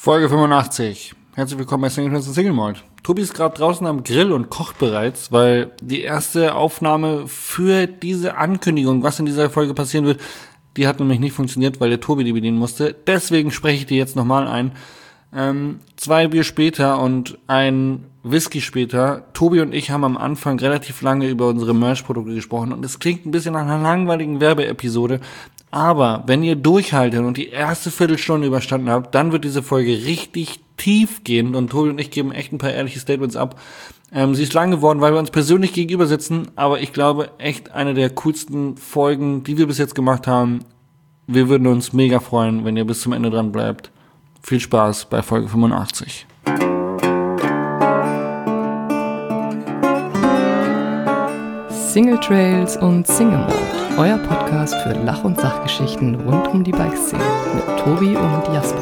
Folge 85. Herzlich willkommen bei Single Trails und Single Malt. Tobi ist gerade draußen am Grill und kocht bereits, weil die erste Aufnahme für diese Ankündigung, was in dieser Folge passieren wird, die hat nämlich nicht funktioniert, weil der Tobi die bedienen musste. Deswegen spreche ich die jetzt nochmal ein. 2 Bier später und ein Whisky später. Tobi und ich haben am Anfang relativ lange über unsere Merch-Produkte gesprochen und es klingt ein bisschen nach einer langweiligen Werbeepisode. Aber wenn ihr durchhaltet und die erste Viertelstunde überstanden habt, dann wird diese Folge richtig tief gehen und Tobi und ich geben echt ein paar ehrliche Statements ab. Sie ist lang geworden, weil wir uns persönlich gegenüber sitzen, aber ich glaube echt eine der coolsten Folgen, die wir bis jetzt gemacht haben. Wir würden uns mega freuen, wenn ihr bis zum Ende dran bleibt. Viel Spaß bei Folge 85. Single Trails und Single Malt, euer Podcast für Lach- und Sachgeschichten rund um die Bikeszene mit Tobi und Jasper.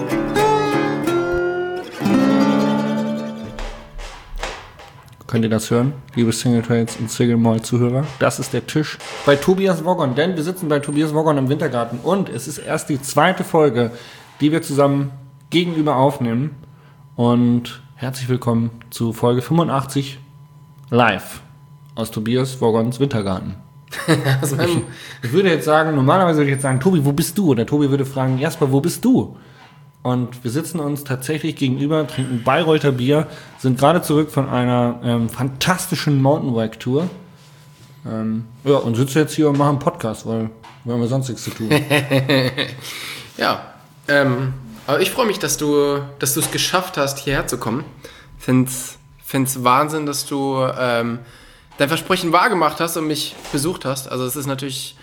Könnt ihr das hören, liebe Single Trails und Single Malt Zuhörer? Das ist der Tisch bei Tobias Woggon, denn wir sitzen bei Tobias Woggon im Wintergarten und es ist erst die zweite Folge, die wir zusammen gegenüber aufnehmen. Und herzlich willkommen zu Folge 85 live aus Tobias Woggons Wintergarten. Ich würde jetzt sagen, normalerweise würde ich jetzt sagen, Tobi, wo bist du? Oder Tobi würde fragen, Jasper, wo bist du? Und wir sitzen uns tatsächlich gegenüber, trinken Bayreuther Bier, sind gerade zurück von einer fantastischen Mountainbike-Tour. Und sitzen jetzt hier und machen einen Podcast, weil wir haben sonst nichts zu tun. Ja, aber ich freue mich, dass du es geschafft hast, hierher zu kommen. Find's Wahnsinn, dass du dein Versprechen wahrgemacht hast und mich besucht hast. Also es ist natürlich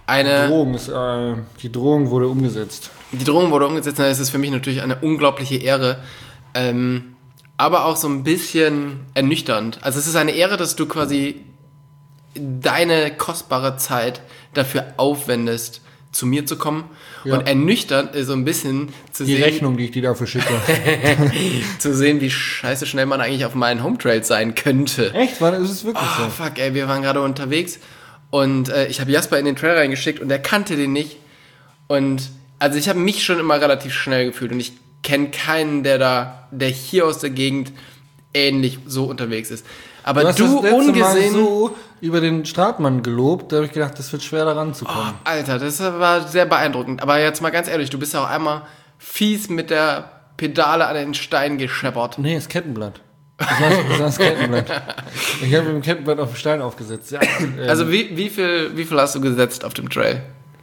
Die Drohung wurde umgesetzt. Die Drohung wurde umgesetzt, es ist für mich natürlich eine unglaubliche Ehre. Aber auch so ein bisschen ernüchternd. Also es ist eine Ehre, dass du quasi deine kostbare Zeit dafür aufwendest, zu mir zu kommen. Ja. Und ernüchternd ist so ein bisschen zu sehen... Die Rechnung, die ich dir dafür schicke. zu sehen, wie scheiße schnell man eigentlich auf meinen Home-Trails sein könnte. Echt? Ist es wirklich so? Fuck, ey, wir waren gerade unterwegs und ich habe Jasper in den Trail reingeschickt und er kannte den nicht. Und also ich habe mich schon immer relativ schnell gefühlt und ich kenne keinen, der hier aus der Gegend ähnlich so unterwegs ist. Aber du ungesehen... Mal so über den Stratmann gelobt, da habe ich gedacht, das wird schwer da ranzukommen. Alter, das war sehr beeindruckend. Aber jetzt mal ganz ehrlich, du bist ja auch einmal fies mit der Pedale an den Stein gescheppert. Nee, das Kettenblatt. Das war das Kettenblatt. Ich habe mit dem Kettenblatt auf den Stein aufgesetzt. Ja, also wie viel hast du gesetzt auf dem Trail?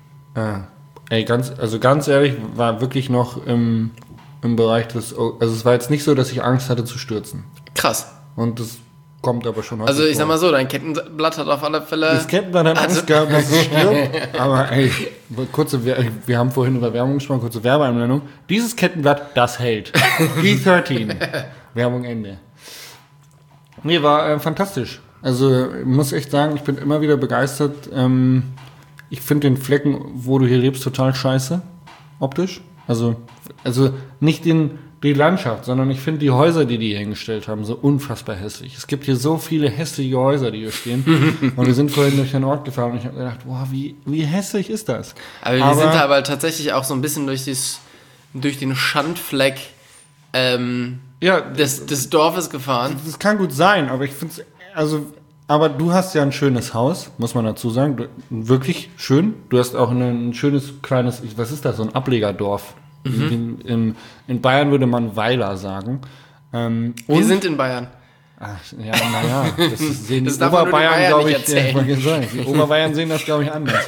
Ganz ehrlich, war wirklich noch im Bereich des... Also es war jetzt nicht so, dass ich Angst hatte zu stürzen. Krass. Und das kommt aber schon... Also ich sag mal so, dein Kettenblatt hat auf alle Fälle... Das Kettenblatt hat Angst gehabt, dass es stirbt. Aber ey, wir haben vorhin über Werbung gesprochen, kurze Werbeeinblendung. Dieses Kettenblatt, das hält. B13. Werbung Ende. Nee, war fantastisch. Also ich muss echt sagen, ich bin immer wieder begeistert. Ich finde den Flecken, wo du hier lebst, total scheiße. Optisch. Also nicht die Landschaft, sondern ich finde die Häuser, die hier hingestellt haben, so unfassbar hässlich. Es gibt hier so viele hässliche Häuser, die hier stehen. Und wir sind vorhin durch den Ort gefahren und ich habe gedacht, boah, wie hässlich ist das? Aber wir sind da aber tatsächlich auch so ein bisschen durch den Schandfleck des Dorfes gefahren. Das kann gut sein, aber ich finde es, aber du hast ja ein schönes Haus, muss man dazu sagen. Wirklich schön. Du hast auch ein schönes kleines, was ist das, so ein Ablegerdorf. In Bayern würde man Weiler sagen. Wir sind in Bayern. Ach, ja, naja. Das sehen das die Oberbayern, glaube ich, die Oberbayern sehen das, glaube ich, anders.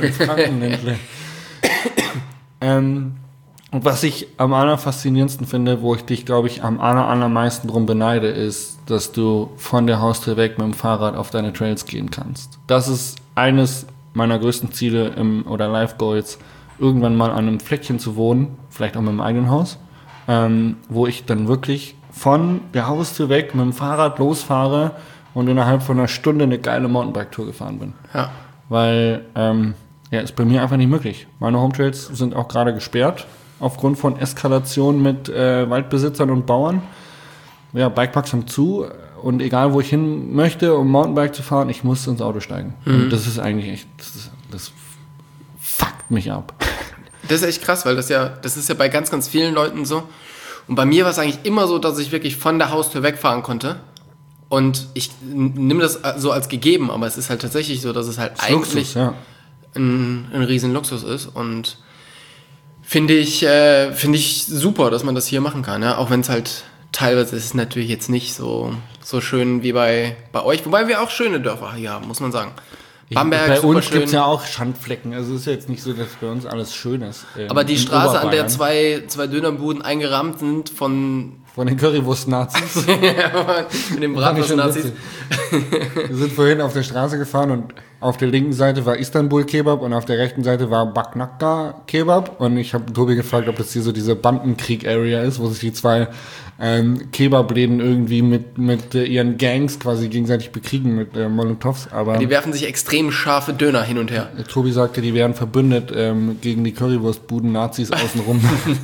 Und was ich am allerfaszinierendsten finde, wo ich dich, glaube ich, am allermeisten drum beneide, ist, dass du von der Haustür weg mit dem Fahrrad auf deine Trails gehen kannst. Das ist eines meiner größten Ziele oder Life Goals, irgendwann mal an einem Fleckchen zu wohnen, vielleicht auch mit dem eigenen Haus, wo ich dann wirklich von der Haustür weg mit dem Fahrrad losfahre und innerhalb von einer Stunde eine geile Mountainbike-Tour gefahren bin. Ja. Weil, ist bei mir einfach nicht möglich. Meine Hometrails sind auch gerade gesperrt, aufgrund von Eskalation mit Waldbesitzern und Bauern. Ja, Bikeparks haben zu und egal, wo ich hin möchte, um Mountainbike zu fahren, ich muss ins Auto steigen. Und das ist eigentlich echt, das fuckt mich ab. Das ist echt krass, weil das ist ja bei ganz, ganz vielen Leuten so. Und bei mir war es eigentlich immer so, dass ich wirklich von der Haustür wegfahren konnte. Und ich nehme das so als gegeben, aber es ist halt tatsächlich so, dass es halt eigentlich Luxus, ja. ein riesen Luxus ist. Und finde ich super, dass man das hier machen kann. Ja? Auch wenn es halt teilweise ist es natürlich jetzt nicht so schön wie bei euch. Wobei wir auch schöne Dörfer hier haben, muss man sagen. Bamberg, bei uns schön. gibt es ja auch Schandflecken. Also es ist ja jetzt nicht so, dass bei uns alles schön ist. Aber die Straße, an der zwei Dönerbuden eingerahmt sind von den Currywurst-Nazis. mit den Bratwurst-Nazis. Wir sind vorhin auf der Straße gefahren und auf der linken Seite war Istanbul-Kebab und auf der rechten Seite war Baknakka-Kebab. Und ich habe Tobi gefragt, ob das hier so diese Bandenkrieg-Area ist, wo sich die zwei Kebabläden irgendwie mit ihren Gangs quasi gegenseitig bekriegen mit Molotovs. Aber die werfen sich extrem scharfe Döner hin und her. Tobi sagte, die wären verbündet gegen die Currywurstbuden-Nazis außenrum.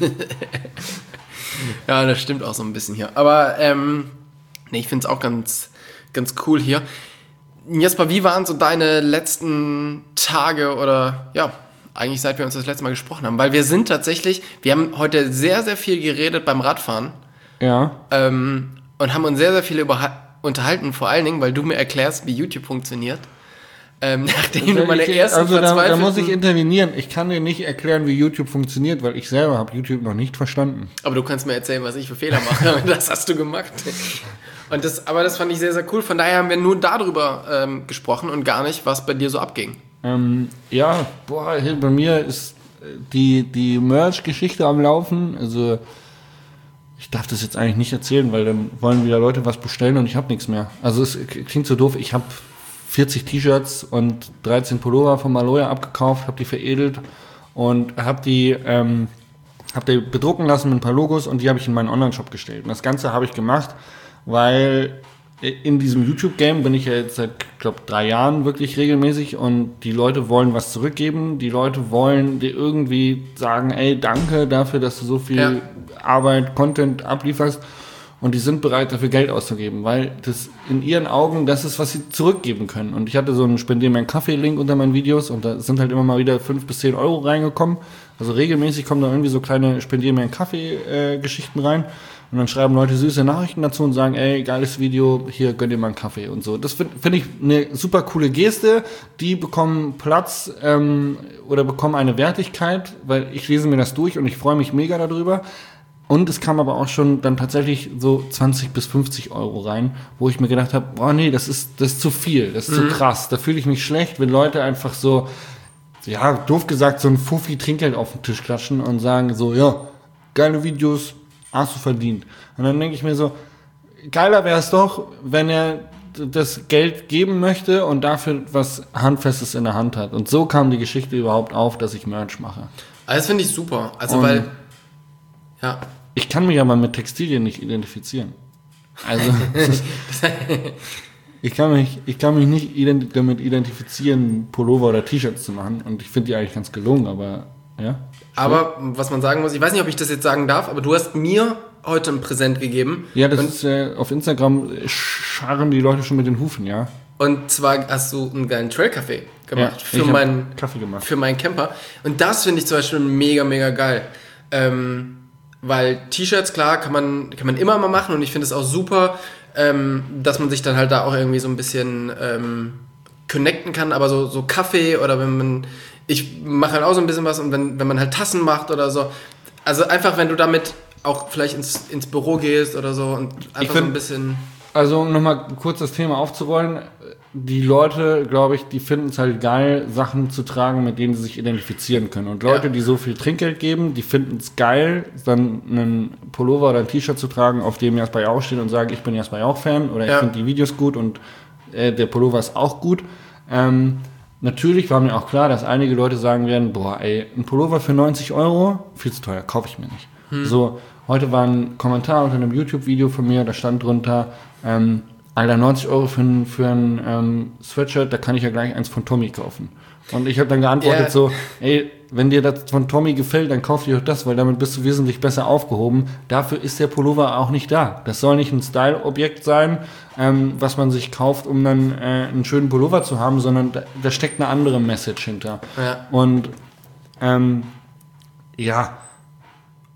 Ja, das stimmt auch so ein bisschen hier. Aber ich finde es auch ganz, ganz cool hier. Jesper, wie waren so deine letzten Tage oder ja, eigentlich seit wir uns das letzte Mal gesprochen haben? Weil wir haben heute sehr, sehr viel geredet beim Radfahren. Ja. Und haben uns sehr, sehr viel unterhalten, vor allen Dingen, weil du mir erklärst, wie YouTube funktioniert. Nachdem du meine ersten da muss ich intervenieren. Ich kann dir nicht erklären, wie YouTube funktioniert, weil ich selber habe YouTube noch nicht verstanden. Aber du kannst mir erzählen, was ich für Fehler mache. Das hast du gemacht. Aber das fand ich sehr, sehr cool. Von daher haben wir nur darüber gesprochen und gar nicht, was bei dir so abging. Bei mir ist die Merch-Geschichte am Laufen. Also ich darf das jetzt eigentlich nicht erzählen, weil dann wollen wieder Leute was bestellen und ich habe nichts mehr. Also es klingt so doof. Ich habe 40 T-Shirts und 13 Pullover von Maloja abgekauft, habe die veredelt und habe die bedrucken lassen mit ein paar Logos und die habe ich in meinen Online-Shop gestellt. Und das Ganze habe ich gemacht, weil in diesem YouTube-Game bin ich ja jetzt seit, glaube 3 Jahren wirklich regelmäßig und die Leute wollen was zurückgeben. Die Leute wollen dir irgendwie sagen, ey, danke dafür, dass du so viel Arbeit, Content ablieferst. Und die sind bereit, dafür Geld auszugeben, weil das in ihren Augen das ist, was sie zurückgeben können. Und ich hatte so einen Spendier mir einen Kaffee-Link unter meinen Videos und da sind halt immer mal wieder 5 bis 10 Euro reingekommen. Also regelmäßig kommen da irgendwie so kleine Spendier mir einen Kaffee-Geschichten rein. Und dann schreiben Leute süße Nachrichten dazu und sagen, ey, geiles Video, hier gönn dir mal einen Kaffee und so. Das finde ich eine super coole Geste. Die bekommen Platz oder bekommen eine Wertigkeit, weil ich lese mir das durch und ich freue mich mega darüber. Und es kam aber auch schon dann tatsächlich so 20 bis 50 Euro rein, wo ich mir gedacht habe, boah nee, das ist zu viel, das ist zu krass. Da fühle ich mich schlecht, wenn Leute einfach so, ja, doof gesagt, so ein Fuffi-Trinkgeld auf den Tisch klatschen und sagen so, ja, geile Videos, hast du verdient. Und dann denke ich mir so, geiler wäre es doch, wenn er das Geld geben möchte und dafür was Handfestes in der Hand hat. Und so kam die Geschichte überhaupt auf, dass ich Merch mache. Also das finde ich super. Also weil, ja. Ich kann mich aber mit Textilien nicht identifizieren. Also ich kann mich nicht damit identifizieren, Pullover oder T-Shirts zu machen. Und ich finde die eigentlich ganz gelungen, aber ja. Aber was man sagen muss, ich weiß nicht, ob ich das jetzt sagen darf, aber du hast mir heute ein Präsent gegeben. Ja, das ist auf Instagram scharren die Leute schon mit den Hufen, ja. Und zwar hast du einen geilen Trail-Kaffee gemacht, ja, für meinen Camper. Und das finde ich zum Beispiel mega, mega geil. Weil T-Shirts, klar, kann man immer mal machen und ich finde es auch super, dass man sich dann halt da auch irgendwie so ein bisschen connecten kann, aber so Kaffee oder ich mache halt auch so ein bisschen was und wenn man halt Tassen macht oder so, also einfach, wenn du damit auch vielleicht ins Büro gehst oder so und einfach so ein bisschen... Also um nochmal kurz das Thema aufzurollen, die Leute, glaube ich, die finden es halt geil, Sachen zu tragen, mit denen sie sich identifizieren können. Und Leute, die so viel Trinkgeld geben, die finden es geil, dann einen Pullover oder ein T-Shirt zu tragen, auf dem Jasper Jauch steht und sagen, ich bin Jasper Jauch-Fan oder ich finde die Videos gut und der Pullover ist auch gut. Natürlich war mir auch klar, dass einige Leute sagen werden, boah, ey, ein Pullover für 90 Euro, viel zu teuer, kaufe ich mir nicht. So, heute war ein Kommentar unter einem YouTube-Video von mir, da stand drunter, Alter, 90 Euro für ein Sweatshirt, da kann ich ja gleich eins von Tommy kaufen. Und ich habe dann geantwortet so, ey, wenn dir das von Tommy gefällt, dann kauf dir doch das, weil damit bist du wesentlich besser aufgehoben. Dafür ist der Pullover auch nicht da. Das soll nicht ein Style-Objekt sein, was man sich kauft, um dann einen schönen Pullover zu haben, sondern da steckt eine andere Message hinter. Ja. Und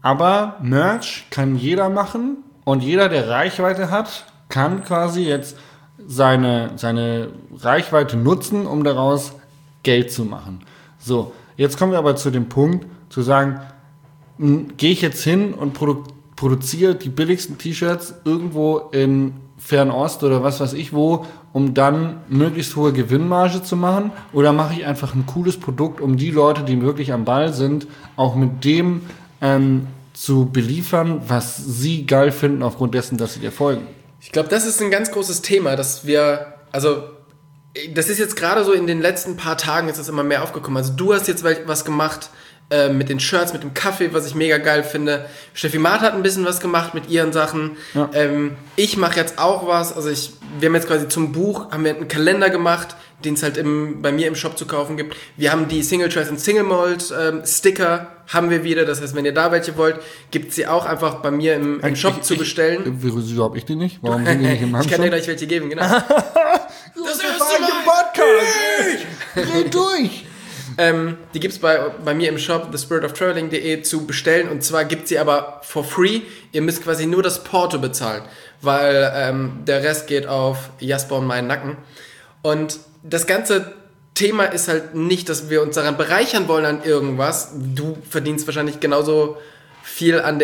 Aber Merch kann jeder machen und jeder, der Reichweite hat, kann quasi jetzt seine Reichweite nutzen, um daraus Geld zu machen. So, jetzt kommen wir aber zu dem Punkt, zu sagen, gehe ich jetzt hin und produziere die billigsten T-Shirts irgendwo in Fernost oder was weiß ich wo, um dann möglichst hohe Gewinnmarge zu machen? Oder mache ich einfach ein cooles Produkt, um die Leute, die wirklich am Ball sind, auch mit dem zu beliefern, was sie geil finden, aufgrund dessen, dass sie dir folgen? Ich glaube, das ist ein ganz großes Thema, dass wir, also das ist jetzt gerade so in den letzten paar Tagen ist das immer mehr aufgekommen. Also du hast jetzt was gemacht mit den Shirts, mit dem Kaffee, was ich mega geil finde. Steffi Maat hat ein bisschen was gemacht mit ihren Sachen. Ja. Ich mache jetzt auch was. Also wir haben jetzt quasi zum Buch, haben wir einen Kalender gemacht, den es halt bei mir im Shop zu kaufen gibt. Wir haben die Single Trails und Single Malt Sticker haben wir wieder. Das heißt, wenn ihr da welche wollt, gibt es sie auch einfach bei mir im Shop zu bestellen. Wieso habe ich die nicht? Warum sind die nicht im Handshop? Ich kann dir gleich welche geben, genau. Das erste Podcast! Dreh durch! Die gibt's bei mir im Shop thespiritoftraveling.de zu bestellen, und zwar gibt sie aber for free. Ihr müsst quasi nur das Porto bezahlen, weil der Rest geht auf Jasper und meinen Nacken. Und das ganze Thema ist halt nicht, dass wir uns daran bereichern wollen an irgendwas. Du verdienst wahrscheinlich genauso viel an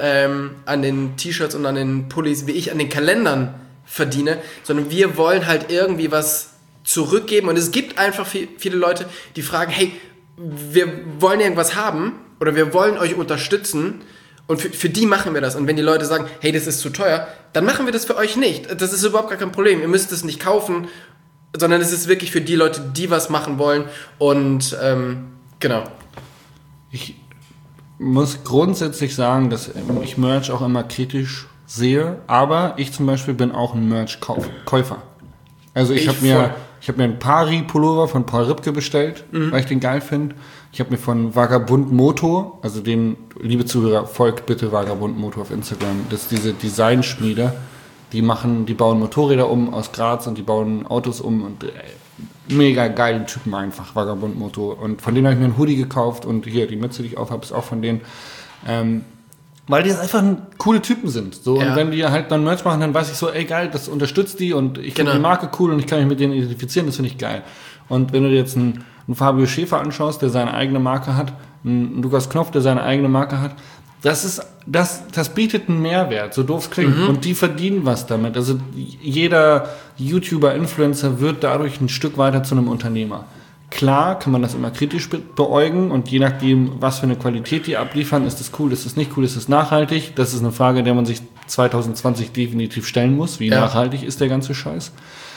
den T-Shirts und an den Pullis, wie ich an den Kalendern verdiene, sondern wir wollen halt irgendwie was zurückgeben, und es gibt einfach viele Leute, die fragen, hey, wir wollen irgendwas haben oder wir wollen euch unterstützen, und für die machen wir das. Und wenn die Leute sagen, hey, das ist zu teuer, dann machen wir das für euch nicht. Das ist überhaupt gar kein Problem. Ihr müsst es nicht kaufen, sondern es ist wirklich für die Leute, die was machen wollen. Und genau. Ich muss grundsätzlich sagen, dass ich Merch auch immer kritisch sehe, aber ich zum Beispiel bin auch ein Merch-Käufer. Also ich habe mir einen Pari-Pullover von Paul Ripke bestellt, weil ich den geil finde. Ich habe mir von Vagabund Moto, also den, liebe Zuhörer, folgt bitte Vagabund Moto auf Instagram. Das ist diese Designschmiede, die bauen Motorräder um aus Graz und die bauen Autos um, und mega geile Typen einfach, Vagabund Moto. Und von denen habe ich mir einen Hoodie gekauft, und hier, die Mütze, die ich auf habe, ist auch von denen. Weil die einfach coole Typen sind. So, ja. Und wenn die halt dann Merch machen, dann weiß ich so, ey geil, das unterstützt die, und ich finde die Marke cool und ich kann mich mit denen identifizieren, das finde ich geil. Und wenn du dir jetzt einen Fabio Schäfer anschaust, der seine eigene Marke hat, einen Lukas Knopf, der seine eigene Marke hat, das bietet einen Mehrwert, so doof es klingt. Und die verdienen was damit. Also jeder YouTuber, Influencer wird dadurch ein Stück weiter zu einem Unternehmer. Klar kann man das immer kritisch beäugen, und je nachdem, was für eine Qualität die abliefern, ist das cool, ist das nicht cool, ist das nachhaltig? Das ist eine Frage, der man sich 2020 definitiv stellen muss. Wie nachhaltig ist der ganze Scheiß?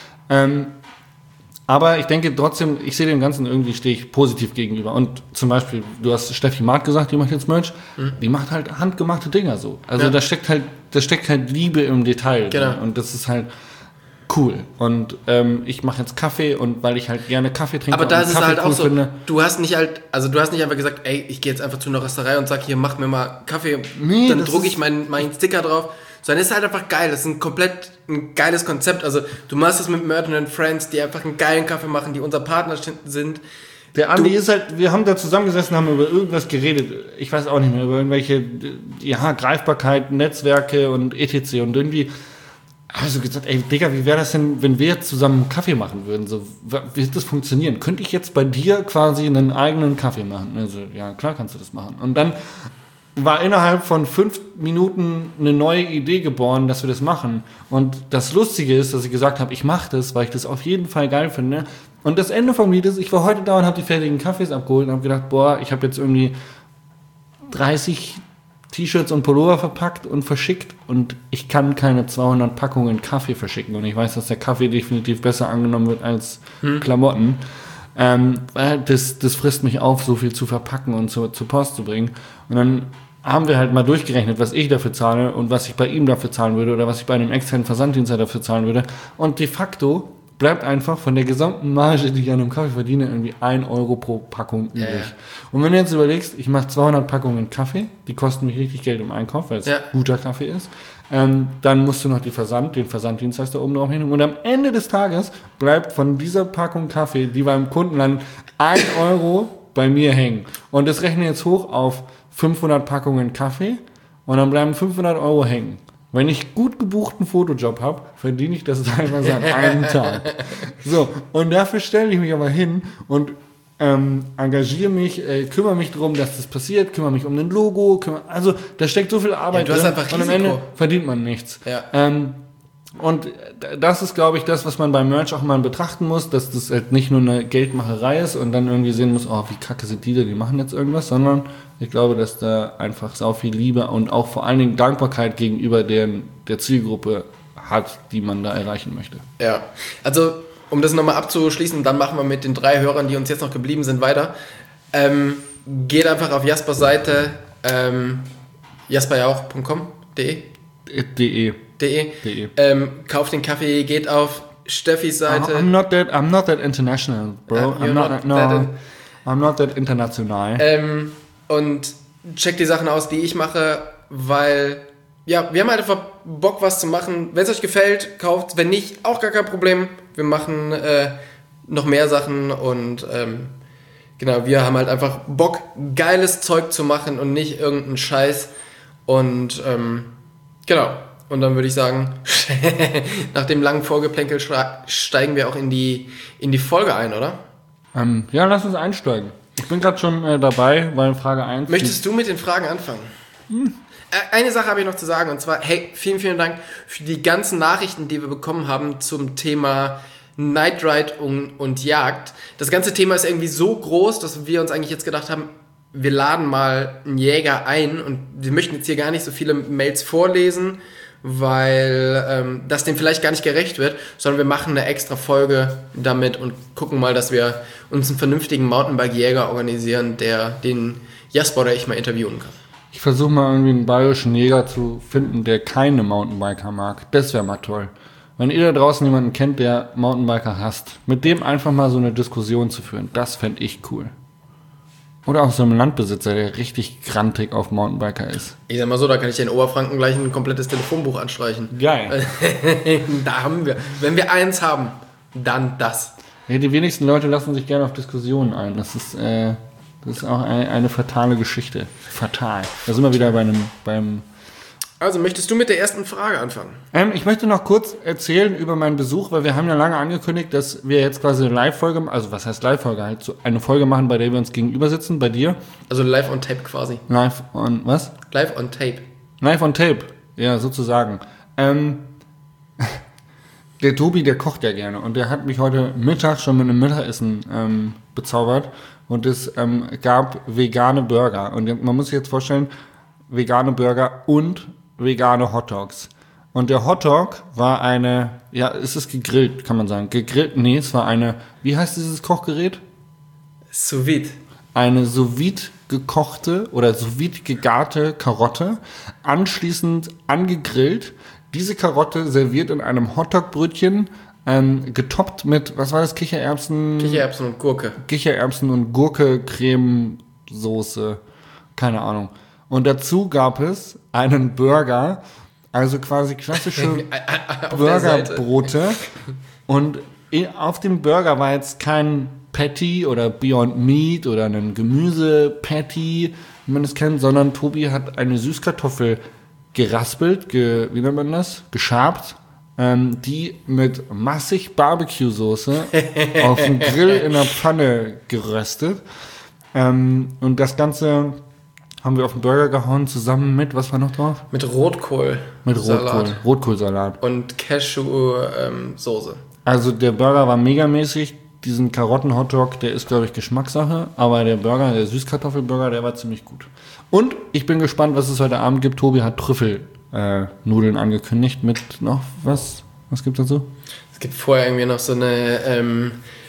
Aber ich denke trotzdem, ich sehe dem Ganzen irgendwie, stehe ich positiv gegenüber. Und zum Beispiel, du hast Steffi Maat gesagt, die macht jetzt Merch, die macht halt handgemachte Dinger so. Also da steckt halt Liebe im Detail. Genau. Drin. Und das ist halt cool. Und ich mache jetzt Kaffee, und weil ich halt gerne Kaffee trinke. Aber da ist es halt cool auch so, finde. du hast nicht einfach gesagt, ey, ich gehe jetzt einfach zu einer Rösterei und sag, hier, mach mir mal Kaffee, nee, dann drucke ich meinen Sticker drauf. Sondern es ist halt einfach geil, das ist ein geiles Konzept. Also du machst es mit Merton & Friends, die einfach einen geilen Kaffee machen, die unser Partner sind. Der Andi ist halt, wir haben da zusammengesessen, haben über irgendwas geredet, ich weiß auch nicht mehr, über irgendwelche, Greifbarkeit, Netzwerke und etc. Und irgendwie habe ich so gesagt, ey Digga, wie wäre das denn, wenn wir jetzt zusammen einen Kaffee machen würden? So, wie wird das funktionieren? Könnte ich jetzt bei dir quasi einen eigenen Kaffee machen? Also, ja, klar kannst du das machen. Und dann war innerhalb von 5 Minuten eine neue Idee geboren, dass wir das machen. Und das Lustige ist, dass ich gesagt habe, ich mache das, weil ich das auf jeden Fall geil finde. Und das Ende vom Lied ist, ich war heute da und habe die fertigen Kaffees abgeholt und habe gedacht, boah, ich habe jetzt irgendwie 30 T-Shirts und Pullover verpackt und verschickt, und ich kann keine 200 Packungen Kaffee verschicken. Und ich weiß, dass der Kaffee definitiv besser angenommen wird als Klamotten. Weil das frisst mich auf, so viel zu verpacken und zur Post zu bringen. Und dann haben wir halt mal durchgerechnet, was ich dafür zahle und was ich bei ihm dafür zahlen würde oder was ich bei einem externen Versanddienstleister dafür zahlen würde. Und de facto bleibt einfach von der gesamten Marge, die ich an einem Kaffee verdiene, irgendwie 1 Euro pro Packung übrig. Ja. Und wenn du jetzt überlegst, ich mache 200 Packungen Kaffee, die kosten mich richtig Geld im Einkauf, weil es guter Kaffee ist, dann musst du noch den Versanddienstleister oben drauf hin, und am Ende des Tages bleibt von dieser Packung Kaffee, die beim Kunden landen, 1 Euro bei mir hängen. Und das rechne jetzt hoch auf 500 Packungen Kaffee und dann bleiben 500 Euro hängen. Wenn ich gut gebuchten Fotojob habe, verdiene ich das teilweise an einem Tag. So, und dafür stelle ich mich aber hin und engagiere mich, kümmere mich darum, dass das passiert, kümmere mich um den Logo, also da steckt so viel Arbeit drin und am Ende verdient man nichts. Ja. Und das ist, glaube ich, das, was man beim Merch auch mal betrachten muss, dass das halt nicht nur eine Geldmacherei ist und dann irgendwie sehen muss, oh, wie kacke sind die denn, die machen jetzt irgendwas, sondern ich glaube, dass da einfach sau viel Liebe und auch vor allen Dingen Dankbarkeit gegenüber der Zielgruppe hat, die man da erreichen möchte. Ja, also um das nochmal abzuschließen, dann machen wir mit den 3 Hörern, die uns jetzt noch geblieben sind, weiter. Geht einfach auf Jaspers Seite, jasperjauch.com.de. Kauft den Kaffee, geht auf Steffis Seite. I'm not that international, bro. I'm not that international. Und checkt die Sachen aus, die ich mache, weil ja, wir haben halt einfach Bock, was zu machen. Wenn es euch gefällt, kauft. Wenn nicht, auch gar kein Problem. Wir machen noch mehr Sachen und genau, wir haben halt einfach Bock, geiles Zeug zu machen und nicht irgendeinen Scheiß. Und genau. Und dann würde ich sagen, nach dem langen Vorgeplänkel steigen wir auch in die Folge ein, oder? Ja, lass uns einsteigen. Ich bin gerade schon dabei, weil Frage 1... Möchtest du mit den Fragen anfangen? Eine Sache habe ich noch zu sagen, und zwar, hey, vielen, vielen Dank für die ganzen Nachrichten, die wir bekommen haben zum Thema Night Ride und Jagd. Das ganze Thema ist irgendwie so groß, dass wir uns eigentlich jetzt gedacht haben, wir laden mal einen Jäger ein und wir möchten jetzt hier gar nicht so viele Mails vorlesen, weil das dem vielleicht gar nicht gerecht wird, sondern wir machen eine extra Folge damit und gucken mal, dass wir uns einen vernünftigen Mountainbike-Jäger organisieren, den Jasper oder ich mal interviewen kann. Ich versuche mal irgendwie einen bayerischen Jäger zu finden, der keine Mountainbiker mag. Das wäre mal toll. Wenn ihr da draußen jemanden kennt, der Mountainbiker hasst, mit dem einfach mal so eine Diskussion zu führen, das fände ich cool. Oder auch so ein Landbesitzer, der richtig grantig auf Mountainbiker ist. Ich sag mal so, da kann ich in Oberfranken gleich ein komplettes Telefonbuch anstreichen. Geil. Da haben wir. Wenn wir eins haben, dann das. Ja, die wenigsten Leute lassen sich gerne auf Diskussionen ein. Das ist auch eine fatale Geschichte. Fatal. Da sind wir wieder beim... Also, möchtest du mit der ersten Frage anfangen? Ich möchte noch kurz erzählen über meinen Besuch, weil wir haben ja lange angekündigt, dass wir jetzt quasi eine Live-Folge, also was heißt Live-Folge? Halt so eine Folge machen, bei der wir uns gegenüber sitzen, bei dir. Also live on tape quasi. Live on, was? Live on tape. Live on tape, ja, sozusagen. Der Tobi, der kocht ja gerne und der hat mich heute Mittag schon mit einem Mittagessen bezaubert und es gab vegane Burger. Und man muss sich jetzt vorstellen, vegane Burger und vegane Hotdogs. Und der Hotdog war es ist gegrillt, kann man sagen. Gegrillt, nee, es war wie heißt dieses Kochgerät? Sous vide. Eine sous vide gekochte oder sous vide gegarte Karotte, anschließend angegrillt. Diese Karotte serviert in einem Hotdog-Brötchen, getoppt mit, was war das, Kichererbsen? Kichererbsen und Gurke. Kichererbsen und Gurke, Cremesoße, keine Ahnung. Und dazu gab es einen Burger, also quasi klassische Burgerbrote. Und auf dem Burger war jetzt kein Patty oder Beyond Meat oder ein Gemüse-Patty, wie man das kennt, sondern Tobi hat eine Süßkartoffel geraspelt, wie nennt man das? Geschabt, die mit massig Barbecue-Soße auf dem Grill in der Pfanne geröstet. Und das Ganze haben wir auf den Burger gehauen, zusammen mit, was war noch drauf? Mit Rotkohl. Mit Rotkohlsalat. Und Cashew-Soße. Also der Burger war megamäßig. Diesen Karotten-Hotdog, der ist, glaube ich, Geschmackssache. Aber der Burger, der Süßkartoffelburger, der war ziemlich gut. Und ich bin gespannt, was es heute Abend gibt. Tobi hat Trüffelnudeln angekündigt mit noch was? Was gibt es dazu? Es gibt vorher irgendwie noch so eine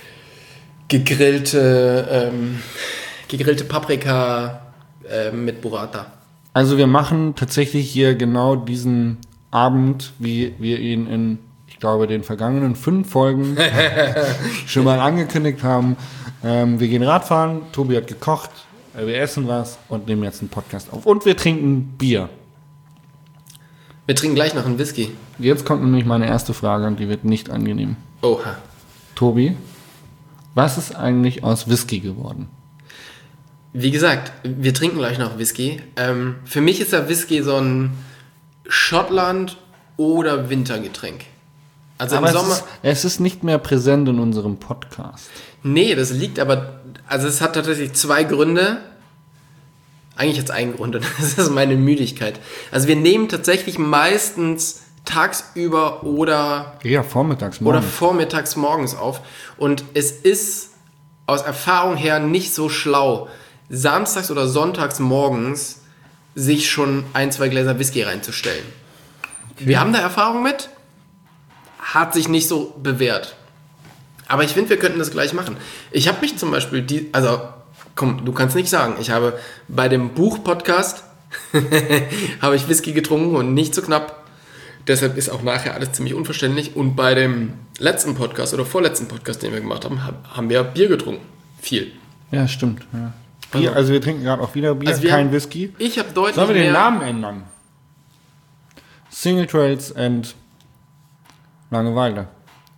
gegrillte Paprika mit Burrata. Also wir machen tatsächlich hier genau diesen Abend, wie wir ihn in, ich glaube, den vergangenen 5 Folgen schon mal angekündigt haben. Wir gehen Radfahren, Tobi hat gekocht, wir essen was und nehmen jetzt einen Podcast auf. Und wir trinken Bier. Wir trinken gleich noch einen Whisky. Jetzt kommt nämlich meine erste Frage und die wird nicht angenehm. Oha. Tobi, was ist eigentlich aus Whisky geworden? Wie gesagt, wir trinken gleich noch Whisky. Für mich ist der Whisky so ein Schottland- oder Wintergetränk. Also Aber im Sommer... es ist nicht mehr präsent in unserem Podcast. Nee, das liegt aber... Also es hat tatsächlich 2 Gründe. Eigentlich hat es einen Grund und das ist meine Müdigkeit. Also wir nehmen tatsächlich meistens tagsüber oder vormittags morgens auf. Und es ist aus Erfahrung her nicht so schlau, samstags oder sonntags morgens sich schon 1-2 Gläser Whisky reinzustellen. Okay. Wir haben da Erfahrung mit, hat sich nicht so bewährt. Aber ich finde, wir könnten das gleich machen. Ich habe mich zum Beispiel, komm, du kannst nicht sagen, ich habe bei dem Buch-Podcast habe ich Whisky getrunken und nicht so knapp. Deshalb ist auch nachher alles ziemlich unverständlich. Und bei dem letzten Podcast oder vorletzten Podcast, den wir gemacht haben, haben wir Bier getrunken. Viel. Ja, stimmt. Ja. Bier, also wir trinken gerade auch wieder Bier, also kein Whisky. Ich habe deutlich Sollen wir den mehr Namen ändern? Single Trails and Langeweile.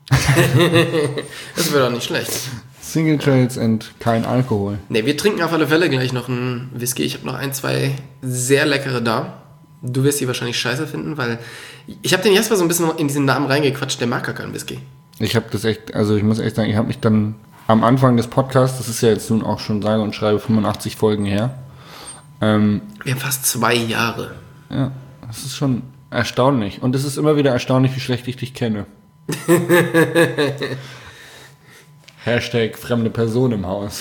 Das wäre doch nicht schlecht. Single Trails and kein Alkohol. Ne, wir trinken auf alle Fälle gleich noch einen Whisky. Ich habe noch 1-2 sehr leckere da. Du wirst die wahrscheinlich scheiße finden, weil ich habe den Jasper so ein bisschen in diesen Namen reingequatscht. Der mag gar keinen Whisky. Ich habe das echt, also ich muss echt sagen, ich habe mich dann am Anfang des Podcasts, das ist ja jetzt nun auch schon sage und schreibe 85 Folgen her. Wir haben fast 2 Jahre. Ja, das ist schon erstaunlich. Und es ist immer wieder erstaunlich, wie schlecht ich dich kenne. Hashtag fremde Person im Haus.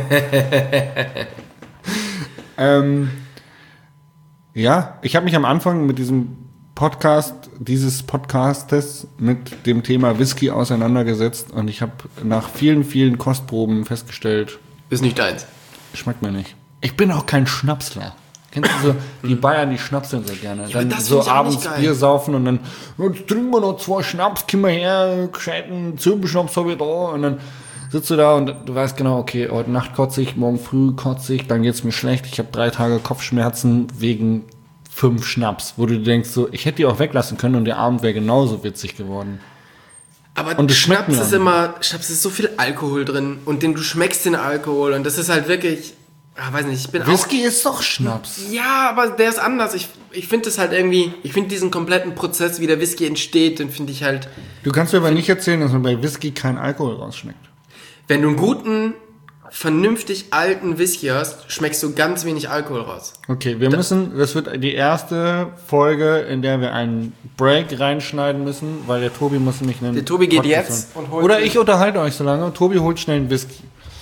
Ja, ich habe mich am Anfang mit dieses Podcastes mit dem Thema Whisky auseinandergesetzt und ich habe nach vielen, vielen Kostproben festgestellt, Ist nicht deins. schmeckt mir nicht. Ich bin auch kein Schnapsler. Kennst du so, die Bayern, die schnapseln so gerne. Ja, Dann das so find ich auch abends nicht geil. Bier saufen und dann, jetzt trinken wir noch 2 Schnaps, komm mal her, gescheiten Zirbenschnaps habe ich da. Und dann sitzt du da und du weißt genau, okay, heute Nacht kotze ich, morgen früh kotze ich, dann geht's mir schlecht. Ich habe 3 Tage Kopfschmerzen wegen 5 Schnaps, wo du denkst, so, ich hätte die auch weglassen können und der Abend wäre genauso witzig geworden. Aber Und es schmeckt Schnaps mir ist auch. immer, Schnaps ist so viel Alkohol drin und du schmeckst den Alkohol und das ist halt wirklich, weiß nicht, ich bin Whisky ist doch Schnaps. Ja, aber der ist anders. Ich finde das halt irgendwie, ich finde diesen kompletten Prozess, wie der Whisky entsteht, den finde ich halt, Du kannst mir aber nicht erzählen, dass man bei Whisky kein Alkohol rausschmeckt. wenn du einen guten, vernünftig alten Whisky hast, schmeckst du ganz wenig Alkohol raus. Okay, das wird die erste Folge, in der wir einen Break reinschneiden müssen, weil der Tobi muss nämlich einen Der Tobi geht Podcast jetzt hören. und holt Oder sich- ich unterhalte euch so lange. Tobi holt schnell einen Whisky.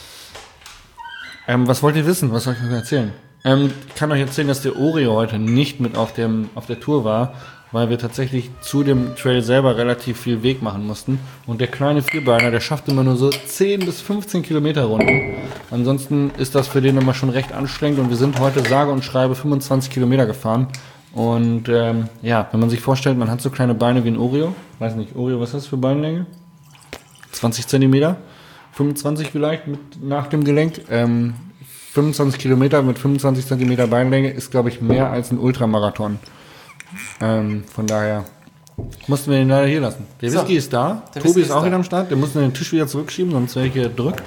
Was wollt ihr wissen? Was soll ich euch erzählen? Ich kann euch erzählen, dass der Oreo heute nicht mit auf der Tour war, weil wir tatsächlich zu dem Trail selber relativ viel Weg machen mussten. Und der kleine Vierbeiner, der schafft immer nur so 10 bis 15 Kilometer Runden. Ansonsten ist das für den immer schon recht anstrengend und wir sind heute sage und schreibe 25 Kilometer gefahren. Und ja, wenn man sich vorstellt, man hat so kleine Beine wie ein Oreo. Weiß nicht, Oreo, was ist das für Beinlänge? 20 Zentimeter? 25 vielleicht nach dem Gelenk. 25 Kilometer mit 25 Zentimeter Beinlänge ist, glaube ich, mehr als ein Ultramarathon. Von daher mussten wir ihn leider hier lassen. Der So, Whisky ist da. der Tobi Whisky ist ist auch da. wieder am Start. Der muss den Tisch wieder zurückschieben, sonst wäre ich hier gedrückt.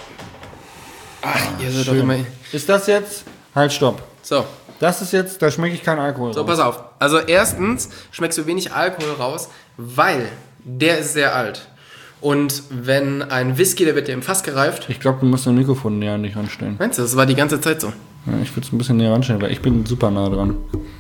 Ihr seid doch Schön. immer... Ist das jetzt? Halt, stopp. So, Das ist jetzt, da schmecke ich keinen Alkohol so, raus. pass auf. Also erstens schmeckst du wenig Alkohol raus, weil der ist sehr alt. Und wenn ein Whisky, der wird ja im Fass gereift. Ich glaube, du musst dein Mikrofon näher an dich ranstellen. Meinst du, das war die ganze Zeit so? Ja, ich würde es ein bisschen näher ranstellen, weil ich bin super nah dran.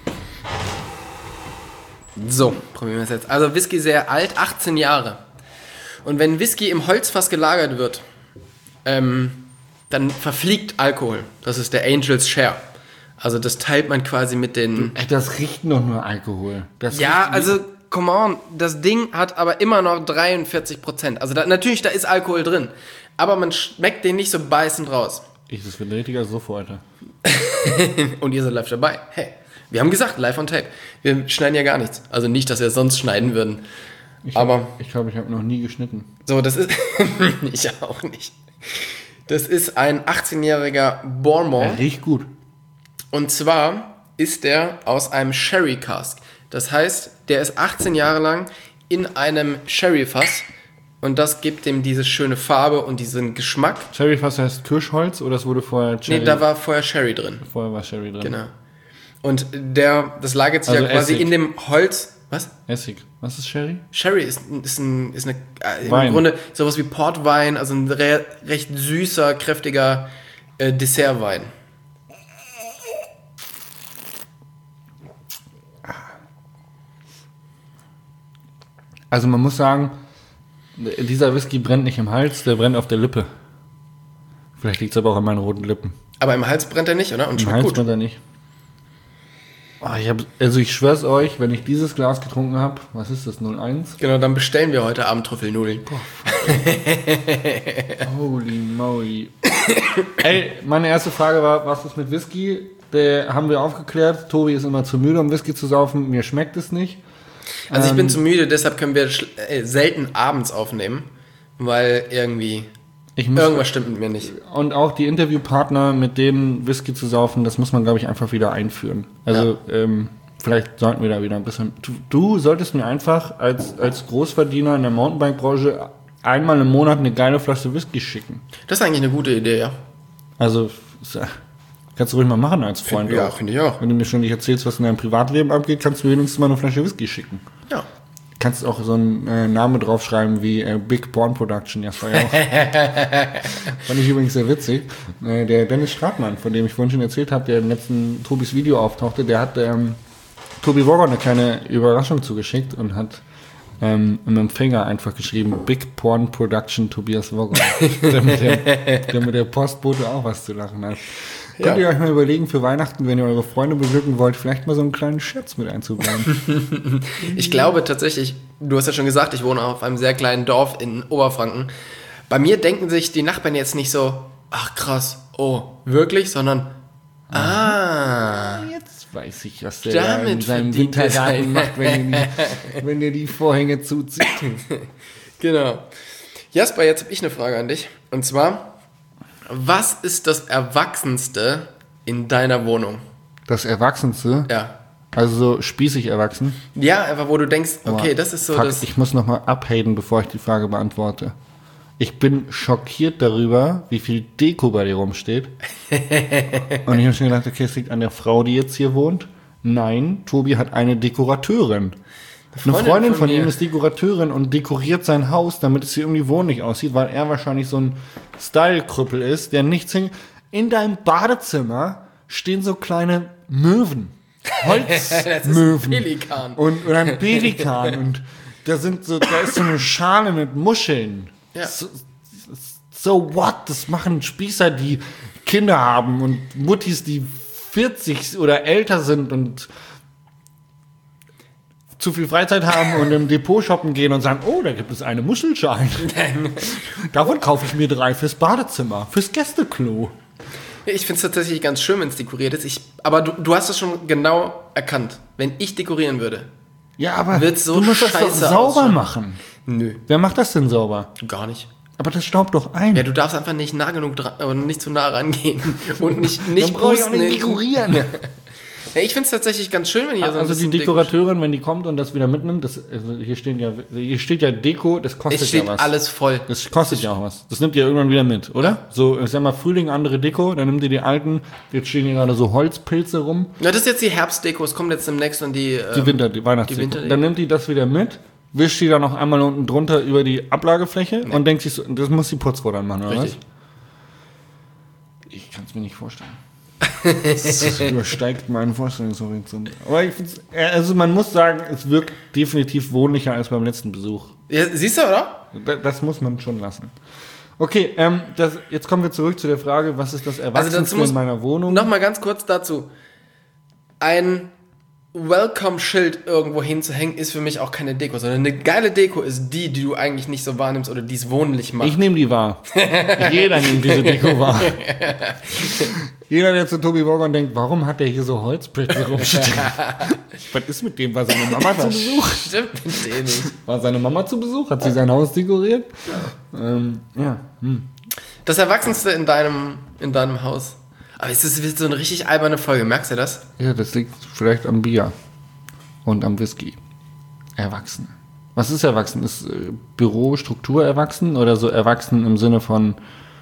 So, probieren wir es jetzt. Also Whisky sehr alt, 18 Jahre. Und wenn Whisky im Holzfass gelagert wird, dann verfliegt Alkohol. Das ist der Angel's Share. Also das teilt man quasi mit den... Ey, das riecht doch nur Alkohol. Das Ja, riecht also, come on, das Ding hat aber immer noch 43%. Also natürlich, da ist Alkohol drin. Aber man schmeckt den nicht so beißend raus. Das wird ein richtiger Suff heute. Und ihr seid live dabei. Hey, wir haben gesagt, live on tape. Wir schneiden ja gar nichts. Also nicht, dass wir es sonst schneiden würden. Ich Aber glaube, ich habe noch nie geschnitten. so, das ist... ich auch nicht. Das ist ein 18-jähriger Er Bourmont. riecht gut. Und zwar ist der aus einem Sherry Cask. Das heißt, der ist 18 Jahre lang in einem Sherry-Fass und das gibt dem diese schöne Farbe und diesen Geschmack. Sherryfass heißt Kirschholz oder es wurde vorher Sherry? Nee, da war vorher Sherry drin. Vorher war Sherry drin. Genau. Und das lagert sich Also ja quasi Essig. in dem Holz. Was? Essig. Was ist Sherry? Sherry ist eine Wein. im Grunde sowas wie Portwein, also ein recht süßer, kräftiger Dessertwein. Also man muss sagen, dieser Whisky brennt nicht im Hals, der brennt auf der Lippe. Vielleicht liegt es aber auch an meinen roten Lippen. Aber im Hals brennt er nicht, oder? Und Im schmeckt Hals gut. brennt er nicht. Ich schwör's euch, wenn ich dieses Glas getrunken habe, was ist das, 01? Genau, dann bestellen wir heute Abend Trüffelnudeln. Holy moly. Ey, meine erste Frage war, was ist mit Whisky? Der haben wir aufgeklärt. Tobi ist immer zu müde, um Whisky zu saufen. Mir schmeckt es nicht. Also ich bin zu müde, deshalb können wir selten abends aufnehmen, weil irgendwie irgendwas stimmt mit mir nicht. Und auch die Interviewpartner, mit denen Whisky zu saufen, das muss man, glaube ich, einfach wieder einführen. Also vielleicht sollten wir da wieder ein bisschen... Du solltest mir einfach als Großverdiener in der Mountainbike-Branche einmal im Monat eine geile Flasche Whisky schicken. Das ist eigentlich eine gute Idee, ja. Also kannst du ruhig mal machen als Freund. Ja, finde ich auch. Wenn du mir schon nicht erzählst, was in deinem Privatleben abgeht, kannst du mir wenigstens mal eine Flasche Whisky schicken. Ja. Kannst auch so einen Namen draufschreiben wie Big Porn Production. Ja, das war ja auch. Fand ich übrigens sehr witzig. Der Dennis Stratmann, von dem ich vorhin schon erzählt habe, der im letzten Tobis Video auftauchte, der hat Tobi Wogon eine kleine Überraschung zugeschickt und hat im Empfänger einfach geschrieben Big Porn Production Tobias Wogon. damit der Postbote auch was zu lachen hat. Könnt ihr euch mal überlegen, für Weihnachten, wenn ihr eure Freunde beglücken wollt, vielleicht mal so einen kleinen Scherz mit einzubauen. Ich glaube tatsächlich, du hast ja schon gesagt, ich wohne auf einem sehr kleinen Dorf in Oberfranken. Bei mir denken sich die Nachbarn jetzt nicht so, ach krass, oh, wirklich, sondern Jetzt weiß ich, was der da in damit seinem verdient er Wintergarten sein- macht, wenn er die Vorhänge zuzieht. Genau. Jasper, jetzt habe ich eine Frage an dich. Und zwar, was ist das Erwachsenste in deiner Wohnung? Das Erwachsenste, Ja. also so spießig erwachsen. Ja, einfach wo du denkst, okay, das ist so Fuck, das... ich muss nochmal abhaten, bevor ich die Frage beantworte. Ich bin schockiert darüber, wie viel Deko bei dir rumsteht. Und ich habe schon gedacht, okay, es liegt an der Frau, die jetzt hier wohnt. Nein, Tobi hat eine Dekorateurin. Eine Freundin von ihm ist Dekorateurin und dekoriert sein Haus, damit es hier irgendwie wohnlich aussieht, weil er wahrscheinlich so ein Style-Krüppel ist, der nichts hängt. In deinem Badezimmer stehen so kleine Möwen. Holzmöwen. Pelikan. Und ein Pelikan. Und da ist so eine Schale mit Muscheln. Ja. So what? Das machen Spießer, die Kinder haben und Muttis, die 40 oder älter sind und zu viel Freizeit haben und im Depot shoppen gehen und sagen, oh, da gibt es eine Muschelschale. Davon kaufe ich mir 3 fürs Badezimmer, fürs Gästeklo. Ich finde es tatsächlich ganz schön, wenn es dekoriert ist. Aber du hast es schon genau erkannt. Wenn ich dekorieren würde, Ja, aber Wird's so du musst das doch scheiße sauber ausschauen? machen. nö, Wer macht das denn sauber? gar nicht. Aber das staubt doch ein. Ja, du darfst einfach nicht nah genug dran, nicht zu nah rangehen und nicht Dann brauche ich auch nicht pusten. dekorieren. Ja, ich finde es tatsächlich ganz schön, wenn ihr so ein Also die bisschen Dekorateurin, wenn die kommt und das wieder mitnimmt, hier steht ja Deko, das kostet Es steht ja was. alles voll. Das kostet ja auch was. Das nimmt ihr irgendwann wieder mit, oder? So, ich sag mal, Frühling, andere Deko, dann nimmt ihr die alten, jetzt stehen hier gerade so Holzpilze rum. Ja, das ist jetzt die Herbstdeko, es kommt jetzt demnächst und die Die Weihnachtsdeko. Winterdeko. Dann nimmt die das wieder mit, wischt die dann noch einmal unten drunter über die Ablagefläche und denkt sich so, das muss die Putzfrau dann machen, oder Richtig. was? Ich kann es mir nicht vorstellen. Das übersteigt meinen Vorstellungshorizont. Aber ich find's, also man muss sagen, es wirkt definitiv wohnlicher als beim letzten Besuch. Ja, siehst du, oder? Das muss man schon lassen. Okay, jetzt kommen wir zurück zu der Frage, was ist das Erwachsenste in meiner Wohnung? Noch mal ganz kurz dazu. Ein Welcome-Schild irgendwo hinzuhängen, ist für mich auch keine Deko, sondern eine geile Deko ist die du eigentlich nicht so wahrnimmst oder die es wohnlich macht. Ich nehme die wahr. Jeder nimmt diese Deko wahr. Jeder, der zu Tobi Wogon denkt, warum hat der hier so Holzpilze rumstehen? Was ist mit dem? War seine Mama zu Besuch? Stimmt mit dem nicht. War seine Mama zu Besuch? Hat sie sein Haus dekoriert? Ja. Das Erwachsenste in deinem Haus. Aber es wird so eine richtig alberne Folge, merkst du das? Ja, das liegt vielleicht am Bier und am Whisky. Erwachsene. Was ist erwachsen? Ist Bürostruktur erwachsen oder so erwachsen im Sinne von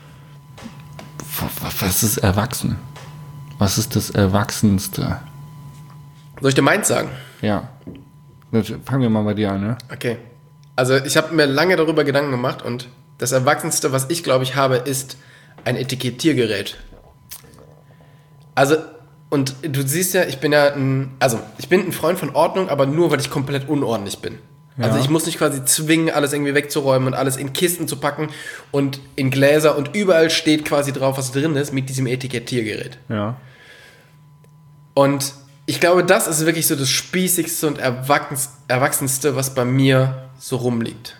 was ist erwachsen? Was ist das Erwachsenste? Soll ich dir meins sagen? Ja. Fangen wir mal bei dir an, ne? Okay. Also ich habe mir lange darüber Gedanken gemacht und das Erwachsenste, was ich glaube ich habe, ist ein Etikettiergerät. Also, und du siehst ja, ich bin ein Freund von Ordnung, aber nur, weil ich komplett unordentlich bin. Ja. Also ich muss nicht quasi zwingen, alles irgendwie wegzuräumen und alles in Kisten zu packen und in Gläser und überall steht quasi drauf, was drin ist, mit diesem Etikettiergerät. Ja. Und ich glaube, das ist wirklich so das Spießigste und Erwachsenste, was bei mir so rumliegt.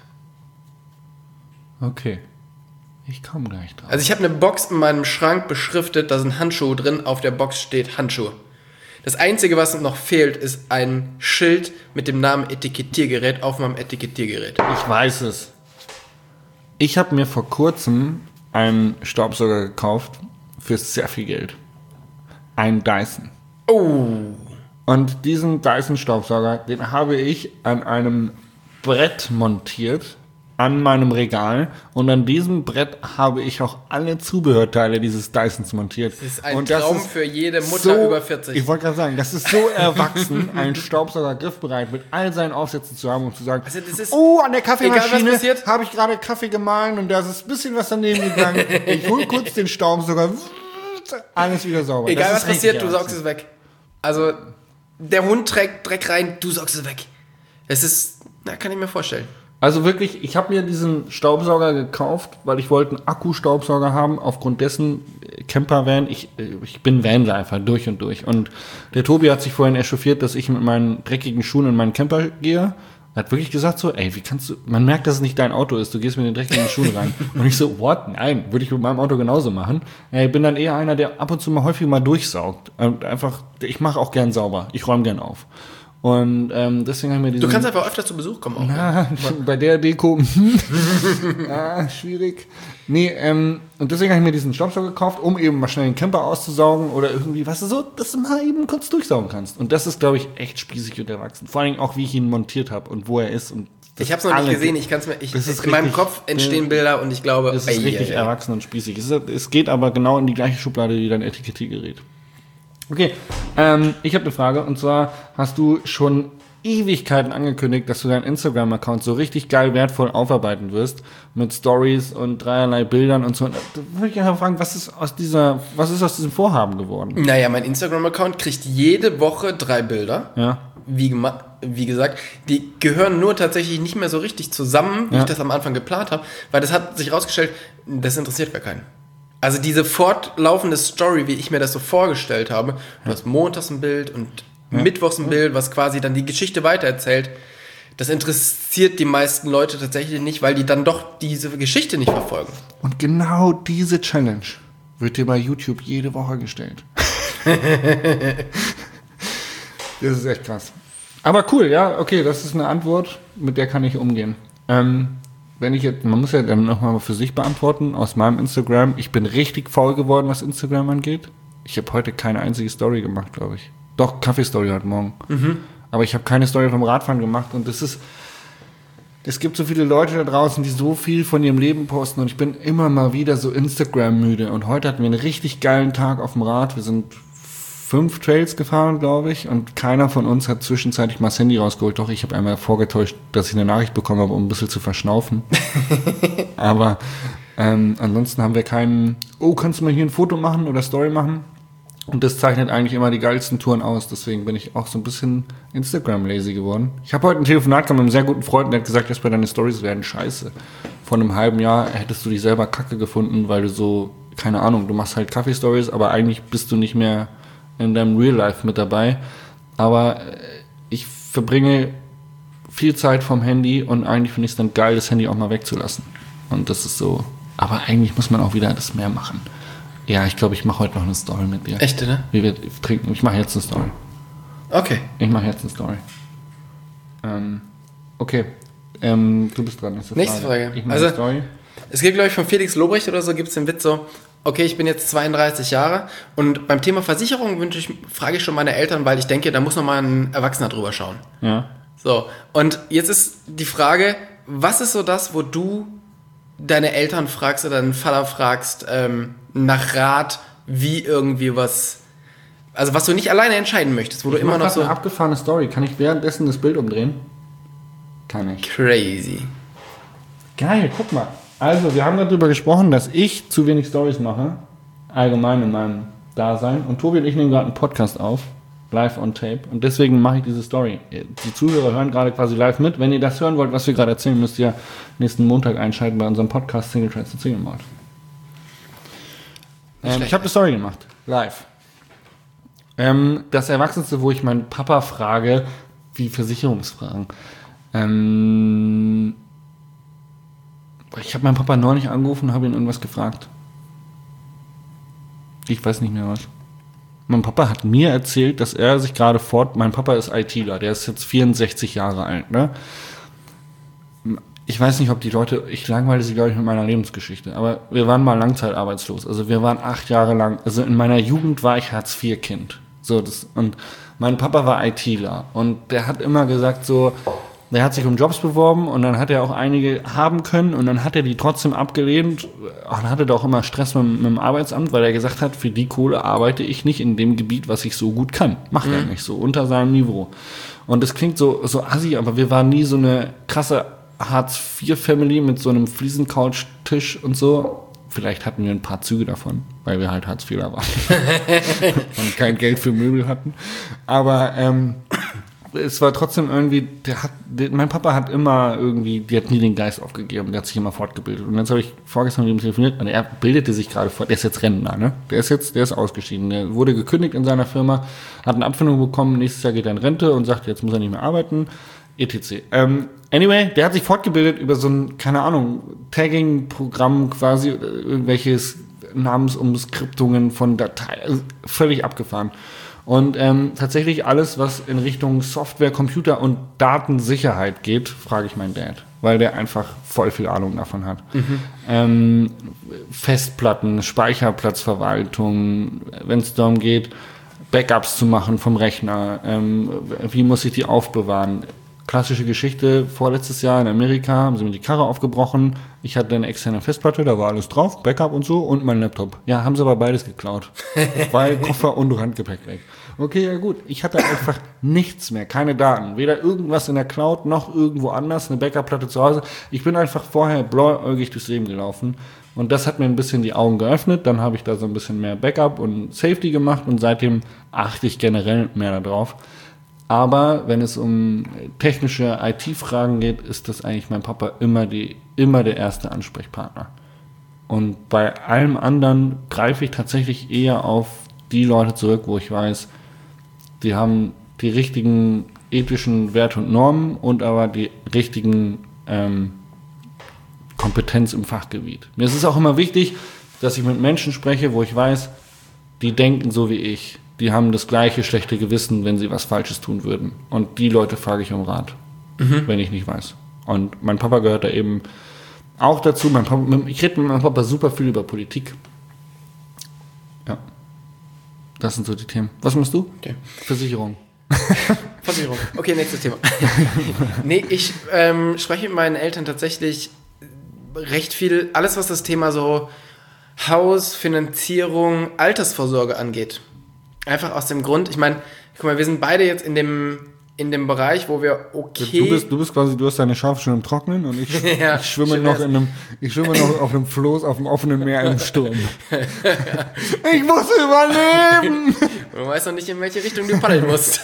Okay. Ich komme gleich drauf. Also ich habe eine Box in meinem Schrank beschriftet, da sind Handschuhe drin, auf der Box steht Handschuhe. Das Einzige, was noch fehlt, ist ein Schild mit dem Namen Etikettiergerät auf meinem Etikettiergerät. Ich weiß es. Ich habe mir vor kurzem einen Staubsauger gekauft für sehr viel Geld. Einen Dyson. Oh. Und diesen Dyson-Staubsauger, den habe ich an einem Brett montiert, an meinem Regal. Und an diesem Brett habe ich auch alle Zubehörteile dieses Dysons montiert. Das ist ein Traum für jede Mutter so, über 40. Ich wollte gerade sagen, das ist so erwachsen, einen Staubsauger griffbereit mit all seinen Aufsätzen zu haben und zu sagen, also das ist, an der Kaffeemaschine habe ich gerade Kaffee gemahlen und da ist ein bisschen was daneben gegangen. Ich hole kurz den Staubsauger, alles wieder sauber. Egal was passiert, du saugst es weg. Also der Hund trägt Dreck rein, du saugst es weg. Es ist, kann ich mir vorstellen. Also wirklich, ich habe mir diesen Staubsauger gekauft, weil ich wollte einen Akkustaubsauger haben, aufgrund dessen Campervan, ich bin Vanlifer durch und durch. Und der Tobi hat sich vorhin echauffiert, dass ich mit meinen dreckigen Schuhen in meinen Camper gehe. Er hat wirklich gesagt so, ey, wie kannst du, man merkt, dass es nicht dein Auto ist, du gehst mit den dreckigen Schuhen rein. Und ich so, what? Nein, würde ich mit meinem Auto genauso machen. Ich bin dann eher einer, der ab und zu mal häufig mal durchsaugt. Und einfach, ich mache auch gern sauber, ich räume gern auf. Und deswegen haben wir diesen... Du kannst einfach öfter zu Besuch kommen. Auch, ja. Bei der Deko. Schwierig. Nee, und deswegen habe ich mir diesen Staubsauger gekauft, um eben mal schnell den Camper auszusaugen oder irgendwie, weißt du, so, dass du mal eben kurz durchsaugen kannst. Und das ist, glaube ich, echt spießig und erwachsen. Vor allem auch, wie ich ihn montiert habe und wo er ist. Und ich habe es noch nicht gesehen, ich kann es mir... in meinem Kopf entstehen Bilder und ich glaube... Es ist richtig erwachsen und spießig. Es geht aber genau in die gleiche Schublade wie dein Etikettiergerät. Okay, ich habe eine Frage und zwar hast du schon Ewigkeiten angekündigt, dass du deinen Instagram-Account so richtig geil wertvoll aufarbeiten wirst mit Stories und dreierlei Bildern und so. Da würde ich gerne fragen, was ist aus diesem Vorhaben geworden? Naja, mein Instagram-Account kriegt jede Woche 3 Bilder. Ja. Wie gesagt, die gehören nur tatsächlich nicht mehr so richtig zusammen, wie ich das am Anfang geplant habe, weil das hat sich rausgestellt, das interessiert gar keinen. Also diese fortlaufende Story, wie ich mir das so vorgestellt habe, du hast montags ein Bild und mittwochs ein Bild, was quasi dann die Geschichte weitererzählt, das interessiert die meisten Leute tatsächlich nicht, weil die dann doch diese Geschichte nicht verfolgen. Und genau diese Challenge wird dir bei YouTube jede Woche gestellt. Das ist echt krass. Aber cool, ja, okay, das ist eine Antwort, mit der kann ich umgehen. Man muss ja dann nochmal für sich beantworten, aus meinem Instagram, ich bin richtig faul geworden, was Instagram angeht. Ich habe heute keine einzige Story gemacht, glaube ich. Doch, Kaffee-Story heute Morgen. Aber ich habe keine Story vom Radfahren gemacht und es gibt so viele Leute da draußen, die so viel von ihrem Leben posten und ich bin immer mal wieder so Instagram-müde und heute hatten wir einen richtig geilen Tag auf dem Rad. Wir sind 5 Trails gefahren, glaube ich, und keiner von uns hat zwischenzeitlich mal das Handy rausgeholt. Doch, ich habe einmal vorgetäuscht, dass ich eine Nachricht bekommen habe, um ein bisschen zu verschnaufen. Aber ansonsten haben wir keinen, kannst du mal hier ein Foto machen oder Story machen? Und das zeichnet eigentlich immer die geilsten Touren aus. Deswegen bin ich auch so ein bisschen Instagram-lazy geworden. Ich habe heute ein Telefonat gehabt mit einem sehr guten Freund, der hat gesagt, dass bei deine Stories werden scheiße. Vor einem halben Jahr hättest du dich selber kacke gefunden, weil du so, keine Ahnung, du machst halt Kaffee-Stories, aber eigentlich bist du nicht mehr in deinem Real Life mit dabei. Aber ich verbringe viel Zeit vom Handy und eigentlich finde ich es dann geil, das Handy auch mal wegzulassen. Und das ist so, aber eigentlich muss man auch wieder das mehr machen. Ja, ich glaube, ich mache heute noch eine Story mit dir. Echt, ne? Wie wir trinken. Ich mache jetzt eine Story. Okay. Ich mache jetzt eine Story. Okay. Du bist dran. Nächste Frage. Ich mache eine Story. Es gibt, glaube ich, von Felix Lobrecht oder so, gibt es den Witz so, okay, ich bin jetzt 32 Jahre und beim Thema Versicherung frage ich schon meine Eltern, weil ich denke, da muss noch mal ein Erwachsener drüber schauen. Ja. So, und jetzt ist die Frage, was ist so das, wo du deine Eltern fragst oder deinen Vater fragst, nach Rat, wie irgendwie was, also was du nicht alleine entscheiden möchtest, wo du immer noch so... eine abgefahrene Story. Kann ich währenddessen das Bild umdrehen? Kann ich. Crazy. Geil, guck mal. Also, wir haben darüber gesprochen, dass ich zu wenig Stories mache, allgemein in meinem Dasein. Und Tobi und ich nehmen gerade einen Podcast auf, live on tape. Und deswegen mache ich diese Story. Die Zuhörer hören gerade quasi live mit. Wenn ihr das hören wollt, was wir gerade erzählen, müsst ihr nächsten Montag einschalten bei unserem Podcast Single Trades und Single Malt. Ich habe eine Story gemacht, live. Das Erwachsenste, wo ich meinen Papa frage, wie Versicherungsfragen. Ich habe meinen Papa neulich angerufen und habe ihn irgendwas gefragt. Ich weiß nicht mehr was. Mein Papa hat mir erzählt, dass er sich gerade mein Papa ist ITler, der ist jetzt 64 Jahre alt, ne? Ich weiß nicht, ob die Leute, ich langweile sie, glaube ich, mit meiner Lebensgeschichte, aber wir waren mal langzeitarbeitslos. Also wir waren 8 Jahre lang, also in meiner Jugend war ich Hartz-IV-Kind. So, und mein Papa war ITler und der hat immer gesagt so, der hat sich um Jobs beworben und dann hat er auch einige haben können und dann hat er die trotzdem abgelehnt. Dann hatte er auch immer Stress mit dem Arbeitsamt, weil er gesagt hat, für die Kohle arbeite ich nicht in dem Gebiet, was ich so gut kann. Macht er nicht so, unter seinem Niveau. Und das klingt so assi, aber wir waren nie so eine krasse Hartz-IV-Family mit so einem Fliesencouch-Tisch und so. Vielleicht hatten wir ein paar Züge davon, weil wir halt Hartz-IVler waren und kein Geld für Möbel hatten. Aber es war trotzdem irgendwie, mein Papa hat immer irgendwie, die hat nie den Geist aufgegeben, der hat sich immer fortgebildet. Und jetzt habe ich vorgestern mit ihm telefoniert und er bildete sich gerade fort, der ist jetzt Rentner, ne? Der ist ausgeschieden, der wurde gekündigt in seiner Firma, hat eine Abfindung bekommen, nächstes Jahr geht er in Rente und sagt, jetzt muss er nicht mehr arbeiten, etc. Anyway, der hat sich fortgebildet über so ein, keine Ahnung, Tagging-Programm quasi, irgendwelches Namensumskriptungen von Dateien, also völlig abgefahren. Und tatsächlich alles, was in Richtung Software, Computer und Datensicherheit geht, frage ich meinen Dad, weil der einfach voll viel Ahnung davon hat. Festplatten, Speicherplatzverwaltung, wenn es darum geht, Backups zu machen vom Rechner, wie muss ich die aufbewahren? Klassische Geschichte, vorletztes Jahr in Amerika haben sie mir die Karre aufgebrochen. Ich hatte eine externe Festplatte, da war alles drauf, Backup und so und mein Laptop. Ja, haben sie aber beides geklaut. Weil Koffer und Handgepäck weg. Okay, ja gut. Ich hatte einfach nichts mehr, keine Daten. Weder irgendwas in der Cloud, noch irgendwo anders, eine Backup-Platte zu Hause. Ich bin einfach vorher blauäugig durchs Leben gelaufen. Und das hat mir ein bisschen die Augen geöffnet. Dann habe ich da so ein bisschen mehr Backup und Safety gemacht und seitdem achte ich generell mehr darauf. Aber wenn es um technische IT-Fragen geht, ist das eigentlich mein Papa immer der erste Ansprechpartner. Und bei allem anderen greife ich tatsächlich eher auf die Leute zurück, wo ich weiß, die haben die richtigen ethischen Werte und Normen und aber die richtigen Kompetenz im Fachgebiet. Mir ist es auch immer wichtig, dass ich mit Menschen spreche, wo ich weiß, die denken so wie ich. Die haben das gleiche schlechte Gewissen, wenn sie was Falsches tun würden. Und die Leute frage ich um Rat, wenn ich nicht weiß. Und mein Papa gehört da eben auch dazu. Ich rede mit meinem Papa super viel über Politik. Ja. Das sind so die Themen. Was machst du? Okay. Versicherung. Versicherung. Okay, nächstes Thema. Nee, ich spreche mit meinen Eltern tatsächlich recht viel, alles was das Thema so Haus, Finanzierung, Altersvorsorge angeht. Einfach aus dem Grund, ich meine, guck mal, wir sind beide jetzt in dem Bereich, wo wir Du bist quasi, du hast deine Schafe schon im Trocknen und ich, ja, ich schwimme noch auf einem Floß auf dem offenen Meer im Sturm. Ich muss überleben! Du weißt noch nicht, in welche Richtung du paddeln musst.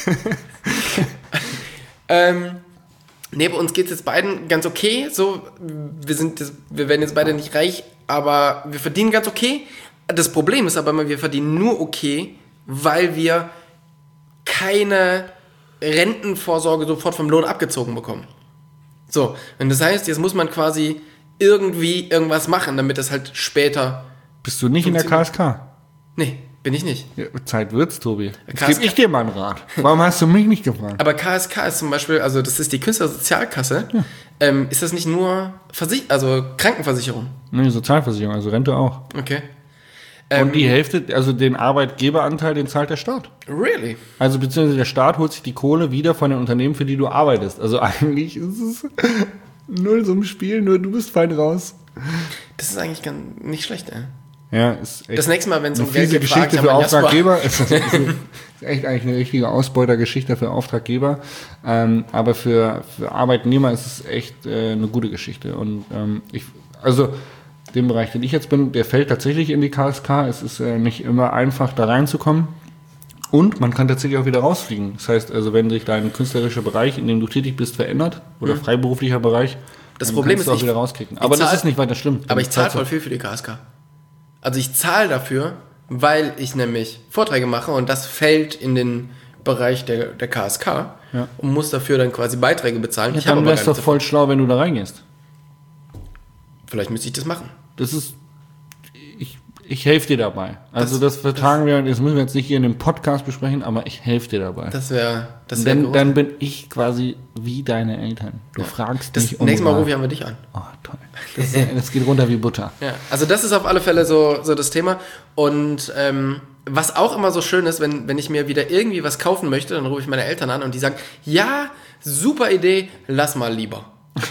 Nee, bei uns geht es jetzt beiden ganz okay. So, wir werden jetzt beide nicht reich, aber wir verdienen ganz okay. Das Problem ist aber immer, wir verdienen nur okay, weil wir keine Rentenvorsorge sofort vom Lohn abgezogen bekommen. So, und das heißt, jetzt muss man quasi irgendwie irgendwas machen, damit das halt später... Bist du nicht in der KSK? Nee, bin ich nicht. Ja, Zeit wird's, Tobi. Jetzt gebe ich dir mal einen Rat. Warum hast du mich nicht gefragt? Aber KSK ist zum Beispiel, also das ist die Künstlersozialkasse. Ja. Ist das nicht nur Krankenversicherung? Nee, Sozialversicherung, also Rente auch. Okay. Und die Hälfte, also den Arbeitgeberanteil, den zahlt der Staat. Really? Also beziehungsweise der Staat holt sich die Kohle wieder von den Unternehmen, für die du arbeitest. Also eigentlich ist es null so ein Spiel, nur du bist fein raus. Das ist eigentlich nicht schlecht, ey. Ja, ist echt Das nächste Mal, wenn es eine um Geld fiese geht, frage Geschichte ich für aber Jasper. Auftraggeber. Es ist echt eigentlich eine richtige Ausbeutergeschichte für Auftraggeber. Aber für Arbeitnehmer ist es echt eine gute Geschichte. Und also den Bereich, den ich jetzt bin, der fällt tatsächlich in die KSK. Es ist nicht immer einfach, da reinzukommen. Und man kann tatsächlich auch wieder rausfliegen. Das heißt, also wenn sich dein künstlerischer Bereich, in dem du tätig bist, verändert, oder freiberuflicher Bereich, Das dann Problem kannst ist, du auch ich- wieder rauskicken. Aber das zahl- ist nicht weiter schlimm. Aber ich zahle Zahlst du- voll viel für die KSK. Also ich zahle dafür, weil ich nämlich Vorträge mache und das fällt in den Bereich der KSK Ja. und muss dafür dann quasi Beiträge bezahlen. Ich habe Dann aber wär's gar doch nichts voll schlau, wenn du da reingehst. davon. Vielleicht müsste ich das machen. Das ist, ich helfe dir dabei. Also das vertragen wir, das müssen wir jetzt nicht hier in dem Podcast besprechen, aber ich helfe dir dabei. Das wäre Dann bin ich quasi wie deine Eltern. Du fragst das mich um nächste Mal Rat. rufe ich einfach dich an. Oh, toll. Das geht runter wie Butter. Ja, also das ist auf alle Fälle so das Thema. Und was auch immer so schön ist, wenn ich mir wieder irgendwie was kaufen möchte, dann rufe ich meine Eltern an und die sagen, ja, super Idee, lass mal lieber.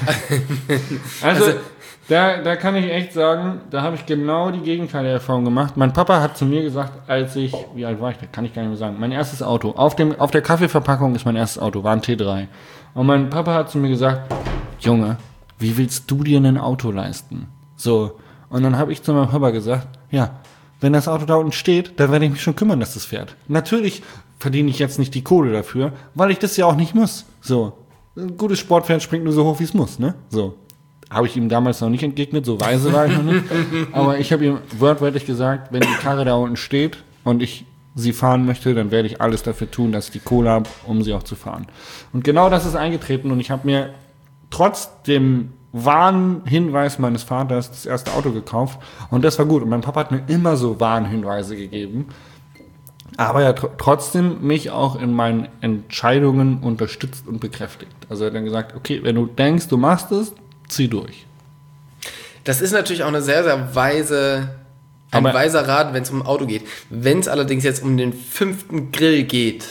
Also, da kann ich echt sagen, da habe ich genau die gegenteilige Erfahrung gemacht. Mein Papa hat zu mir gesagt, wie alt war ich, da kann ich gar nicht mehr sagen, mein erstes Auto, auf der Kaffeeverpackung ist mein erstes Auto, war ein T3. Und mein Papa hat zu mir gesagt, Junge, wie willst du dir ein Auto leisten? So, und dann habe ich zu meinem Papa gesagt, ja, wenn das Auto da unten steht, dann werde ich mich schon kümmern, dass das fährt. Natürlich verdiene ich jetzt nicht die Kohle dafür, weil ich das ja auch nicht muss. So, ein gutes Sportpferd springt nur so hoch, wie es muss, ne? So. Habe ich ihm damals noch nicht entgegnet, so weise war ich noch nicht. Aber ich habe ihm wortwörtlich gesagt, wenn die Karre da unten steht und ich sie fahren möchte, dann werde ich alles dafür tun, dass ich die Kohle habe, um sie auch zu fahren. Und genau das ist eingetreten und ich habe mir trotz dem Warnhinweis meines Vaters das erste Auto gekauft und das war gut. Und mein Papa hat mir immer so Warnhinweise gegeben, aber er hat trotzdem mich auch in meinen Entscheidungen unterstützt und bekräftigt. Also er hat dann gesagt, okay, wenn du denkst, du machst es, zieh durch. Das ist natürlich auch eine sehr, sehr weiser Rat, wenn es um ein Auto geht. Wenn es allerdings jetzt um den 5. Grill geht,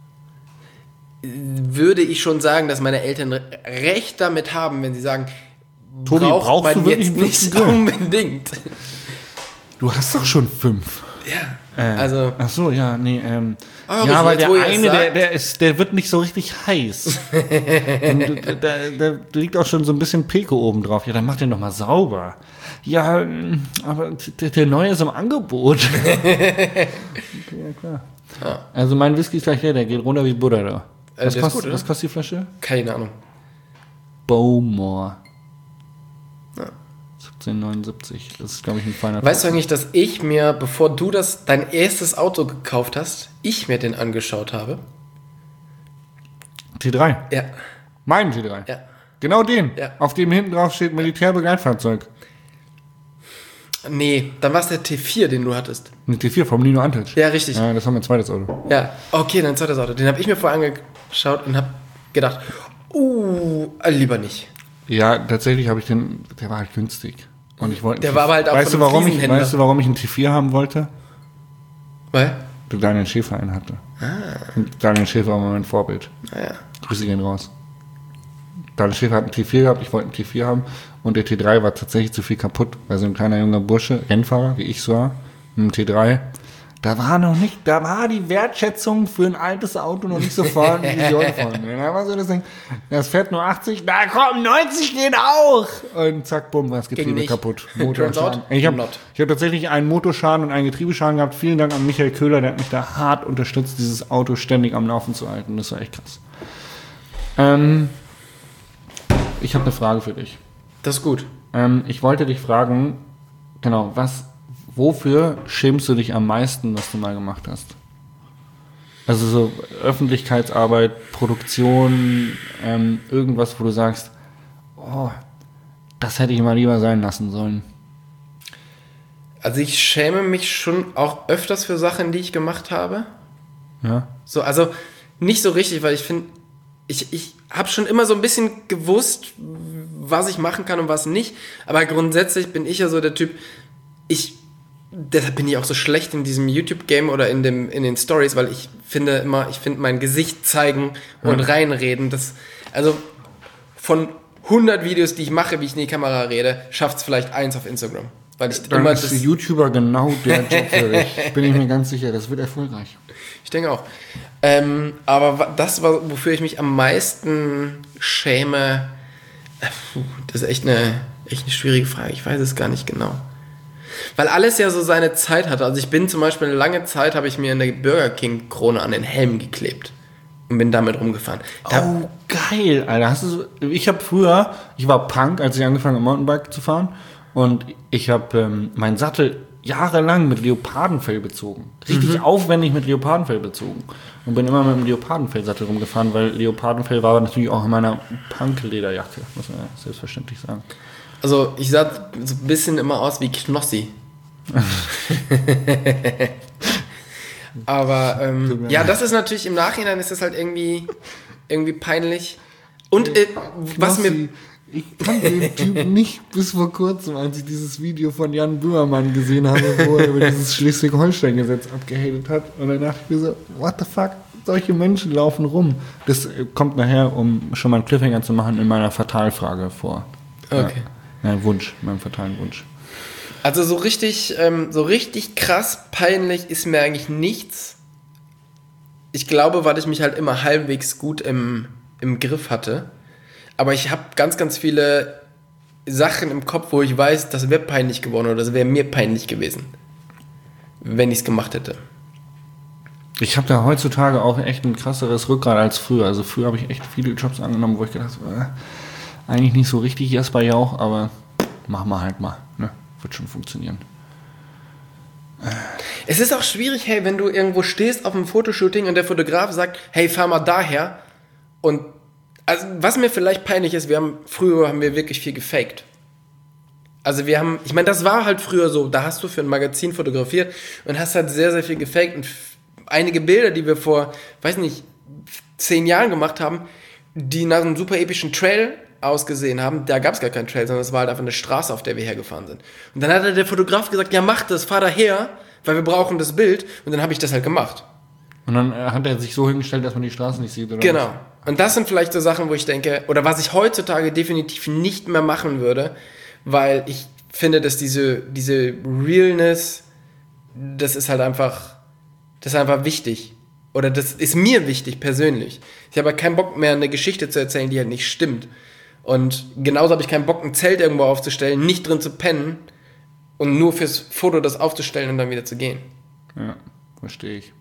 würde ich schon sagen, dass meine Eltern recht damit haben, wenn sie sagen, Tobi, brauchst man du wirklich jetzt einen nicht 5. Grill? unbedingt. Du hast doch schon 5. Ja, also Ach so, ja, nee, Oh, ja, weil jetzt, der wo ihr es eine, sagt. der wird nicht so richtig heiß. Und da liegt auch schon so ein bisschen Peko oben drauf. Ja, dann mach den doch mal sauber. Ja, aber der neue ist im Angebot. Okay, ja, klar. Ja. Also mein Whisky ist gleich der geht runter wie Butter da. Was, der ist gut, oder? was kostet die Flasche? Keine Ahnung. Bowmore. Ja. 17,79. Das ist, glaube ich, ein feiner Weißt du eigentlich, dass ich mir, bevor du dein erstes Auto gekauft hast, ich mir den angeschaut habe? T3. Ja. Mein T3. Ja. Genau den. Ja. Auf dem hinten drauf steht Militärbegleitfahrzeug. Nee, dann war es der T4, den du hattest. Ein T4 vom Nino Antic. Ja, richtig. Ja, das war mein zweites Auto. Ja, okay, dein zweites Auto. Den habe ich mir vorher angeschaut und habe gedacht, lieber nicht. Ja, tatsächlich habe ich der war halt günstig. Und ich wollte. Der war aber halt auch weißt von du, einem warum ich, Fliesenhändler. weißt du, warum ich einen T4 haben wollte? Weil? Du Daniel Schäfer einen hatte. Und Daniel Schäfer war mein Vorbild. Naja. Grüße gehen raus. Daniel Schäfer hat einen T4 gehabt, ich wollte einen T4 haben. Und der T3 war tatsächlich zu viel kaputt, weil so ein kleiner junger Bursche, Rennfahrer, wie ich so war, mit dem T3, da war die Wertschätzung für ein altes Auto noch nicht so vorhanden, wie sie heute vorhanden. Da war so das Ding, das fährt nur 80, na komm, 90 geht auch! Und zack, bumm, war das Getriebe nicht. kaputt. Turns Motorschaden. out, Ich habe not. tatsächlich einen Motorschaden und einen Getriebeschaden gehabt. Vielen Dank an Michael Köhler, der hat mich da hart unterstützt, dieses Auto ständig am Laufen zu halten. Das war echt krass. Ich habe eine Frage für dich. Das ist gut. Ich wollte dich fragen, genau, wofür schämst du dich am meisten, was du mal gemacht hast? Also so Öffentlichkeitsarbeit, Produktion, irgendwas, wo du sagst, oh, das hätte ich mal lieber sein lassen sollen. Also ich schäme mich schon auch öfters für Sachen, die ich gemacht habe. Ja. So, also nicht so richtig, weil ich finde, ich habe schon immer so ein bisschen gewusst, was ich machen kann und was nicht. Aber grundsätzlich bin ich ja so der Typ, ich deshalb bin ich auch so schlecht in diesem YouTube-Game oder in den Stories, weil ich finde mein Gesicht zeigen und reinreden, also von 100 Videos, die ich mache, wie ich in die Kamera rede, schafft es vielleicht 1 auf Instagram. Weil ich Dann ist YouTuber genau der Job für dich. Bin ich mir ganz sicher, das wird erfolgreich. Ich denke auch. Aber das war, wofür ich mich am meisten schäme, das ist echt eine schwierige Frage. Ich weiß es gar nicht genau. Weil alles ja so seine Zeit hatte. Also ich bin zum Beispiel eine lange Zeit, habe ich mir eine Burger King Krone an den Helm geklebt. Und bin damit rumgefahren. Oh, geil, Alter. Ich war Punk, als ich angefangen habe, Mountainbike zu fahren. Und ich habe meinen Sattel jahrelang mit Leopardenfell bezogen. Richtig aufwendig mit Leopardenfell bezogen. Und bin immer mit dem Leopardenfellsattel rumgefahren, weil Leopardenfell war natürlich auch in meiner Punk-Lederjacke, muss man ja selbstverständlich sagen. Also ich sah so ein bisschen immer aus wie Knossi. Aber ja, das ist natürlich im Nachhinein ist das halt irgendwie peinlich. Und was mir... Ich kannte den Typ nicht bis vor kurzem, als ich dieses Video von Jan Böhmermann gesehen habe, wo er über dieses Schleswig-Holstein-Gesetz abgehatet hat. Und dann dachte ich mir so, what the fuck, solche Menschen laufen rum. Das kommt nachher, um schon mal einen Cliffhanger zu machen, in meiner Fatalfrage vor. Okay. Mein Wunsch, meinem fatalen Wunsch. Also so richtig krass peinlich ist mir eigentlich nichts. Ich glaube, weil ich mich halt immer halbwegs gut im Griff hatte. Aber ich habe ganz, ganz viele Sachen im Kopf, wo ich weiß, das wäre peinlich geworden oder das wäre mir peinlich gewesen, wenn ich es gemacht hätte. Ich habe da heutzutage auch echt ein krasseres Rückgrat als früher. Also früher habe ich echt viele Jobs angenommen, wo ich gedacht habe, eigentlich nicht so richtig Jasper Jauch, aber machen wir halt mal. Ne? Wird schon funktionieren. Es ist auch schwierig, hey, wenn du irgendwo stehst auf einem Fotoshooting und der Fotograf sagt, hey, fahr mal daher. Und also, was mir vielleicht peinlich ist, früher haben wir wirklich viel gefaked. Also ich meine, das war halt früher so, da hast du für ein Magazin fotografiert und hast halt sehr, sehr viel gefaked und einige Bilder, die wir vor, 10 Jahren gemacht haben, die nach einem super epischen Trail ausgesehen haben, da gab es gar keinen Trail, sondern es war halt einfach eine Straße, auf der wir hergefahren sind. Und dann hat der Fotograf gesagt, ja mach das, fahr daher, weil wir brauchen das Bild und dann habe ich das halt gemacht. Und dann hat er sich so hingestellt, dass man die Straße nicht sieht, oder? Genau. Was? Und das sind vielleicht so Sachen, wo ich denke, oder was ich heutzutage definitiv nicht mehr machen würde, weil ich finde, dass diese Realness, das ist einfach wichtig. Oder das ist mir wichtig, persönlich. Ich habe keinen Bock mehr, eine Geschichte zu erzählen, die halt nicht stimmt. Und genauso habe ich keinen Bock, ein Zelt irgendwo aufzustellen, nicht drin zu pennen und nur fürs Foto das aufzustellen und dann wieder zu gehen. Ja, verstehe ich.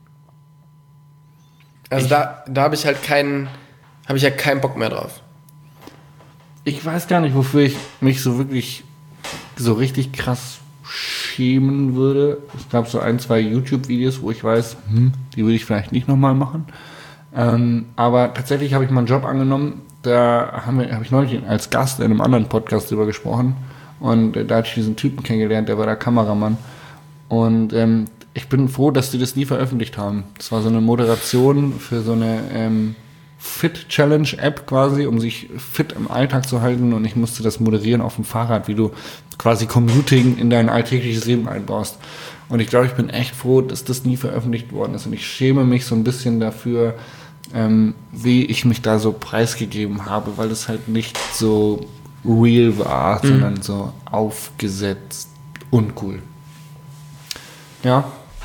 Also da habe ich halt keinen Bock mehr drauf. Ich weiß gar nicht, wofür ich mich so wirklich so richtig krass schämen würde. Es gab so 1, 2 YouTube-Videos, wo ich weiß, die würde ich vielleicht nicht nochmal machen. Aber tatsächlich habe ich mal einen Job angenommen, da habe ich neulich als Gast in einem anderen Podcast drüber gesprochen. Und da hatte ich diesen Typen kennengelernt, der war der Kameramann. Und ich bin froh, dass die das nie veröffentlicht haben. Das war so eine Moderation für so eine Fit-Challenge-App quasi, um sich fit im Alltag zu halten. Und ich musste das moderieren auf dem Fahrrad, wie du quasi Commuting in dein alltägliches Leben einbaust. Und ich glaube, ich bin echt froh, dass das nie veröffentlicht worden ist. Und ich schäme mich so ein bisschen dafür, wie ich mich da so preisgegeben habe, weil es halt nicht so real war, sondern so aufgesetzt uncool. Ja,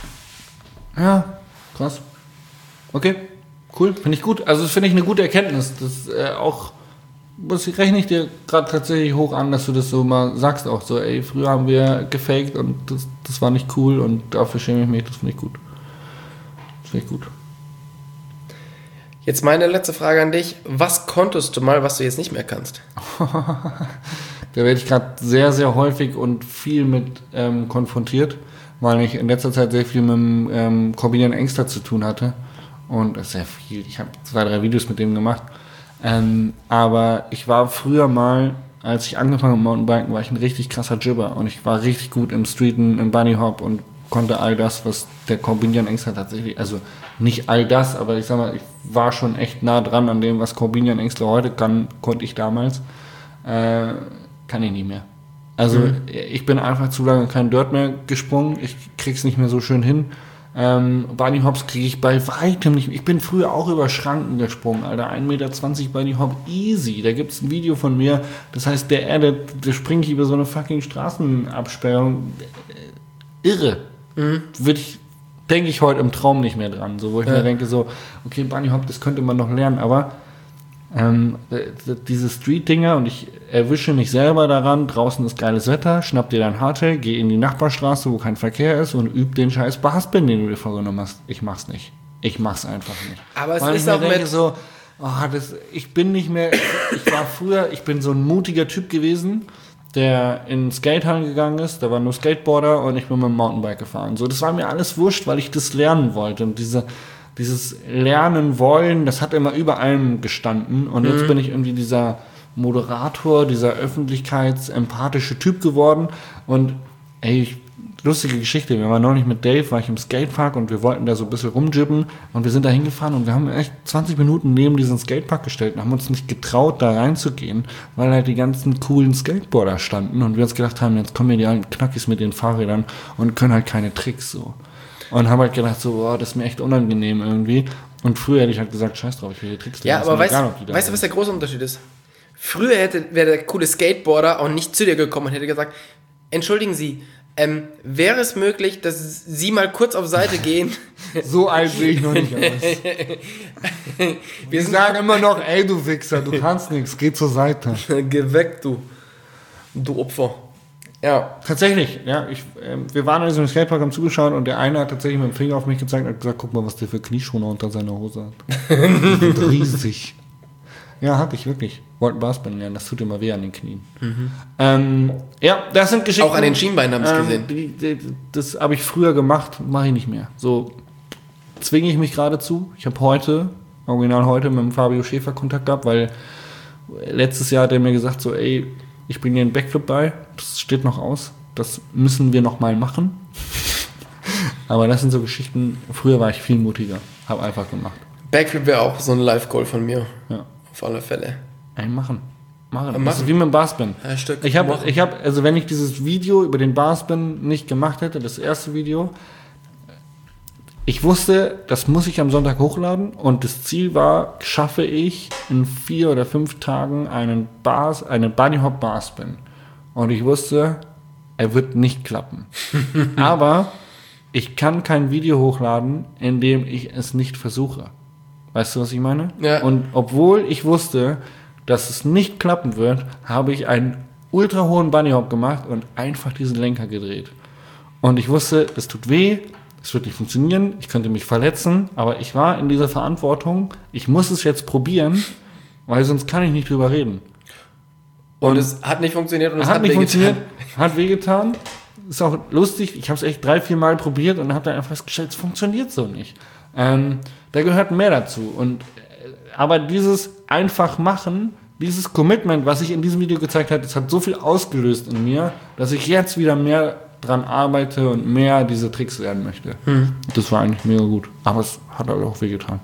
krass. Okay, cool, finde ich gut. Also das finde ich eine gute Erkenntnis. Das rechne ich dir gerade tatsächlich hoch an, dass du das so mal sagst auch so, ey, früher haben wir gefaked und das war nicht cool und dafür schäme ich mich, das finde ich gut. Das finde ich gut. Jetzt meine letzte Frage an dich. Was konntest du mal, was du jetzt nicht mehr kannst? Da werde ich gerade sehr, sehr häufig und viel mit konfrontiert, weil ich in letzter Zeit sehr viel mit dem Corbinian Engster zu tun hatte. Und das ist sehr viel. Ich habe 2, 3 Videos mit dem gemacht. Aber ich war früher mal, als ich angefangen habe mit Mountainbiken, war ich ein richtig krasser Jibber. Und ich war richtig gut im Streeten, im Bunny Hop und konnte all das, was der Corbinian Engster tatsächlich, also nicht all das, aber ich sag mal, ich war schon echt nah dran an dem, was Corbinian Engster heute kann, konnte ich damals. Kann ich nicht mehr. Also ich bin einfach zu lange kein Dirt mehr gesprungen. Ich krieg's nicht mehr so schön hin. Bunny Hops kriege ich bei weitem nicht. Ich bin früher auch über Schranken gesprungen, Alter. 1,20 Meter Bunny Hop, easy. Da gibt's ein Video von mir. Das heißt, der springe ich über so eine fucking Straßenabsperrung. Irre. Denke ich heute im Traum nicht mehr dran. So, wo ich mir denke, so, okay, Bunny Hop, das könnte man noch lernen, aber diese Street-Dinger, und ich erwische mich selber daran, draußen ist geiles Wetter, schnapp dir dein Hardtail, geh in die Nachbarstraße, wo kein Verkehr ist, und üb den scheiß Barspin, den du dir vorgenommen hast. Ich mach's nicht. Ich mach's einfach nicht. Aber es Weil ist ich auch mir denke mit... so, ich bin nicht mehr, ich bin so ein mutiger Typ gewesen, der in Skatehallen gegangen ist, da waren nur Skateboarder und ich bin mit dem Mountainbike gefahren. So, das war mir alles wurscht, weil ich das lernen wollte, und dieses Lernen wollen, das hat immer über allem gestanden. Und jetzt bin ich irgendwie dieser Moderator, dieser öffentlichkeitsempathische Typ geworden. Und lustige Geschichte, wir waren neulich mit Dave, war ich im Skatepark und wir wollten da so ein bisschen rumjibben. Und wir sind da hingefahren und wir haben echt 20 Minuten neben diesen Skatepark gestellt und haben uns nicht getraut, da reinzugehen, weil halt die ganzen coolen Skateboarder standen. Und wir uns gedacht haben, jetzt kommen hier die alten Knackis mit den Fahrrädern und können halt keine Tricks so. Und haben halt gedacht, so, boah, das ist mir echt unangenehm irgendwie. Und früher hätte ich halt gesagt, scheiß drauf, ich will hier Tricks lernen. Ja, aber weißt du, was der große Unterschied ist? Früher wäre der coole Skateboarder auch nicht zu dir gekommen und hätte gesagt, entschuldigen Sie, wäre es möglich, dass Sie mal kurz auf Seite gehen? So alt sehe ich noch nicht aus. Wir sagen immer noch, ey, du Wichser, du kannst nichts, geh zur Seite. Geh weg, du Opfer. Ja. Tatsächlich, ja. Wir waren in so einem Skatepark am Zugeschauen und der eine hat tatsächlich mit dem Finger auf mich gezeigt und hat gesagt, guck mal, was der für Knieschoner unter seiner Hose hat. Die sind riesig. Ja, hab ich wirklich. Wollten Barspin lernen, das tut immer weh an den Knien. Ja, das sind Geschichten. Auch an den Schienbeinen habe ich gesehen. Das habe ich früher gemacht, mache ich nicht mehr. So zwinge ich mich geradezu. Ich habe original heute mit dem Fabio Schäfer Kontakt gehabt, weil letztes Jahr hat er mir gesagt, so, ey, ich bringe dir einen Backflip bei, das steht noch aus, das müssen wir noch mal machen. Aber das sind so Geschichten, früher war ich viel mutiger, habe einfach gemacht. Backflip wäre auch so ein Live-Goal von mir. Ja. Auf alle Fälle. Machen. Das ist wie mit dem Barspin. Ich habe, also wenn ich dieses Video über den Barspin nicht gemacht hätte, das erste Video, ich wusste, das muss ich am Sonntag hochladen und das Ziel war, schaffe ich in 4 oder 5 Tagen einen Bunny Hop Barspin. Und ich wusste, er wird nicht klappen. Aber ich kann kein Video hochladen, in dem ich es nicht versuche. Weißt du, was ich meine? Ja. Und obwohl ich wusste, dass es nicht klappen wird, habe ich einen ultra hohen Bunny Hop gemacht und einfach diesen Lenker gedreht. Und ich wusste, das tut weh, es wird nicht funktionieren, ich könnte mich verletzen, aber ich war in dieser Verantwortung, ich muss es jetzt probieren, weil sonst kann ich nicht drüber reden. Und es hat nicht funktioniert und es hat nicht funktioniert, hat wehgetan. Ist auch lustig, ich habe es echt 3-4 Mal probiert und habe dann einfach festgestellt, es funktioniert so nicht. Da gehört mehr dazu. Aber dieses einfach machen, dieses Commitment, was ich in diesem Video gezeigt habe, das hat so viel ausgelöst in mir, dass ich jetzt wieder mehr dran arbeite und mehr diese Tricks lernen möchte. Das war eigentlich mega gut. Aber es hat halt auch wehgetan.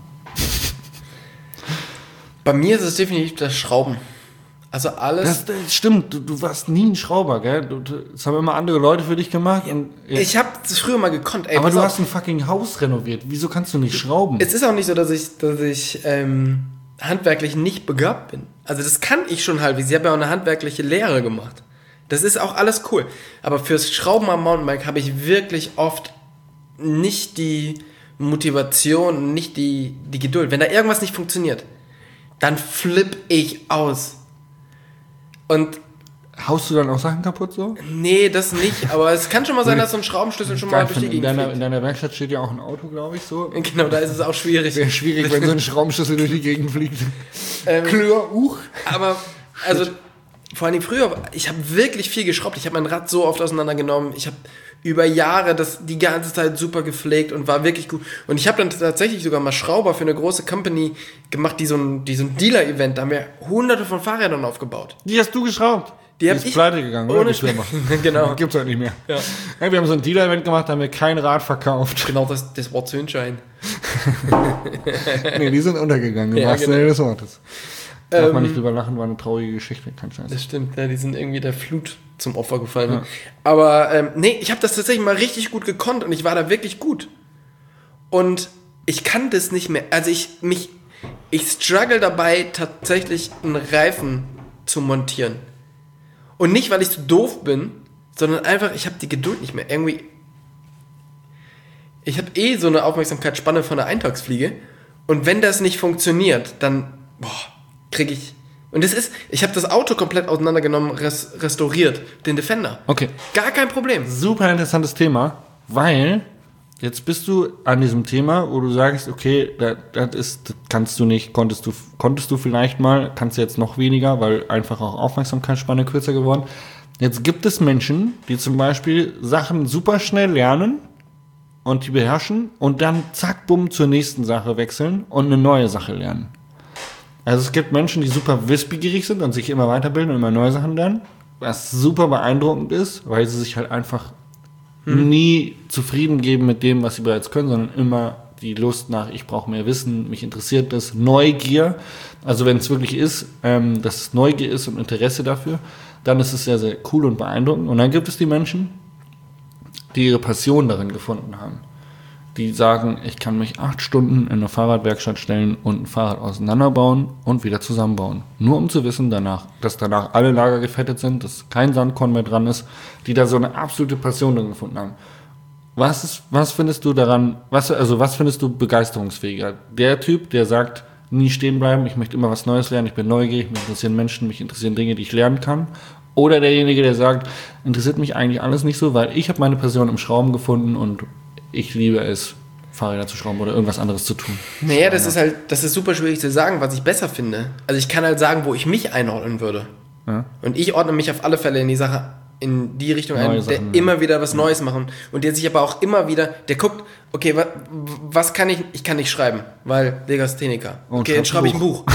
Bei mir ist es definitiv das Schrauben. Also alles... Das stimmt, du warst nie ein Schrauber, gell? Das haben immer andere Leute für dich gemacht. Und ich habe das früher mal gekonnt. Ey, aber du hast ein fucking Haus renoviert. Wieso kannst du nicht schrauben? Es ist auch nicht so, dass ich handwerklich nicht begabt bin. Also das kann ich schon halbwegs. Ich habe ja auch eine handwerkliche Lehre gemacht. Das ist auch alles cool. Aber fürs Schrauben am Mountainbike habe ich wirklich oft nicht die Motivation, nicht die Geduld. Wenn da irgendwas nicht funktioniert, dann flippe ich aus. Und haust du dann auch Sachen kaputt so? Nee, das nicht. Aber es kann schon mal sein, dass so ein Schraubenschlüssel schon mal durch die Gegend fliegt. In deiner Werkstatt steht ja auch ein Auto, glaube ich, so. Genau, da ist es auch schwierig. Wäre schwierig, wenn so ein Schraubenschlüssel durch die Gegend fliegt. Aber, also, vor allem früher, ich habe wirklich viel geschraubt. Ich habe mein Rad so oft auseinandergenommen. Ich habe über Jahre das die ganze Zeit super gepflegt und war wirklich gut. Und ich habe dann tatsächlich sogar mal Schrauber für eine große Company gemacht, die so ein Dealer-Event, da haben wir hunderte von Fahrrädern aufgebaut. Die hast du geschraubt? Die ist pleite gegangen, oder? Die Firma. Genau. Gibt's halt nicht mehr. Ja. Ja, wir haben so ein Dealer-Event gemacht, da haben wir kein Rad verkauft. Genau, das war Zündschein. Nee, die sind untergegangen, im wahrsten Sinne des Wortes. Darf man nicht drüber lachen, war eine traurige Geschichte, kein Scheiß. Das stimmt, ja, die sind irgendwie der Flut zum Opfer gefallen. Ja. Aber nee, ich habe das tatsächlich mal richtig gut gekonnt und ich war da wirklich gut. Und ich kann das nicht mehr, also ich struggle dabei, tatsächlich einen Reifen zu montieren. Und nicht, weil ich zu doof bin, sondern einfach, ich habe die Geduld nicht mehr. Irgendwie, ich habe so eine Aufmerksamkeitsspanne von der Eintagsfliege und wenn das nicht funktioniert, dann kriege ich... Und ich habe das Auto komplett auseinandergenommen, restauriert, den Defender. Okay. Gar kein Problem. Super interessantes Thema, weil jetzt bist du an diesem Thema, wo du sagst, okay, das kannst du nicht, konntest du vielleicht mal, kannst du jetzt noch weniger, weil einfach auch Aufmerksamkeitsspanne kürzer geworden. Jetzt gibt es Menschen, die zum Beispiel Sachen super schnell lernen und die beherrschen und dann zack, bumm, zur nächsten Sache wechseln und eine neue Sache lernen. Also es gibt Menschen, die super wissbegierig sind und sich immer weiterbilden und immer neue Sachen lernen, was super beeindruckend ist, weil sie sich halt einfach nie zufrieden geben mit dem, was sie bereits können, sondern immer die Lust nach, ich brauche mehr Wissen, mich interessiert das, Neugier. Also wenn es wirklich ist, dass es Neugier ist und Interesse dafür, dann ist es sehr, sehr cool und beeindruckend. Und dann gibt es die Menschen, die ihre Passion darin gefunden haben. Die sagen, ich kann mich 8 Stunden in eine Fahrradwerkstatt stellen und ein Fahrrad auseinanderbauen und wieder zusammenbauen. Nur um zu wissen, dass danach alle Lager gefettet sind, dass kein Sandkorn mehr dran ist, die da so eine absolute Passion drin gefunden haben. Was findest du daran, was findest du begeisterungsfähiger? Der Typ, der sagt, nie stehen bleiben, ich möchte immer was Neues lernen, ich bin neugierig, mich interessieren Menschen, mich interessieren Dinge, die ich lernen kann. Oder derjenige, der sagt, interessiert mich eigentlich alles nicht so, weil ich habe meine Passion im Schrauben gefunden und ich liebe es, Fahrräder zu schrauben oder irgendwas anderes zu tun. Naja, das ist super schwierig zu sagen, was ich besser finde. Also ich kann halt sagen, wo ich mich einordnen würde. Ja. Und ich ordne mich auf alle Fälle in die Richtung ein, der immer wieder was Neues machen. Und der sich aber auch immer wieder, der guckt, okay, was kann ich kann nicht schreiben, weil Legastheniker. Okay, dann schreibe ich ein Buch.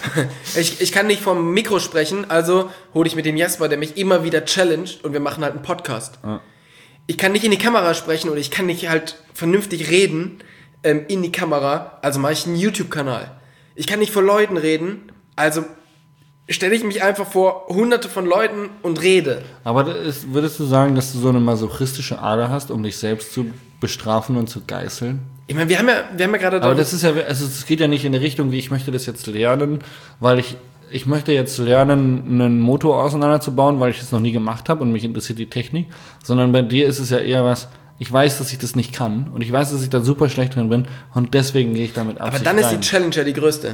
ich kann nicht vom Mikro sprechen, also hole ich mir den Jasper, der mich immer wieder challenged und wir machen halt einen Podcast. Ja. Ich kann nicht in die Kamera sprechen oder ich kann nicht halt vernünftig reden in die Kamera, also mache ich einen YouTube-Kanal. Ich kann nicht vor Leuten reden, also stelle ich mich einfach vor hunderte von Leuten und rede. Aber würdest du sagen, dass du so eine masochistische Ader hast, um dich selbst zu bestrafen und zu geißeln? Ich meine, wir haben ja gerade... Aber das ist ja, also es geht ja nicht in die Richtung, wie ich möchte das jetzt lernen, weil ich möchte jetzt lernen, einen Motor auseinanderzubauen, weil ich das noch nie gemacht habe und mich interessiert die Technik, sondern bei dir ist es ja eher was, ich weiß, dass ich das nicht kann und ich weiß, dass ich da super schlecht drin bin und deswegen gehe ich damit ab. Aber dann ist die Challenge ja die größte.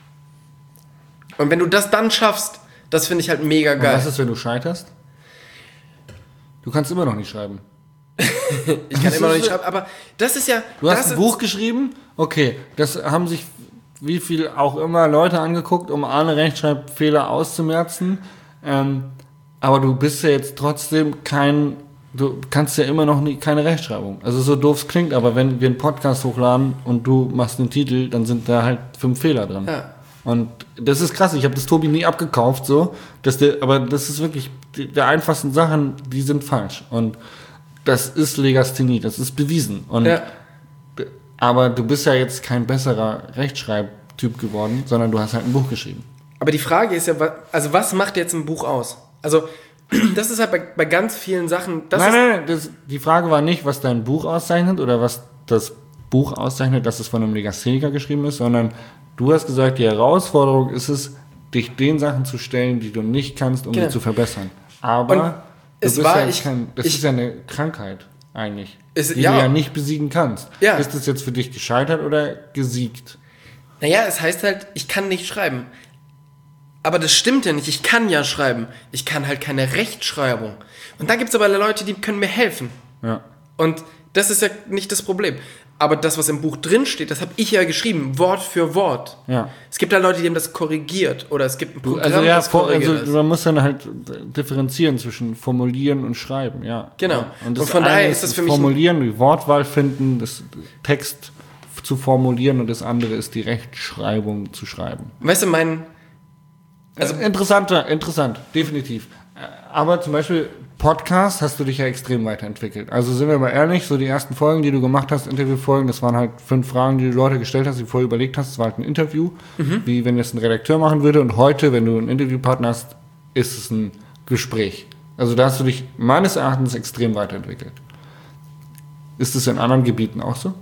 Und wenn du das dann schaffst, das finde ich halt mega geil. Und was ist, wenn du scheiterst? Du kannst immer noch nicht schreiben. Ich kann immer noch nicht schreiben, aber das ist ja... Du hast ein Buch geschrieben, okay, das haben sich wie viel auch immer Leute angeguckt, um alle Rechtschreibfehler auszumerzen, aber du bist ja jetzt trotzdem du kannst ja immer noch keine Rechtschreibung. Also so doof es klingt, aber wenn wir einen Podcast hochladen und du machst einen Titel, dann sind da halt 5 Fehler drin. Ja. Und das ist krass, ich habe das Tobi nie abgekauft, so, aber das ist wirklich, der einfachsten Sachen, die sind falsch. Und das ist Legasthenie, das ist bewiesen. Und ja. Aber du bist ja jetzt kein besserer Rechtschreibtyp geworden, sondern du hast halt ein Buch geschrieben. Aber die Frage ist ja, also was macht jetzt ein Buch aus? Also das ist halt bei ganz vielen Sachen... Nein, die Frage war nicht, was dein Buch auszeichnet oder was das Buch auszeichnet, dass es von einem Legastheniker geschrieben ist, sondern du hast gesagt, die Herausforderung ist es, dich den Sachen zu stellen, die du nicht kannst, um sie zu verbessern. Aber das ist ja eine Krankheit eigentlich, die du ja nicht besiegen kannst. Ja. Ist das jetzt für dich gescheitert oder gesiegt? Naja, es heißt halt, ich kann nicht schreiben. Aber das stimmt ja nicht, ich kann ja schreiben. Ich kann halt keine Rechtschreibung. Und da gibt es aber Leute, die können mir helfen. Ja. Und das ist ja nicht das Problem. Aber das, was im Buch drinsteht, das habe ich ja geschrieben, Wort für Wort. Ja. Es gibt da Leute, die haben das korrigiert. Oder es gibt ein Programm, das korrigiert ist. Man muss dann halt differenzieren zwischen Formulieren und Schreiben. Ja. Genau. Ja. Und von daher ist das für mich... Formulieren, die Wortwahl finden, das Text zu formulieren und das andere ist die Rechtschreibung zu schreiben. Weißt du, interessant, definitiv. Aber zum Beispiel Podcast hast du dich ja extrem weiterentwickelt. Also sind wir mal ehrlich, so die ersten Folgen, die du gemacht hast, Interviewfolgen, das waren halt 5 Fragen, die du Leute gestellt hast, die du vorher überlegt hast, das war halt ein Interview, wie wenn das ein Redakteur machen würde. Und heute, wenn du einen Interviewpartner hast, ist es ein Gespräch. Also da hast du dich meines Erachtens extrem weiterentwickelt. Ist es in anderen Gebieten auch so?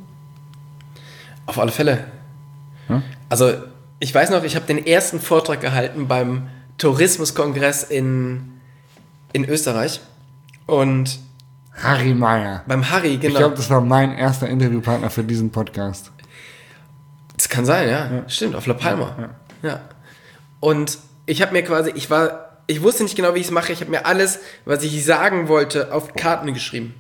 Auf alle Fälle. Hm? Also ich weiß noch, ich habe den ersten Vortrag gehalten beim Tourismuskongress in Österreich. Und Harry Meyer. beim Harry, genau. Ich glaube, das war mein erster Interviewpartner für diesen Podcast. Das kann sein, ja. Stimmt, auf La Palma. Ja. Und ich habe mir quasi, ich wusste nicht genau, wie ich es mache. Ich habe mir alles, was ich sagen wollte, auf Karten geschrieben.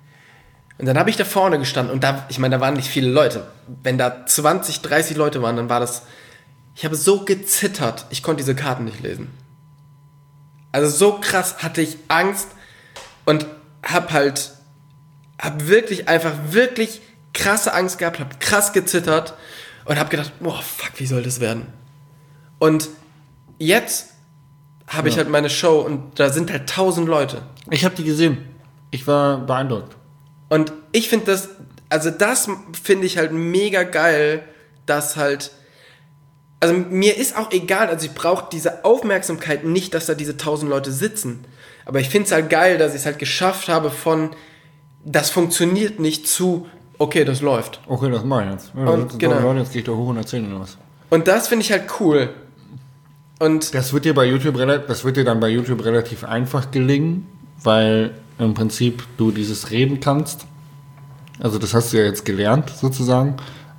Und dann habe ich da vorne gestanden und da waren nicht viele Leute. Wenn da 20, 30 Leute waren, dann war das, ich habe so gezittert, ich konnte diese Karten nicht lesen. Also so krass hatte ich Angst und habe wirklich krasse Angst gehabt, habe krass gezittert und habe gedacht, boah, fuck, wie soll das werden? Und jetzt habe ich halt meine Show und da sind halt 1000 Leute. Ich habe die gesehen. Ich war beeindruckt. Und ich finde das finde ich halt mega geil, dass halt, also mir ist auch egal, also ich brauche diese Aufmerksamkeit nicht, dass da diese 1000 Leute sitzen. Aber ich finde es halt geil, dass ich es halt geschafft habe das funktioniert nicht zu, okay, das läuft. Okay, das mache ich jetzt. Ja, Und genau. Jetzt gehe ich da hoch und erzähle dir was. Und das finde ich halt cool. Und Das wird dir dann bei YouTube relativ einfach gelingen, weil im Prinzip du dieses Reden kannst. Also das hast du ja jetzt gelernt, sozusagen.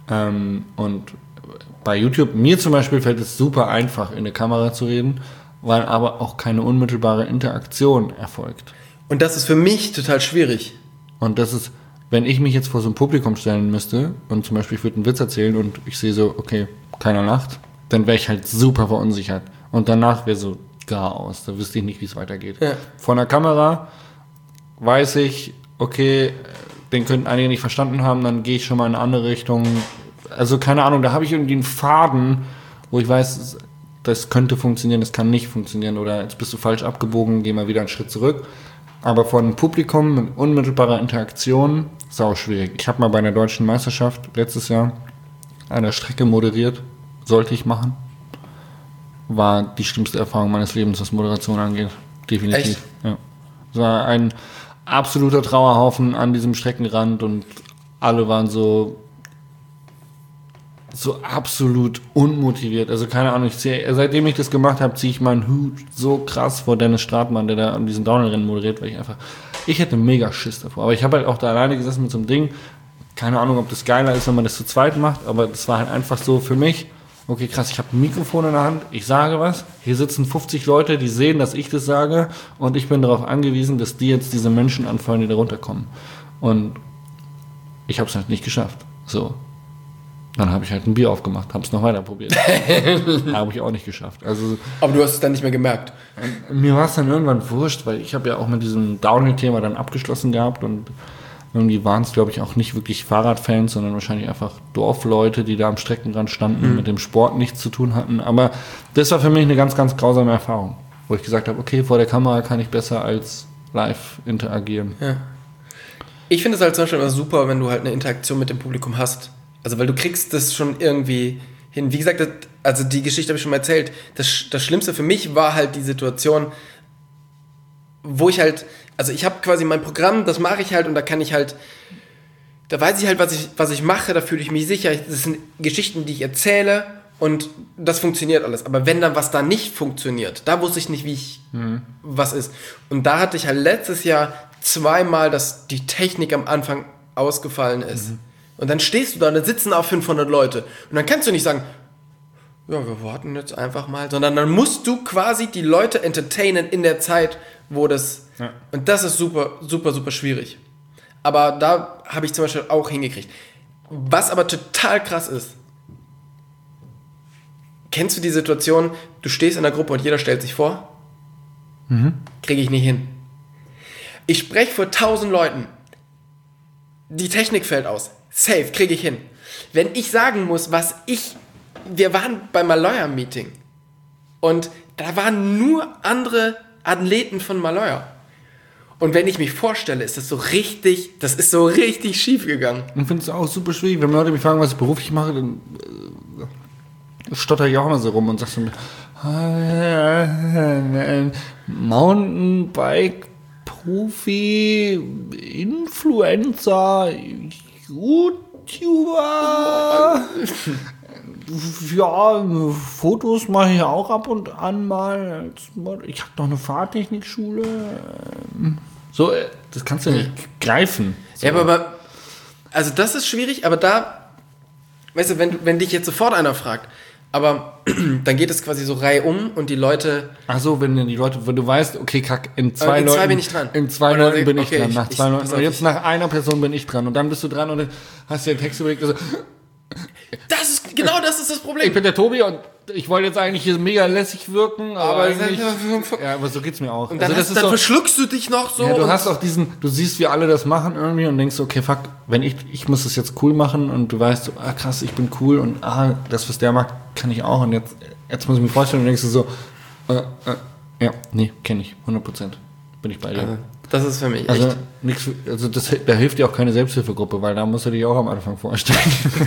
Und bei YouTube, mir zum Beispiel fällt es super einfach, in eine Kamera zu reden, weil aber auch keine unmittelbare Interaktion erfolgt. Und das ist für mich total schwierig. Und das ist, wenn ich mich jetzt vor so ein Publikum stellen müsste und zum Beispiel ich würde einen Witz erzählen und ich sehe so, okay, keiner lacht, dann wäre ich halt super verunsichert. Und danach wäre so gar aus. Da wüsste ich nicht, wie es weitergeht. Ja. Von der Kamera weiß ich, okay, den könnten einige nicht verstanden haben, dann gehe ich schon mal in eine andere Richtung. Also keine Ahnung, da habe ich irgendwie einen Faden, wo ich weiß, das könnte funktionieren, das kann nicht funktionieren oder jetzt bist du falsch abgebogen, geh mal wieder einen Schritt zurück. Aber vor einem Publikum mit unmittelbarer Interaktion, sau schwierig. Ich habe mal bei einer deutschen Meisterschaft letztes Jahr eine Strecke moderiert, sollte ich machen. War die schlimmste Erfahrung meines Lebens, was Moderation angeht. Definitiv. Echt? Ja. Es war ein absoluter Trauerhaufen an diesem Streckenrand und alle waren so absolut unmotiviert. Also keine Ahnung, seitdem ich das gemacht habe, ziehe ich meinen Hut so krass vor Dennis Stratmann, der da an diesen Downhill-Rennen moderiert, weil ich hätte mega Schiss davor. Aber ich habe halt auch da alleine gesessen mit so einem Ding. Keine Ahnung, ob das geiler ist, wenn man das zu zweit macht, aber das war halt einfach so für mich, okay, krass, ich habe ein Mikrofon in der Hand, ich sage was, hier sitzen 50 Leute, die sehen, dass ich das sage und ich bin darauf angewiesen, dass die jetzt diese Menschen anfallen, die da runterkommen. Und ich habe es halt nicht geschafft. So. Dann habe ich halt ein Bier aufgemacht, habe es noch weiter probiert. Habe ich auch nicht geschafft. Also, aber du hast es dann nicht mehr gemerkt. Mir war es dann irgendwann wurscht, weil ich habe ja auch mit diesem Downhill-Thema dann abgeschlossen gehabt und irgendwie waren es, glaube ich, auch nicht wirklich Fahrradfans, sondern wahrscheinlich einfach Dorfleute, die da am Streckenrand standen, mit dem Sport nichts zu tun hatten. Aber das war für mich eine ganz, ganz grausame Erfahrung, wo ich gesagt habe, okay, vor der Kamera kann ich besser als live interagieren. Ja. Ich finde es halt zum Beispiel immer super, wenn du halt eine Interaktion mit dem Publikum hast. Also weil du kriegst das schon irgendwie hin. Wie gesagt, also die Geschichte habe ich schon mal erzählt. Das Schlimmste für mich war halt die Situation, wo ich halt, also ich habe quasi mein Programm, das mache ich halt und da weiß ich halt, was ich mache, da fühle ich mich sicher. Das sind Geschichten, die ich erzähle und das funktioniert alles. Aber wenn dann was da nicht funktioniert, da wusste ich nicht, was ist. Und da hatte ich halt letztes Jahr 2-mal, dass die Technik am Anfang ausgefallen ist. Und dann stehst du da und dann sitzen auch 500 Leute. Und dann kannst du nicht sagen, ja, wir warten jetzt einfach mal, sondern dann musst du quasi die Leute entertainen in der Zeit, wo das... Ja. Und das ist super, super, super schwierig. Aber da habe ich zum Beispiel auch hingekriegt. Was aber total krass ist, kennst du die Situation, du stehst in der Gruppe und jeder stellt sich vor? Kriege ich nicht hin. Ich spreche vor 1000 Leuten. Die Technik fällt aus. Safe, kriege ich hin. Wenn ich sagen muss, wir waren beim Maloja-Meeting und da waren nur andere Athleten von Maloja. Und wenn ich mich vorstelle, ist das ist so richtig schief gegangen. Ich finde es auch super schwierig, wenn Leute mich fragen, was ich beruflich mache, dann stotter ich auch immer so rum und sag so, Mountainbike-Profi, Influencer, YouTuber, ja, Fotos mache ich auch ab und an mal. Ich habe noch eine Fahrtechnikschule. So, das kannst du ja nicht greifen. So. Ja, aber, also das ist schwierig, aber da, weißt du, wenn dich jetzt sofort einer fragt, aber dann geht es quasi so Reihe um und die Leute... Ach so, wenn du weißt, okay, kack, in zwei bin ich dran. In zwei Leuten bin ich dran. Nach zwei Leuten. Pass auf, Und jetzt nach einer Person bin ich dran. Und dann bist du dran und dann hast dir den Text überlegt. Also, das ist das Problem. Ich bin der Tobi und ich wollte jetzt eigentlich hier mega lässig wirken, aber eigentlich, ja, aber so geht's mir auch. Und dann, also dann verschluckst du dich noch so. Ja, du hast auch du siehst, wie alle das machen irgendwie und denkst, okay, fuck, wenn ich muss das jetzt cool machen und du weißt so, krass, ich bin cool und das, was der mag, kann ich auch und jetzt muss ich mir vorstellen und denkst du so, ja, nee, kenne ich, 100%, bin ich bei dir. Das ist für mich also echt. Da hilft dir auch keine Selbsthilfegruppe, weil da musst du dich auch am Anfang vorstellen.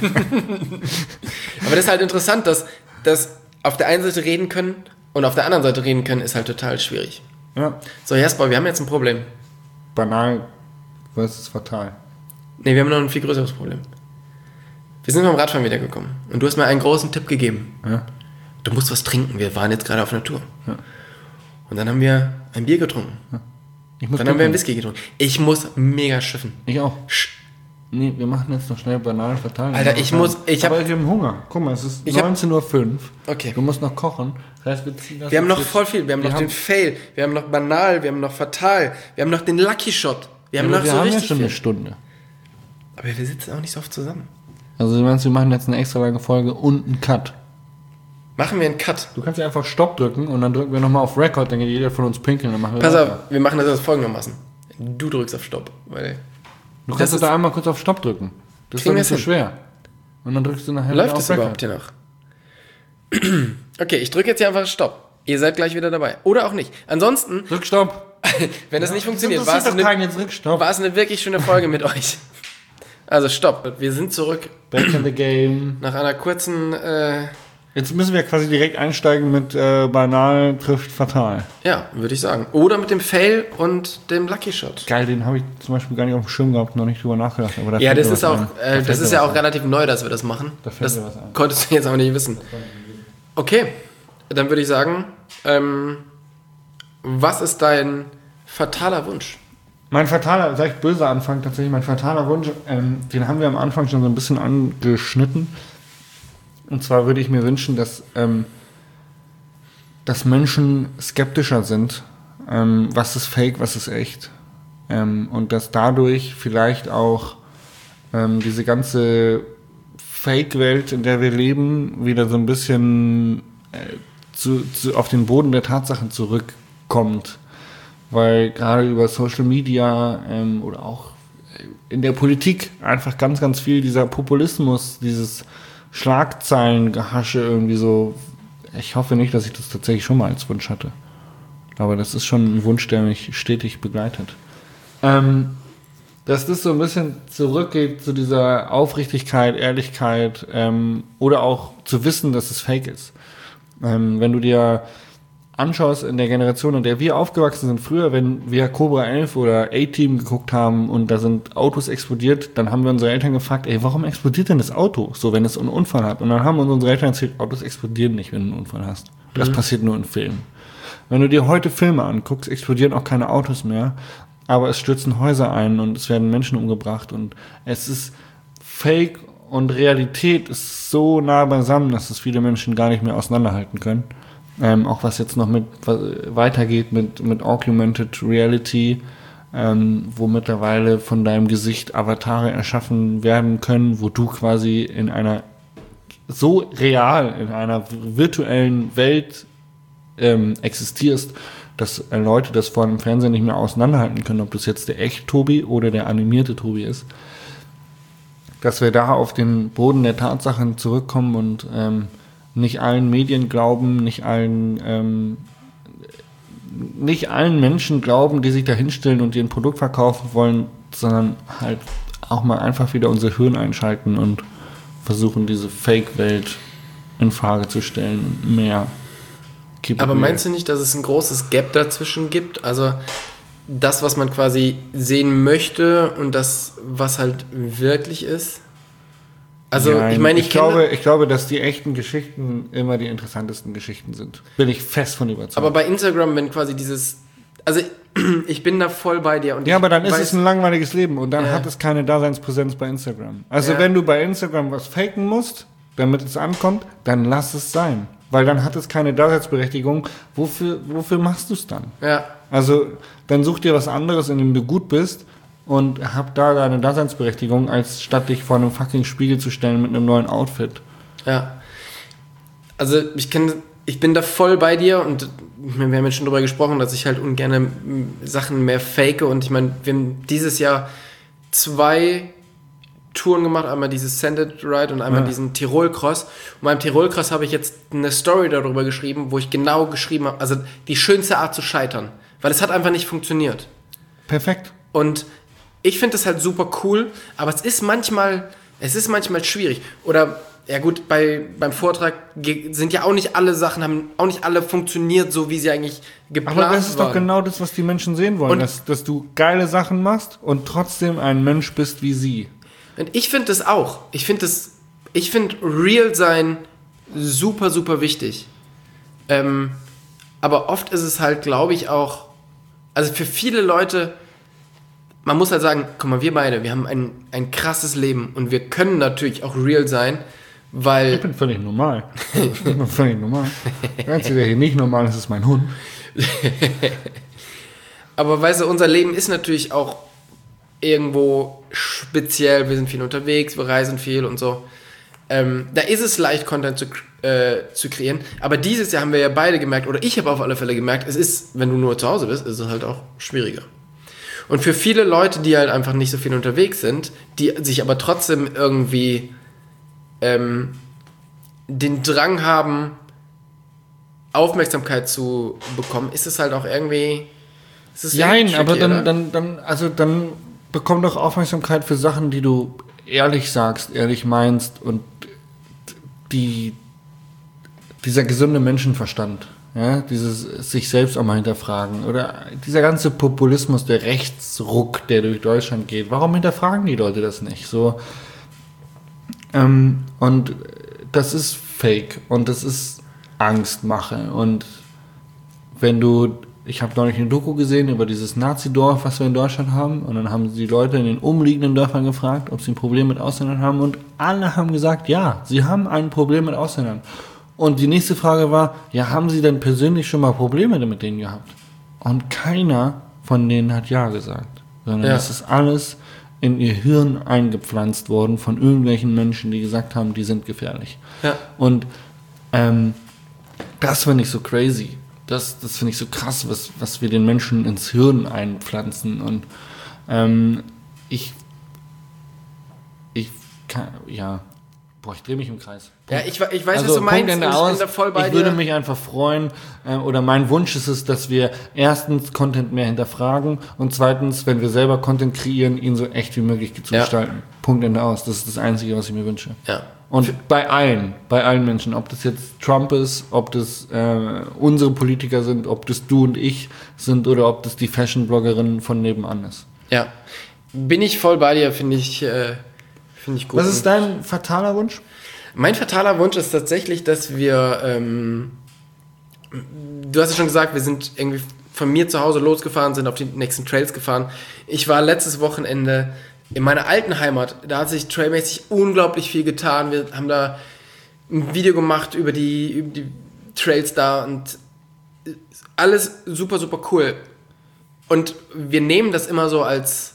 Aber das ist halt interessant, dass auf der einen Seite reden können und auf der anderen Seite reden können, ist halt total schwierig. Ja. So, Jasper, wir haben jetzt ein Problem. Banal versus fatal. Nee, wir haben noch ein viel größeres Problem. Wir sind vom Radfahren wiedergekommen und du hast mir einen großen Tipp gegeben. Ja. Du musst was trinken, wir waren jetzt gerade auf einer Tour. Ja. Und dann haben wir ein Bier getrunken. Ja. Dann haben wir einen Whisky getrunken. Ich muss mega schiffen. Ich auch. Nee, wir machen jetzt noch schnell banal verteilen. Alter, ich habe Hunger. Guck mal, es ist 19:05 Uhr. Okay. Du musst noch kochen. Das heißt, wir ziehen das. Wir haben noch voll viel. Wir haben noch den Fail. Wir haben noch banal. Wir haben noch fatal. Wir haben noch den Lucky Shot. Wir haben noch so richtig ja schon viel. eine Stunde. Aber wir sitzen auch nicht so oft zusammen. Also du meinst, wir machen jetzt eine extra lange Folge und einen Cut. Machen wir einen Cut. Du kannst ja einfach Stopp drücken und dann drücken wir nochmal auf Record, dann geht jeder von uns pinkeln. Dann machen wir Pass auf, wir machen das jetzt folgendermaßen. Du drückst auf Stopp, weil... Du kannst da einmal kurz auf Stopp drücken. Das ist doch nicht so schwer. Und dann drückst du nachher Läuft das überhaupt hier noch? Okay, ich drücke jetzt hier einfach Stopp. Ihr seid gleich wieder dabei. Oder auch nicht. Ansonsten... Drück Stopp. Wenn das nicht funktioniert, war es eine wirklich schöne Folge mit euch. Also Stopp. Wir sind zurück. Back in the game. Nach einer kurzen... Jetzt müssen wir quasi direkt einsteigen mit banal trifft fatal. Ja, würde ich sagen. Oder mit dem Fail und dem Lucky Shot. Geil, den habe ich zum Beispiel gar nicht auf dem Schirm gehabt, noch nicht drüber nachgedacht. Aber ja, das ist auch, das ist ja auch relativ neu, dass wir das machen. Das konntest du jetzt aber nicht wissen. Okay, dann würde ich sagen, was ist dein fataler Wunsch? Mein fataler, sag ich böse Anfang tatsächlich, mein fataler Wunsch, den haben wir am Anfang schon so ein bisschen angeschnitten. Und zwar würde ich mir wünschen, dass Menschen skeptischer sind, was ist fake, was ist echt. Und dass dadurch vielleicht auch diese ganze Fake-Welt, in der wir leben, wieder so ein bisschen auf den Boden der Tatsachen zurückkommt. Weil gerade über Social Media oder auch in der Politik einfach ganz, ganz viel dieser Populismus, dieses Schlagzeilengehasche irgendwie so. Ich hoffe nicht, dass ich das tatsächlich schon mal als Wunsch hatte. Aber das ist schon ein Wunsch, der mich stetig begleitet. Dass das so ein bisschen zurückgeht zu dieser Aufrichtigkeit, Ehrlichkeit oder auch zu wissen, dass es fake ist. Wenn du dir anschaust in der Generation, in der wir aufgewachsen sind, früher, wenn wir Cobra 11 oder A-Team geguckt haben und da sind Autos explodiert, dann haben wir unsere Eltern gefragt, warum explodiert denn das Auto, so wenn es einen Unfall hat? Und dann haben uns unsere Eltern erzählt, Autos explodieren nicht, wenn du einen Unfall hast. Das passiert nur in Filmen. Wenn du dir heute Filme anguckst, explodieren auch keine Autos mehr, aber es stürzen Häuser ein und es werden Menschen umgebracht und es ist Fake und Realität ist so nah beisammen, dass es viele Menschen gar nicht mehr auseinanderhalten können. Auch was jetzt noch weitergeht mit Augmented Reality, wo mittlerweile von deinem Gesicht Avatare erschaffen werden können, wo du quasi in einer virtuellen Welt existierst, dass Leute das vor dem Fernsehen nicht mehr auseinanderhalten können, ob das jetzt der echte Tobi oder der animierte Tobi ist. Dass wir da auf den Boden der Tatsachen zurückkommen und nicht allen Medien glauben, nicht allen nicht allen Menschen glauben, die sich da hinstellen und dir ein Produkt verkaufen wollen, sondern halt auch mal einfach wieder unser Hirn einschalten und versuchen, diese Fake-Welt in Frage zu stellen und mehr. Aber meinst du nicht, dass es ein großes Gap dazwischen gibt? Also das, was man quasi sehen möchte und das, was halt wirklich ist? Also Nein, ich meine, ich glaube, dass die echten Geschichten immer die interessantesten Geschichten sind. Bin ich fest von überzeugt. Aber bei Instagram, wenn quasi dieses... Also ich bin da voll bei dir. Und ja, aber dann ist es ein langweiliges Leben und dann hat es keine Daseinspräsenz bei Instagram. Also wenn du bei Instagram was faken musst, damit es ankommt, dann lass es sein. Weil dann hat es keine Daseinsberechtigung. Wofür machst du es dann? Ja. Also dann such dir was anderes, in dem du gut bist und hab da deine Daseinsberechtigung, als statt dich vor einem fucking Spiegel zu stellen mit einem neuen Outfit. Ja. Also ich bin da voll bei dir und wir haben jetzt schon drüber gesprochen, dass ich halt ungern Sachen mehr fake und ich meine, wir haben dieses Jahr 2 Touren gemacht, einmal dieses Send It Ride und einmal diesen Tirol-Cross. Und beim Tirol-Cross habe ich jetzt eine Story darüber geschrieben, wo ich genau geschrieben habe, also die schönste Art zu scheitern, weil es hat einfach nicht funktioniert. Perfekt. Und ich finde das halt super cool, aber es ist manchmal schwierig. Oder, ja gut, beim Vortrag sind ja auch nicht alle Sachen, haben auch nicht alle funktioniert, so wie sie eigentlich geplant waren. Aber das ist doch genau das, was die Menschen sehen wollen, dass du geile Sachen machst und trotzdem ein Mensch bist wie sie. Und ich finde das auch. Ich finde real sein super, super wichtig. Aber oft ist es halt, glaube ich, auch, also für viele Leute, man muss halt sagen, guck mal, wir beide, wir haben ein krasses Leben und wir können natürlich auch real sein, weil... Ich bin völlig normal. Der Einzige, der hier nicht normal ist, ist mein Hund. Aber weißt du, unser Leben ist natürlich auch irgendwo speziell, wir sind viel unterwegs, wir reisen viel und so. Da ist es leicht, Content zu kreieren. Aber dieses Jahr haben wir ja beide gemerkt, oder ich habe auf alle Fälle gemerkt, es ist, wenn du nur zu Hause bist, ist es halt auch schwieriger. Und für viele Leute, die halt einfach nicht so viel unterwegs sind, die sich aber trotzdem irgendwie den Drang haben, Aufmerksamkeit zu bekommen, ist es halt auch irgendwie... Nein, aber dann bekomm doch Aufmerksamkeit für Sachen, die du ehrlich sagst, ehrlich meinst und dieser gesunde Menschenverstand, ja, dieses sich selbst auch mal hinterfragen oder dieser ganze Populismus, der Rechtsruck, der durch Deutschland geht, warum hinterfragen die Leute das nicht? So, und das ist Fake und das ist Angstmache und ich habe neulich eine Doku gesehen über dieses Nazi-Dorf, was wir in Deutschland haben. Und dann haben die Leute in den umliegenden Dörfern gefragt, ob sie ein Problem mit Ausländern haben. Und alle haben gesagt, ja, sie haben ein Problem mit Ausländern. Und die nächste Frage war, ja, haben sie denn persönlich schon mal Probleme mit denen gehabt? Und keiner von denen hat ja gesagt. Sondern es ist alles in ihr Hirn eingepflanzt worden von irgendwelchen Menschen, die gesagt haben, die sind gefährlich. Ja. Und das finde ich so crazy. Das finde ich so krass, was wir den Menschen ins Hirn einpflanzen. Und ich drehe mich im Kreis. Ja, ich weiß, was du meinst. Ich bin da voll bei dir. Ich würde mich einfach freuen, oder mein Wunsch ist es, dass wir erstens Content mehr hinterfragen und zweitens, wenn wir selber Content kreieren, ihn so echt wie möglich zu gestalten. Punkt, Ende aus. Das ist das Einzige, was ich mir wünsche. Ja. Und bei allen Menschen, ob das jetzt Trump ist, ob das unsere Politiker sind, ob das du und ich sind oder ob das die Fashion-Bloggerin von nebenan ist. Ja, bin ich voll bei dir, finde ich gut. Was ist dein fataler Wunsch? Mein fataler Wunsch ist tatsächlich, dass wir, du hast ja schon gesagt, wir sind irgendwie von mir zu Hause losgefahren, sind auf die nächsten Trails gefahren. Ich war letztes Wochenende in meiner alten Heimat, da hat sich trailmäßig unglaublich viel getan. Wir haben da ein Video gemacht über die Trails da und alles super, super cool. Und wir nehmen das immer so als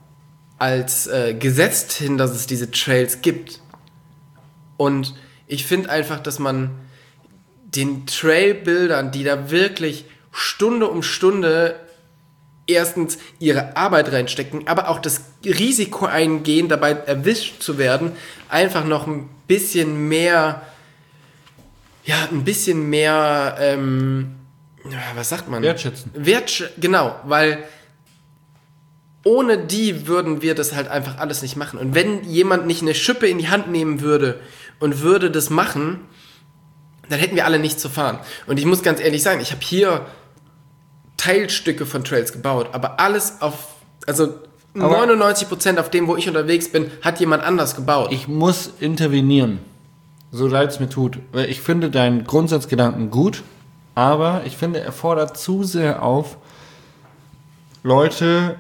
gesetzt hin, dass es diese Trails gibt. Und ich finde einfach, dass man den Trailbildern, die da wirklich Stunde um Stunde erstens ihre Arbeit reinstecken, aber auch das Risiko eingehen, dabei erwischt zu werden, einfach noch ein bisschen mehr was sagt man? Wertschätzen. Genau, weil ohne die würden wir das halt einfach alles nicht machen. Und wenn jemand nicht eine Schippe in die Hand nehmen würde und würde das machen, dann hätten wir alle nichts zu fahren. Und ich muss ganz ehrlich sagen, ich habe hier Teilstücke von Trails gebaut, aber alles also 99% auf dem, wo ich unterwegs bin, hat jemand anders gebaut. Ich muss intervenieren, so leid es mir tut. Weil ich finde deinen Grundsatzgedanken gut, aber ich finde, er fordert zu sehr auf, Leute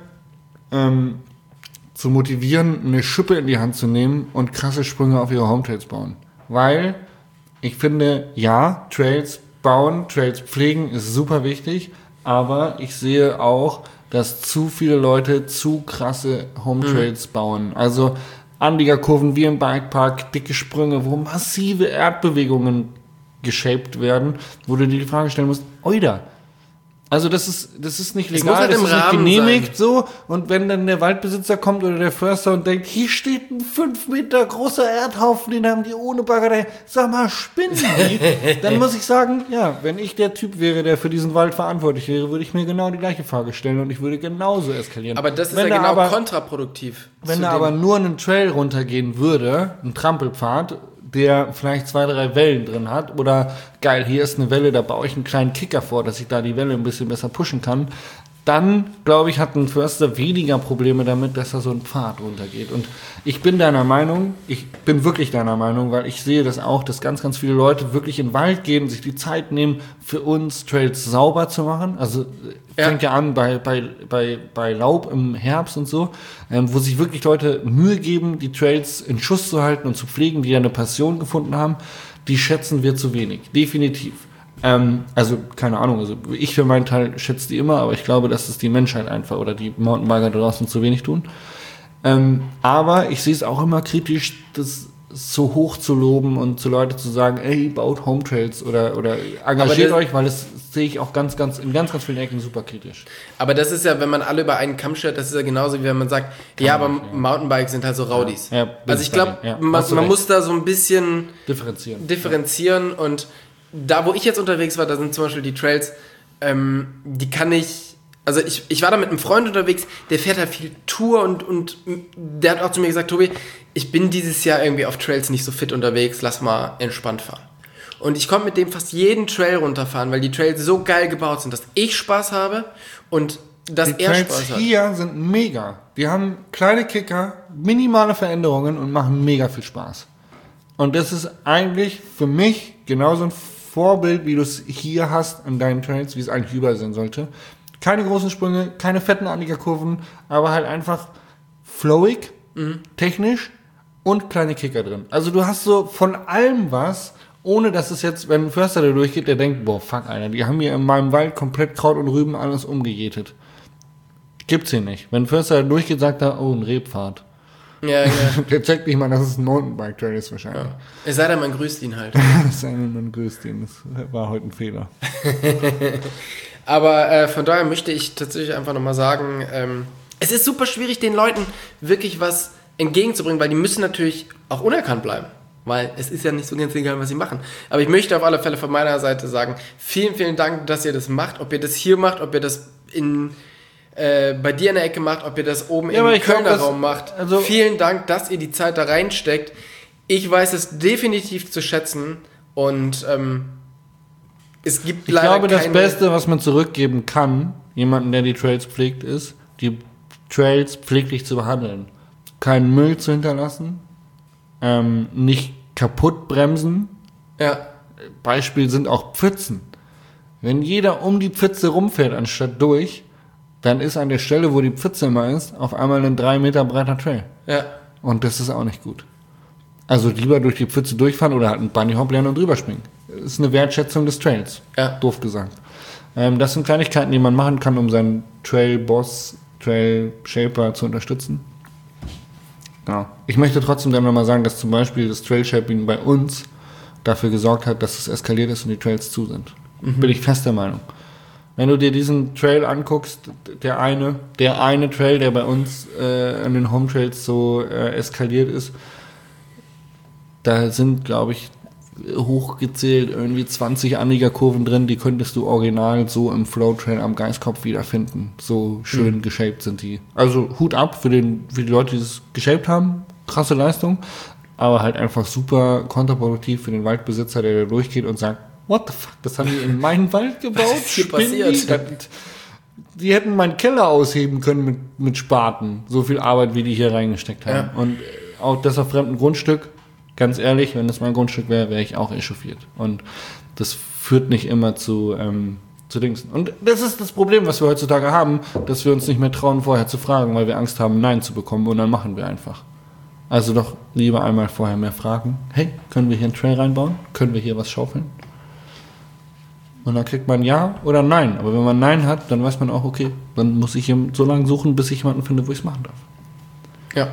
zu motivieren, eine Schippe in die Hand zu nehmen und krasse Sprünge auf ihre Home-Trails bauen. Weil ich finde, ja, Trails bauen, Trails pflegen ist super wichtig, aber ich sehe auch, dass zu viele Leute zu krasse Home-Trails bauen. Also Anliegerkurven wie im Bikepark, dicke Sprünge, wo massive Erdbewegungen geshaped werden, wo du dir die Frage stellen musst, oida. Also das ist nicht legal, halt das im ist nicht Rahmen genehmigt so. Und wenn dann der Waldbesitzer kommt oder der Förster und denkt, hier steht ein 5 Meter großer Erdhaufen, den haben die ohne Bagger, sag mal, spinnen die? Dann muss ich sagen, ja, wenn ich der Typ wäre, der für diesen Wald verantwortlich wäre, würde ich mir genau die gleiche Frage stellen und ich würde genauso eskalieren. Aber das ist wenn ja genau aber, kontraproduktiv. Wenn da aber nur einen Trail runtergehen würde, ein Trampelpfad, der vielleicht 2, 3 Wellen drin hat oder geil, hier ist eine Welle, da baue ich einen kleinen Kicker vor, dass ich da die Welle ein bisschen besser pushen kann, dann, glaube ich, hat ein Förster weniger Probleme damit, dass da so ein Pfad runtergeht. Und ich bin wirklich deiner Meinung, weil ich sehe das auch, dass ganz, ganz viele Leute wirklich in den Wald gehen, sich die Zeit nehmen, für uns Trails sauber zu machen. Also fängt ja an bei Laub im Herbst und so, wo sich wirklich Leute Mühe geben, die Trails in Schuss zu halten und zu pflegen, die ja eine Passion gefunden haben. Die schätzen wir zu wenig, definitiv. Also, keine Ahnung, also ich für meinen Teil schätze die immer, aber ich glaube, dass es die Menschheit einfach oder die Mountainbiker draußen zu wenig tun. Aber ich sehe es auch immer kritisch, das so hoch zu loben und zu Leuten zu sagen, ey, baut Home Trails oder engagiert euch, weil das sehe ich auch in ganz vielen Ecken super kritisch. Aber das ist ja, wenn man alle über einen Kamm schert, das ist ja genauso, wie wenn man sagt, aber Mountainbikes sind halt so Rowdies. Ja, also ich glaube, man muss da so ein bisschen differenzieren und da, wo ich jetzt unterwegs war, da sind zum Beispiel die Trails, die kann ich, also ich war da mit einem Freund unterwegs, der fährt halt viel Tour und der hat auch zu mir gesagt, Tobi, ich bin dieses Jahr irgendwie auf Trails nicht so fit unterwegs, lass mal entspannt fahren. Und ich konnte mit dem fast jeden Trail runterfahren, weil die Trails so geil gebaut sind, dass ich Spaß habe und dass er Spaß hat. Die Trails hier sind mega. Die haben kleine Kicker, minimale Veränderungen und machen mega viel Spaß. Und das ist eigentlich für mich genauso ein Vorbild, wie du es hier hast an deinen Trails, wie es eigentlich überall sein sollte. Keine großen Sprünge, keine fetten Anliegerkurven, aber halt einfach flowig, technisch und kleine Kicker drin. Also du hast so von allem was, ohne dass es jetzt, wenn ein Förster da durchgeht, der denkt, boah, fuck, Alter, die haben hier in meinem Wald komplett Kraut und Rüben alles umgejätet. Gibt's hier nicht. Wenn ein Förster da durchgeht, sagt er, oh, ein Rebpfad. Ja. Der checkt nicht mal, dass es ein Mountainbike-Trail ist wahrscheinlich. Ja. Es sei denn, man grüßt ihn halt. Es sei denn, man grüßt ihn. Das war heute ein Fehler. Aber von daher möchte ich tatsächlich einfach nochmal sagen, es ist super schwierig, den Leuten wirklich was entgegenzubringen, weil die müssen natürlich auch unerkannt bleiben. Weil es ist ja nicht so ganz egal, was sie machen. Aber ich möchte auf alle Fälle von meiner Seite sagen, vielen, vielen Dank, dass ihr das macht. Ob ihr das hier macht, ob ihr das bei dir in der Ecke macht, ob ihr das oben im Kölner Raum macht. Also vielen Dank, dass ihr die Zeit da reinsteckt. Ich weiß es definitiv zu schätzen und es gibt leider Ich glaube, das Beste, was man zurückgeben kann, jemanden, der die Trails pflegt, ist, die Trails pfleglich zu behandeln. Keinen Müll zu hinterlassen, nicht kaputt bremsen. Ja. Beispiel sind auch Pfützen. Wenn jeder um die Pfütze rumfährt, anstatt durch, dann ist an der Stelle, wo die Pfütze immer ist, auf einmal ein 3 Meter breiter Trail. Ja. Und das ist auch nicht gut. Also lieber durch die Pfütze durchfahren oder halt einen Bunnyhop lernen und drüber springen. Das ist eine Wertschätzung des Trails. Ja. Doof gesagt. Das sind Kleinigkeiten, die man machen kann, um seinen Trail-Boss, Trail-Shaper zu unterstützen. Genau. Ich möchte trotzdem dann nochmal sagen, dass zum Beispiel das Trail-Shaping bei uns dafür gesorgt hat, dass es eskaliert ist und die Trails zu sind. Bin ich fest der Meinung. Wenn du dir diesen Trail anguckst, der eine Trail, der bei uns an den Home Trails so eskaliert ist, da sind, glaube ich, hochgezählt irgendwie 20 Anliegerkurven drin, die könntest du original so im Flow-Trail am Geiskopf wiederfinden. So schön geshaped sind die. Also Hut ab für die Leute, die es geshaped haben. Krasse Leistung. Aber halt einfach super kontraproduktiv für den Waldbesitzer, der da durchgeht und sagt, what the fuck, das haben die in meinen Wald gebaut? Was ist hier passiert? Die hätten meinen Keller ausheben können mit Spaten. So viel Arbeit, wie die hier reingesteckt haben. Ja. Und auch das auf fremdem Grundstück, ganz ehrlich, wenn das mein Grundstück wäre, wäre ich auch echauffiert. Und das führt nicht immer zu Dings. Und das ist das Problem, was wir heutzutage haben, dass wir uns nicht mehr trauen, vorher zu fragen, weil wir Angst haben, Nein zu bekommen. Und dann machen wir einfach. Also doch lieber einmal vorher mehr fragen. Hey, können wir hier einen Trail reinbauen? Können wir hier was schaufeln? Und dann kriegt man Ja oder Nein. Aber wenn man Nein hat, dann weiß man auch, okay, dann muss ich so lange suchen, bis ich jemanden finde, wo ich es machen darf. Ja.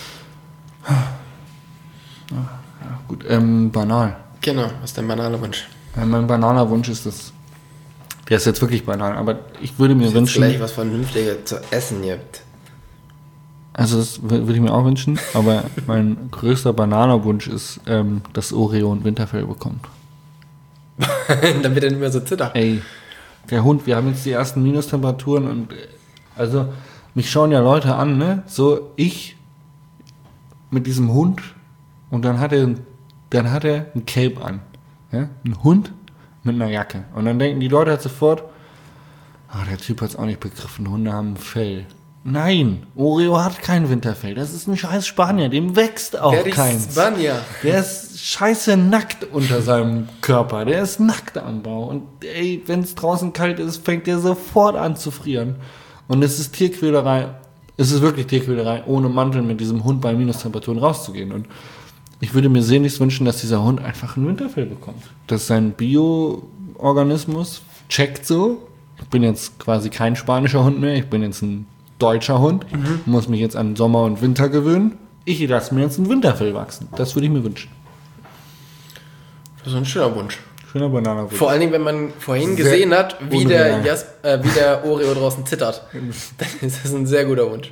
Ja, gut, banal. Genau, was ist dein banaler Wunsch? Mein banaler Wunsch ist das. Der ist jetzt wirklich banal, aber ich würde mir wünschen. Gleich was Vernünftiges zu essen gibt. Also das würde ich mir auch wünschen, aber mein größter banaler Wunsch ist, dass Oreo ein Winterfell bekommt. Damit er nicht mehr so zittert. Ey, der Hund, wir haben jetzt die ersten Minustemperaturen und also mich schauen ja Leute an, ne? So ich mit diesem Hund und dann hat er ein Cape an. Ja? Ein Hund mit einer Jacke. Und dann denken die Leute halt sofort, der Typ hat es auch nicht begriffen, Hunde haben ein Fell. Nein, Oreo hat kein Winterfell. Das ist ein scheiß Spanier, dem wächst auch keins. Spanier. Der ist scheiße nackt unter seinem Körper. Der ist nackt am Bau. Und ey, wenn es draußen kalt ist, fängt der sofort an zu frieren. Und es ist Tierquälerei. Es ist wirklich Tierquälerei, ohne Mantel mit diesem Hund bei Minustemperaturen rauszugehen. Und ich würde mir sehnlichst wünschen, dass dieser Hund einfach ein Winterfell bekommt. Dass sein Bioorganismus checkt so. Ich bin jetzt quasi kein spanischer Hund mehr. Ich bin jetzt ein deutscher Hund, muss mich jetzt an Sommer und Winter gewöhnen. Ich lasse mir jetzt ein Winterfell wachsen. Das würde ich mir wünschen. Das ist ein schöner Wunsch. Schöner Bananenwunsch. Vor allen Dingen, wenn man vorhin gesehen hat, wie der Oreo draußen zittert. Dann ist das ein sehr guter Wunsch.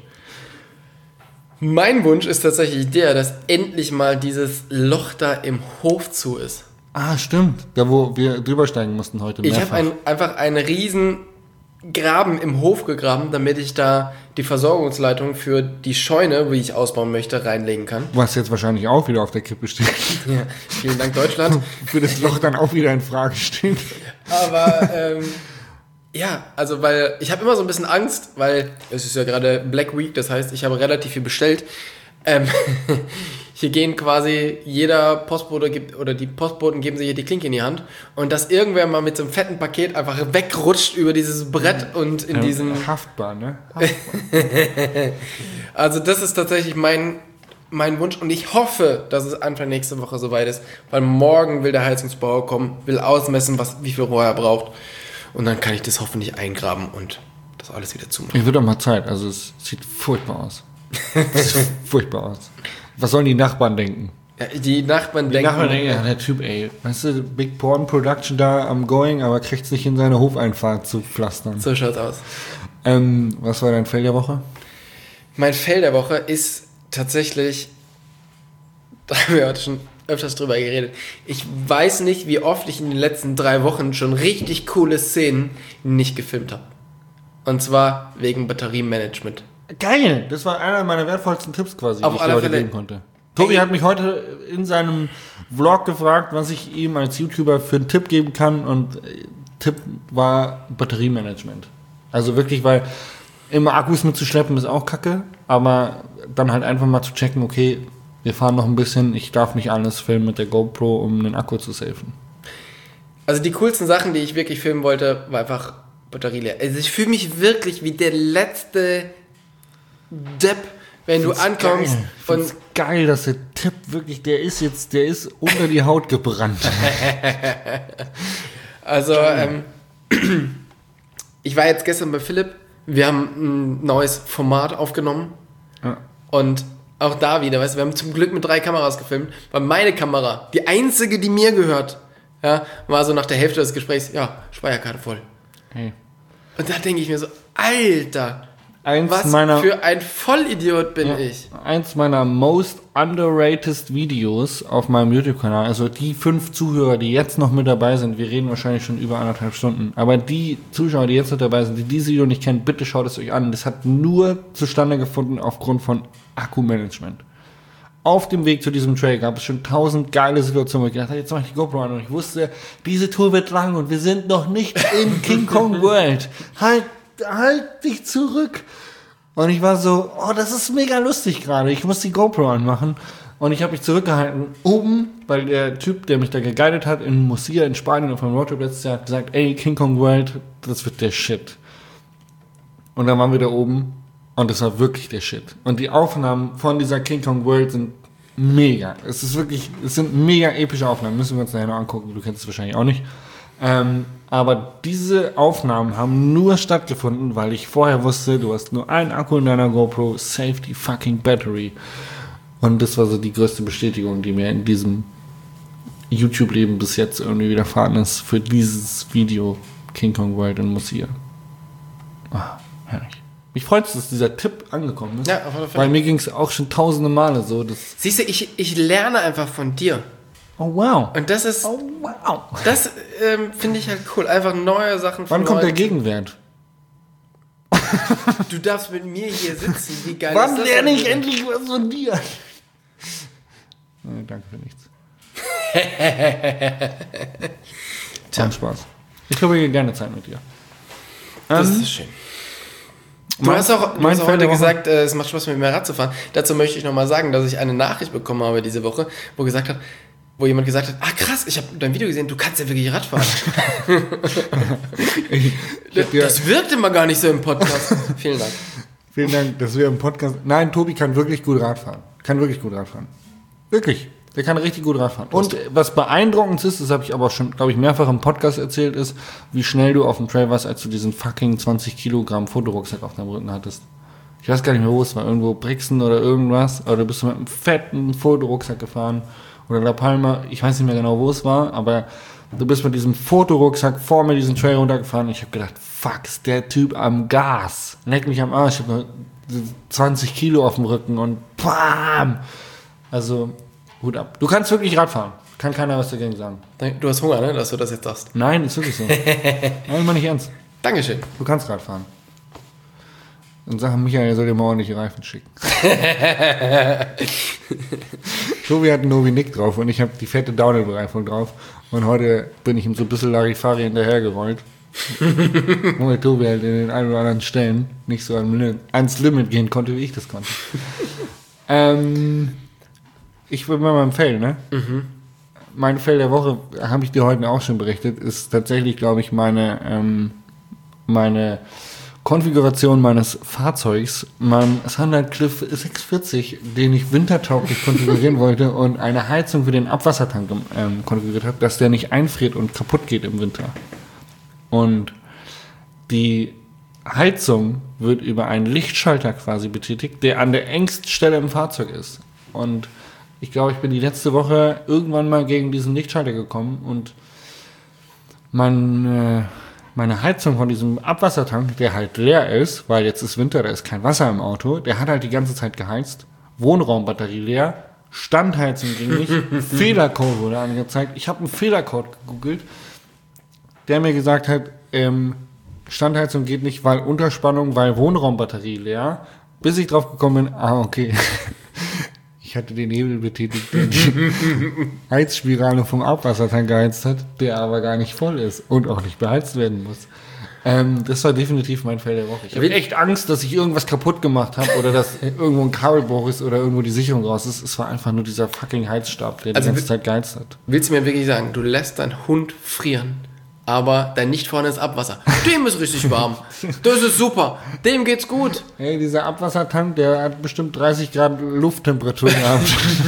Mein Wunsch ist tatsächlich der, dass endlich mal dieses Loch da im Hof zu ist. Ah, stimmt. Da, wo wir drüber steigen mussten heute. Ich habe einfach einen riesen Graben im Hof gegraben, damit ich da die Versorgungsleitung für die Scheune, wie ich ausbauen möchte, reinlegen kann. Was jetzt wahrscheinlich auch wieder auf der Kippe steht. Ja, vielen Dank, Deutschland. Für das Loch dann auch wieder in Frage steht. Aber ja, also weil ich habe immer so ein bisschen Angst, weil es ist ja gerade Black Week, das heißt, ich habe relativ viel bestellt. Hier gehen quasi jeder Postbote die Postboten geben sich hier die Klinke in die Hand und dass irgendwer mal mit so einem fetten Paket einfach wegrutscht über dieses Brett und in diesen... Haftbar, ne? Haftbar. Also das ist tatsächlich mein Wunsch und ich hoffe, dass es Anfang nächste Woche soweit ist, weil morgen will der Heizungsbauer kommen, will ausmessen, wie viel Rohr er braucht und dann kann ich das hoffentlich eingraben und das alles wieder zumachen. Ich würde auch mal Zeit, also es sieht furchtbar aus. Furchtbar aus. Was sollen die Nachbarn denken? Ja, die Nachbarn denken, ja, der Typ, ey, weißt du, Big Porn Production da am Going, aber kriegt's nicht in seine Hofeinfahrt zu pflastern. So schaut's aus. Was war dein Fail der Woche? Mein Fail der Woche ist tatsächlich, da haben wir heute schon öfters drüber geredet, ich weiß nicht, wie oft ich in den letzten 3 Wochen schon richtig coole Szenen nicht gefilmt habe. Und zwar wegen Batteriemanagement. Geil! Das war einer meiner wertvollsten Tipps quasi, Auf die ich alle dir heute Fälle. geben konnte. Tobi hat mich heute in seinem Vlog gefragt, was ich ihm als YouTuber für einen Tipp geben kann und Tipp war Batteriemanagement. Also wirklich, weil immer Akkus mitzuschleppen ist auch kacke, aber dann halt einfach mal zu checken, okay, wir fahren noch ein bisschen, ich darf nicht alles filmen mit der GoPro, um den Akku zu safen. Also die coolsten Sachen, die ich wirklich filmen wollte, war einfach Batterie leer. Also ich fühle mich wirklich wie der letzte Depp, wenn du ankommst. Und geil, dass der Tipp wirklich, der ist unter die Haut gebrannt. Also, ich war jetzt gestern bei Philipp, wir haben ein neues Format aufgenommen und auch da wieder, weißt du, wir haben zum Glück mit 3 Kameras gefilmt, weil meine Kamera, die einzige, die mir gehört, ja, war so nach der Hälfte des Gesprächs, ja, Speicherkarte voll. Hey. Und da denke ich mir so, Alter, Was für ein Vollidiot bin ich. Eins meiner most underrated Videos auf meinem YouTube-Kanal, also die 5 Zuhörer, die jetzt noch mit dabei sind, wir reden wahrscheinlich schon über 1,5 Stunden, aber die Zuschauer, die jetzt noch dabei sind, die dieses Video nicht kennen, bitte schaut es euch an. Das hat nur zustande gefunden aufgrund von Akkumanagement. Auf dem Weg zu diesem Trail gab es schon 1000 geile Situationen, wo ich gedacht habe, jetzt mache ich die GoPro an und ich wusste, diese Tour wird lang und wir sind noch nicht in King Kong World. Halt dich zurück. Und ich war so, oh, das ist mega lustig gerade. Ich muss die GoPro anmachen. Und ich habe mich zurückgehalten oben, weil der Typ, der mich da geguidet hat, in Murcia in Spanien auf einem Roadtrip letztes Jahr, hat gesagt, ey, King Kong World, das wird der Shit. Und dann waren wir da oben und das war wirklich der Shit. Und die Aufnahmen von dieser King Kong World sind mega. Es sind mega epische Aufnahmen. Müssen wir uns nachher noch angucken. Du kennst es wahrscheinlich auch nicht. Aber diese Aufnahmen haben nur stattgefunden, weil ich vorher wusste, du hast nur einen Akku in deiner GoPro, save the fucking battery. Und das war so die größte Bestätigung, die mir in diesem YouTube-Leben bis jetzt irgendwie widerfahren ist für dieses Video King Kong World in Murcia. Ah, herrlich. Mich freut es, dass dieser Tipp angekommen ist. Ja, auf jeden Fall. Weil mir ging es auch schon tausende Male so. Siehst du, ich lerne einfach von dir. Oh wow. Und das ist. Oh wow. Das finde ich halt cool. Einfach neue Sachen von Wann kommt der Gegenwert? Du darfst mit mir hier sitzen. Wie geil Wann ist das? lerne ich endlich was von dir? Nee, danke für nichts. Tja. Spaß. Ich verbringe gerne Zeit mit dir. Das ist schön. Du hast heute gesagt, es macht Spaß mit mir Rad zu fahren. Dazu möchte ich nochmal sagen, dass ich eine Nachricht bekommen habe diese Woche, wo jemand gesagt hat, ach krass, ich habe dein Video gesehen, du kannst ja wirklich Rad fahren. Das wirkt immer gar nicht so im Podcast. Vielen Dank. Vielen Dank, dass wir im Podcast... Nein, Tobi kann wirklich gut Rad fahren. Wirklich. Der kann richtig gut Rad fahren. Und was beeindruckend ist, das habe ich aber schon, glaube ich, mehrfach im Podcast erzählt, ist, wie schnell du auf dem Trail warst, als du diesen fucking 20 Kilogramm Fotorucksack auf deinem Rücken hattest. Ich weiß gar nicht mehr, wo es war. Irgendwo Brixen oder irgendwas. Aber du bist mit einem fetten Fotorucksack gefahren. Oder La Palma. Ich weiß nicht mehr genau, wo es war. Aber du bist mit diesem Fotorucksack vor mir diesen Trail runtergefahren. Und ich habe gedacht, fuck, ist der Typ am Gas. Leck mich am Arsch. Ich habe nur 20 Kilo auf dem Rücken und bam! Also... Hut ab. Du kannst wirklich Rad fahren. Kann keiner was dagegen sagen. Du hast Hunger, ne, dass du das jetzt sagst. Nein, ist wirklich so. Nein, mal nicht ernst. Dankeschön. Du kannst Rad fahren. Und sagen, Michael, er soll dir mal ordentliche Reifen schicken. Tobi hat einen Novi Nick drauf und ich habe die fette Downhill-Bereifung drauf. Und heute bin ich ihm so ein bisschen Larifari hinterhergerollt. Weil Tobi halt in den ein oder anderen Stellen nicht so ans Limit gehen konnte, wie ich das konnte. Ich bin bei meinem Fail, ne? Mhm. Mein Fail der Woche, habe ich dir heute auch schon berichtet, ist tatsächlich, glaube ich, meine Konfiguration meines Fahrzeugs, mein Sunlight Cliff 640, den ich wintertauglich konfigurieren wollte und eine Heizung für den Abwassertank konfiguriert habe, dass der nicht einfriert und kaputt geht im Winter. Und die Heizung wird über einen Lichtschalter quasi betätigt, der an der engsten Stelle im Fahrzeug ist. Und ich glaube, ich bin die letzte Woche irgendwann mal gegen diesen Lichtschalter gekommen und meine Heizung von diesem Abwassertank, der halt leer ist, weil jetzt ist Winter, da ist kein Wasser im Auto, der hat halt die ganze Zeit geheizt, Wohnraumbatterie leer, Standheizung ging nicht, Fehlercode wurde angezeigt. Ich habe einen Fehlercode gegoogelt, der mir gesagt hat, Standheizung geht nicht, weil Unterspannung, weil Wohnraumbatterie leer, bis ich drauf gekommen bin, okay. Ich hatte den Hebel betätigt, der die Heizspirale vom Abwassertank geheizt hat, der aber gar nicht voll ist und auch nicht beheizt werden muss. Das war definitiv mein Fail der Woche. Ich habe echt Angst, dass ich irgendwas kaputt gemacht habe oder dass irgendwo ein Kabelbruch ist oder irgendwo die Sicherung raus ist. Es war einfach nur dieser fucking Heizstab, der die ganze Zeit geheizt hat. Willst du mir wirklich sagen, du lässt deinen Hund frieren, aber dein nicht vorhandenes Abwasser, dem ist richtig warm. Das ist super. Dem geht's gut. Hey, dieser Abwassertank, der hat bestimmt 30 Grad Lufttemperatur gehabt.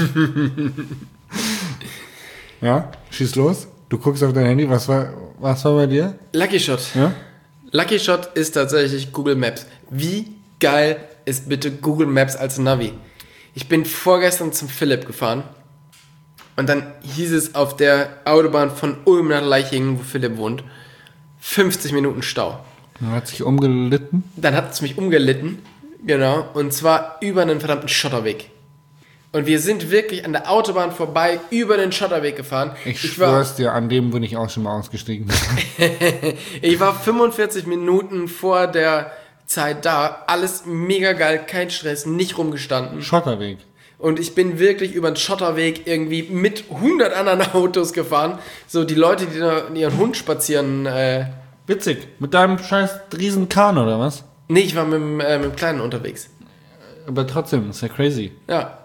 Ja, schieß los. Du guckst auf dein Handy. Was war bei dir? Lucky Shot. Ja? Lucky Shot ist tatsächlich Google Maps. Wie geil ist bitte Google Maps als Navi? Ich bin vorgestern zum Philipp gefahren. Und dann hieß es auf der Autobahn von Ulm nach Leichingen, wo Philipp wohnt, 50 Minuten Stau. Man hat sich umgelitten. Dann hat es mich umgelitten, genau, und zwar über einen verdammten Schotterweg. Und wir sind wirklich an der Autobahn vorbei, über den Schotterweg gefahren. Ich schwör's dir, an dem bin ich auch schon mal ausgestiegen. Ich war 45 Minuten vor der Zeit da, alles mega geil, kein Stress, nicht rumgestanden. Schotterweg. Und ich bin wirklich über den Schotterweg irgendwie mit 100 anderen Autos gefahren. So die Leute, die da ihren Hund spazieren. Witzig. Mit deinem scheiß Riesenkahn oder was? Nee, ich war mit dem Kleinen unterwegs. Aber trotzdem, ist ja crazy. Ja.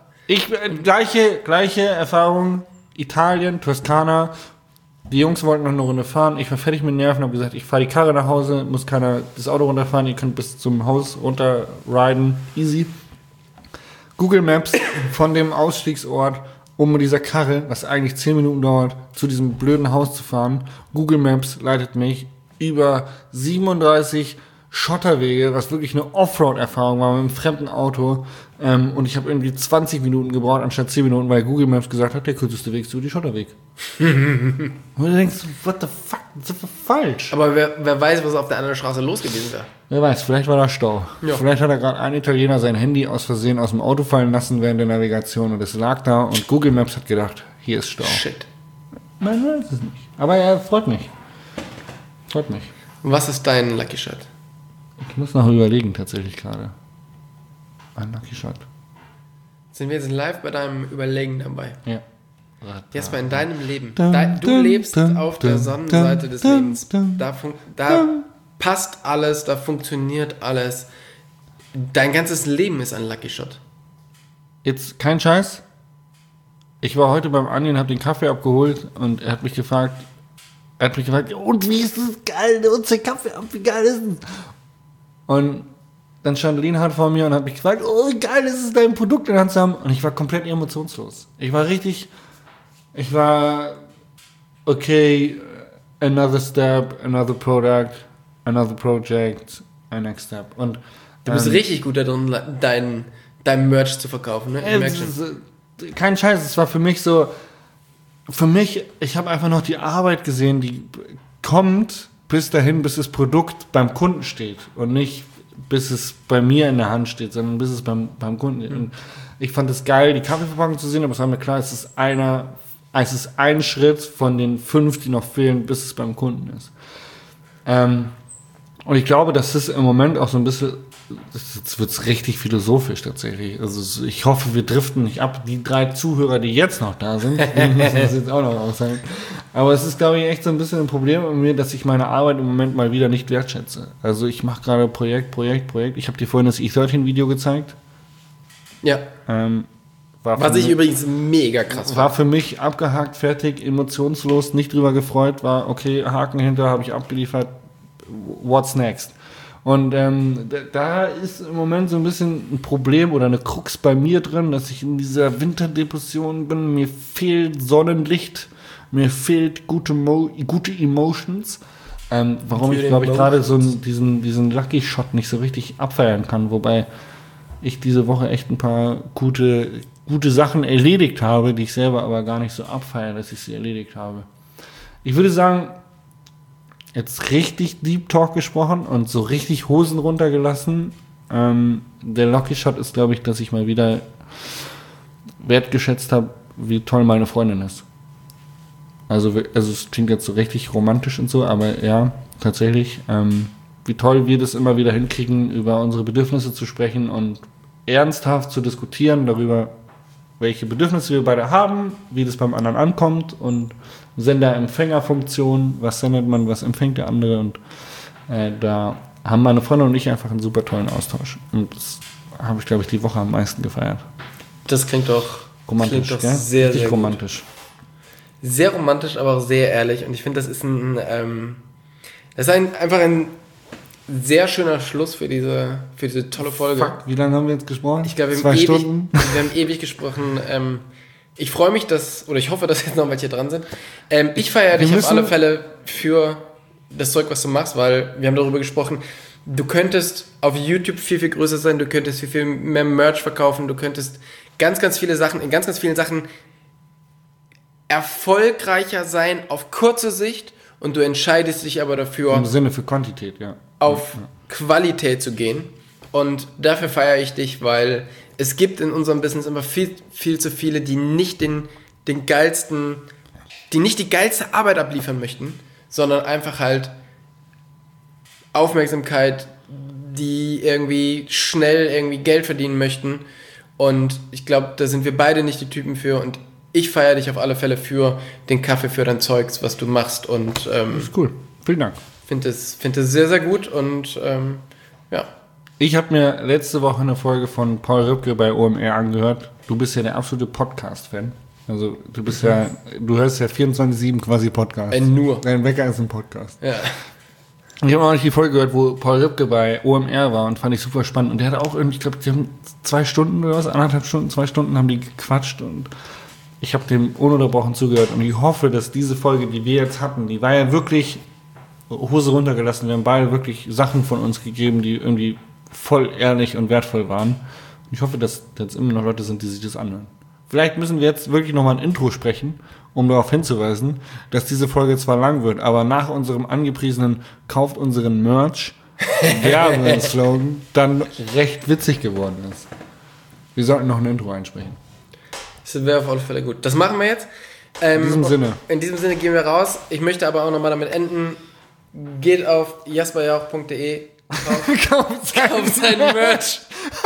Gleiche Erfahrung. Italien, Toskana. Die Jungs wollten noch eine Runde fahren. Ich war fertig mit Nerven, habe gesagt, ich fahre die Karre nach Hause, muss keiner das Auto runterfahren, ihr könnt bis zum Haus runterriden. Easy. Google Maps von dem Ausstiegsort, um mit dieser Karre, was eigentlich 10 Minuten dauert, zu diesem blöden Haus zu fahren. Google Maps leitet mich über 37 Schotterwege, was wirklich eine Offroad-Erfahrung war mit einem fremden Auto. Und ich habe irgendwie 20 Minuten gebraucht, anstatt 10 Minuten, weil Google Maps gesagt hat, der kürzeste Weg ist über die Schotterweg. Und du denkst, what the fuck, das ist falsch. Aber wer weiß, was auf der anderen Straße los gewesen wäre. Wer weiß, vielleicht war da Stau. Ja. Vielleicht hat gerade ein Italiener sein Handy aus Versehen aus dem Auto fallen lassen während der Navigation und es lag da und Google Maps hat gedacht, hier ist Stau. Shit. Man weiß es nicht. Aber er freut mich. Freut mich. Was ist dein Lucky Shot? Ich muss noch überlegen, tatsächlich gerade. Ein Lucky Shot. Sind wir jetzt live bei deinem Überlegen dabei? Ja. Jetzt mal in deinem Leben. Du lebst auf der Sonnenseite des Lebens. Da passt alles, da funktioniert alles. Dein ganzes Leben ist ein Lucky Shot. Jetzt kein Scheiß. Ich war heute beim Andi und habe den Kaffee abgeholt und er hat mich gefragt, und wie ist das geil, unser Kaffee ab, wie geil ist es? Und dann stand Lienhardt vor mir und hat mich gefragt, oh, wie geil ist es, dein Produkt in der Hand zu haben? Und ich war komplett emotionslos. Okay, another step, another product, another project, a next step. Und du bist richtig gut darin, dein Merch zu verkaufen, ne? Kein Scheiß, es war für mich so, ich habe einfach noch die Arbeit gesehen, die kommt bis dahin, bis das Produkt beim Kunden steht und nicht bis es bei mir in der Hand steht, sondern bis es beim Kunden steht. Und ich fand es geil, die Kaffeeverpackung zu sehen, aber es war mir klar, es ist ein Schritt von den 5, die noch fehlen, bis es beim Kunden ist. Und ich glaube, dass das im Moment auch so ein bisschen, jetzt wird's richtig philosophisch tatsächlich. Also ich hoffe, wir driften nicht ab. Die 3 Zuhörer, die jetzt noch da sind, die müssen das jetzt auch noch aushalten. Aber es ist, glaube ich, echt so ein bisschen ein Problem bei mir, dass ich meine Arbeit im Moment mal wieder nicht wertschätze. Also ich mache gerade Projekt. Ich habe dir vorhin das E13-Video gezeigt. Ja. Was ich übrigens mega krass fand. War für mich abgehakt, fertig, emotionslos, nicht drüber gefreut, war okay, Haken hinter, habe ich abgeliefert, what's next? Und da ist im Moment so ein bisschen ein Problem oder eine Krux bei mir drin, dass ich in dieser Winterdepression bin, mir fehlt Sonnenlicht, mir fehlt gute Emotions, warum ich, glaube ich, gerade so diesen Lucky Shot nicht so richtig abfeiern kann, wobei ich diese Woche echt ein paar gute Sachen erledigt habe, die ich selber aber gar nicht so abfeiere, dass ich sie erledigt habe. Ich würde sagen, jetzt richtig Deep Talk gesprochen und so richtig Hosen runtergelassen. Der Lucky Shot ist, glaube ich, dass ich mal wieder wertgeschätzt habe, wie toll meine Freundin ist. Also es klingt jetzt so richtig romantisch und so, aber ja, tatsächlich, wie toll wir das immer wieder hinkriegen, über unsere Bedürfnisse zu sprechen und ernsthaft zu diskutieren darüber, welche Bedürfnisse wir beide haben, wie das beim anderen ankommt und Sender-Empfänger-Funktion, was sendet man, was empfängt der andere und da haben meine Freundin und ich einfach einen super tollen Austausch und das habe ich, glaube ich, die Woche am meisten gefeiert. Das klingt doch romantisch, klingt doch gell? Sehr, richtig sehr romantisch. Gut. Sehr romantisch, aber auch sehr ehrlich und ich finde, das ist einfach ein sehr schöner Schluss für diese tolle Folge. Fuck, wie lange haben wir jetzt gesprochen? Ich glaube, wir 2 Stunden. Wir haben ewig gesprochen. Ich freue mich, ich hoffe, dass jetzt noch welche dran sind. Ich feiere dich auf alle Fälle für das Zeug, was du machst, weil wir haben darüber gesprochen, du könntest auf YouTube viel, viel größer sein, du könntest viel, viel mehr Merch verkaufen, du könntest in ganz, ganz vielen Sachen erfolgreicher sein auf kurze Sicht und du entscheidest dich aber dafür. Im Sinne für Quantität, ja. auf Qualität zu gehen. Und dafür feiere ich dich, weil es gibt in unserem Business immer viel, viel zu viele, die nicht die geilste Arbeit abliefern möchten, sondern einfach halt Aufmerksamkeit, die irgendwie schnell irgendwie Geld verdienen möchten. Und ich glaube, da sind wir beide nicht die Typen für. Und ich feiere dich auf alle Fälle für den Kaffee, für dein Zeugs, was du machst. Und Das ist cool. Vielen Dank. Finde es sehr, sehr gut. Und ja. Ich habe mir letzte Woche eine Folge von Paul Rübke bei OMR angehört. Du bist ja der absolute Podcast-Fan. Also du hörst ja 24/7 quasi Podcast. Nur. Dein Wecker ist ein Podcast. Ja. Ich habe auch nicht die Folge gehört, wo Paul Rübke bei OMR war und fand ich super spannend. Und der hatte auch irgendwie, ich glaube, die haben 2 Stunden oder was, 1,5 Stunden, 2 Stunden haben die gequatscht und ich habe dem ununterbrochen zugehört. Und ich hoffe, dass diese Folge, die wir jetzt hatten, die war ja wirklich Hose runtergelassen. Wir haben beide wirklich Sachen von uns gegeben, die irgendwie voll ehrlich und wertvoll waren. Und ich hoffe, dass jetzt immer noch Leute sind, die sich das anhören. Vielleicht müssen wir jetzt wirklich nochmal ein Intro sprechen, um darauf hinzuweisen, dass diese Folge zwar lang wird, aber nach unserem angepriesenen Kauft unseren Merch Werbeslogan dann recht witzig geworden ist. Wir sollten noch ein Intro einsprechen. Das wäre auf alle Fälle gut. Das machen wir jetzt. In diesem Sinne. In diesem Sinne gehen wir raus. Ich möchte aber auch nochmal damit enden. Geht auf jasperjauch.de, kauft sein Merch.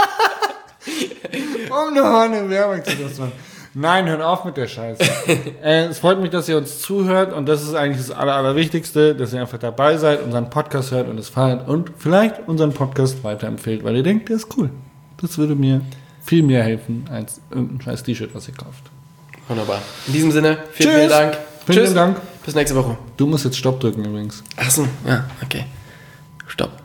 Um nochmal eine Werbung zu machen. Nein, hört auf mit der Scheiße. Es freut mich, dass ihr uns zuhört und das ist eigentlich das Allerwichtigste, dass ihr einfach dabei seid, unseren Podcast hört und es feiert und vielleicht unseren Podcast weiterempfehlt, weil ihr denkt, der ist cool. Das würde mir viel mehr helfen als irgendein scheiß T-Shirt, was ihr kauft. Wunderbar. In diesem Sinne, vielen Dank. Vielen Dank. Bis nächste Woche. Du musst jetzt Stopp drücken übrigens. Achso, ja, okay. Stopp.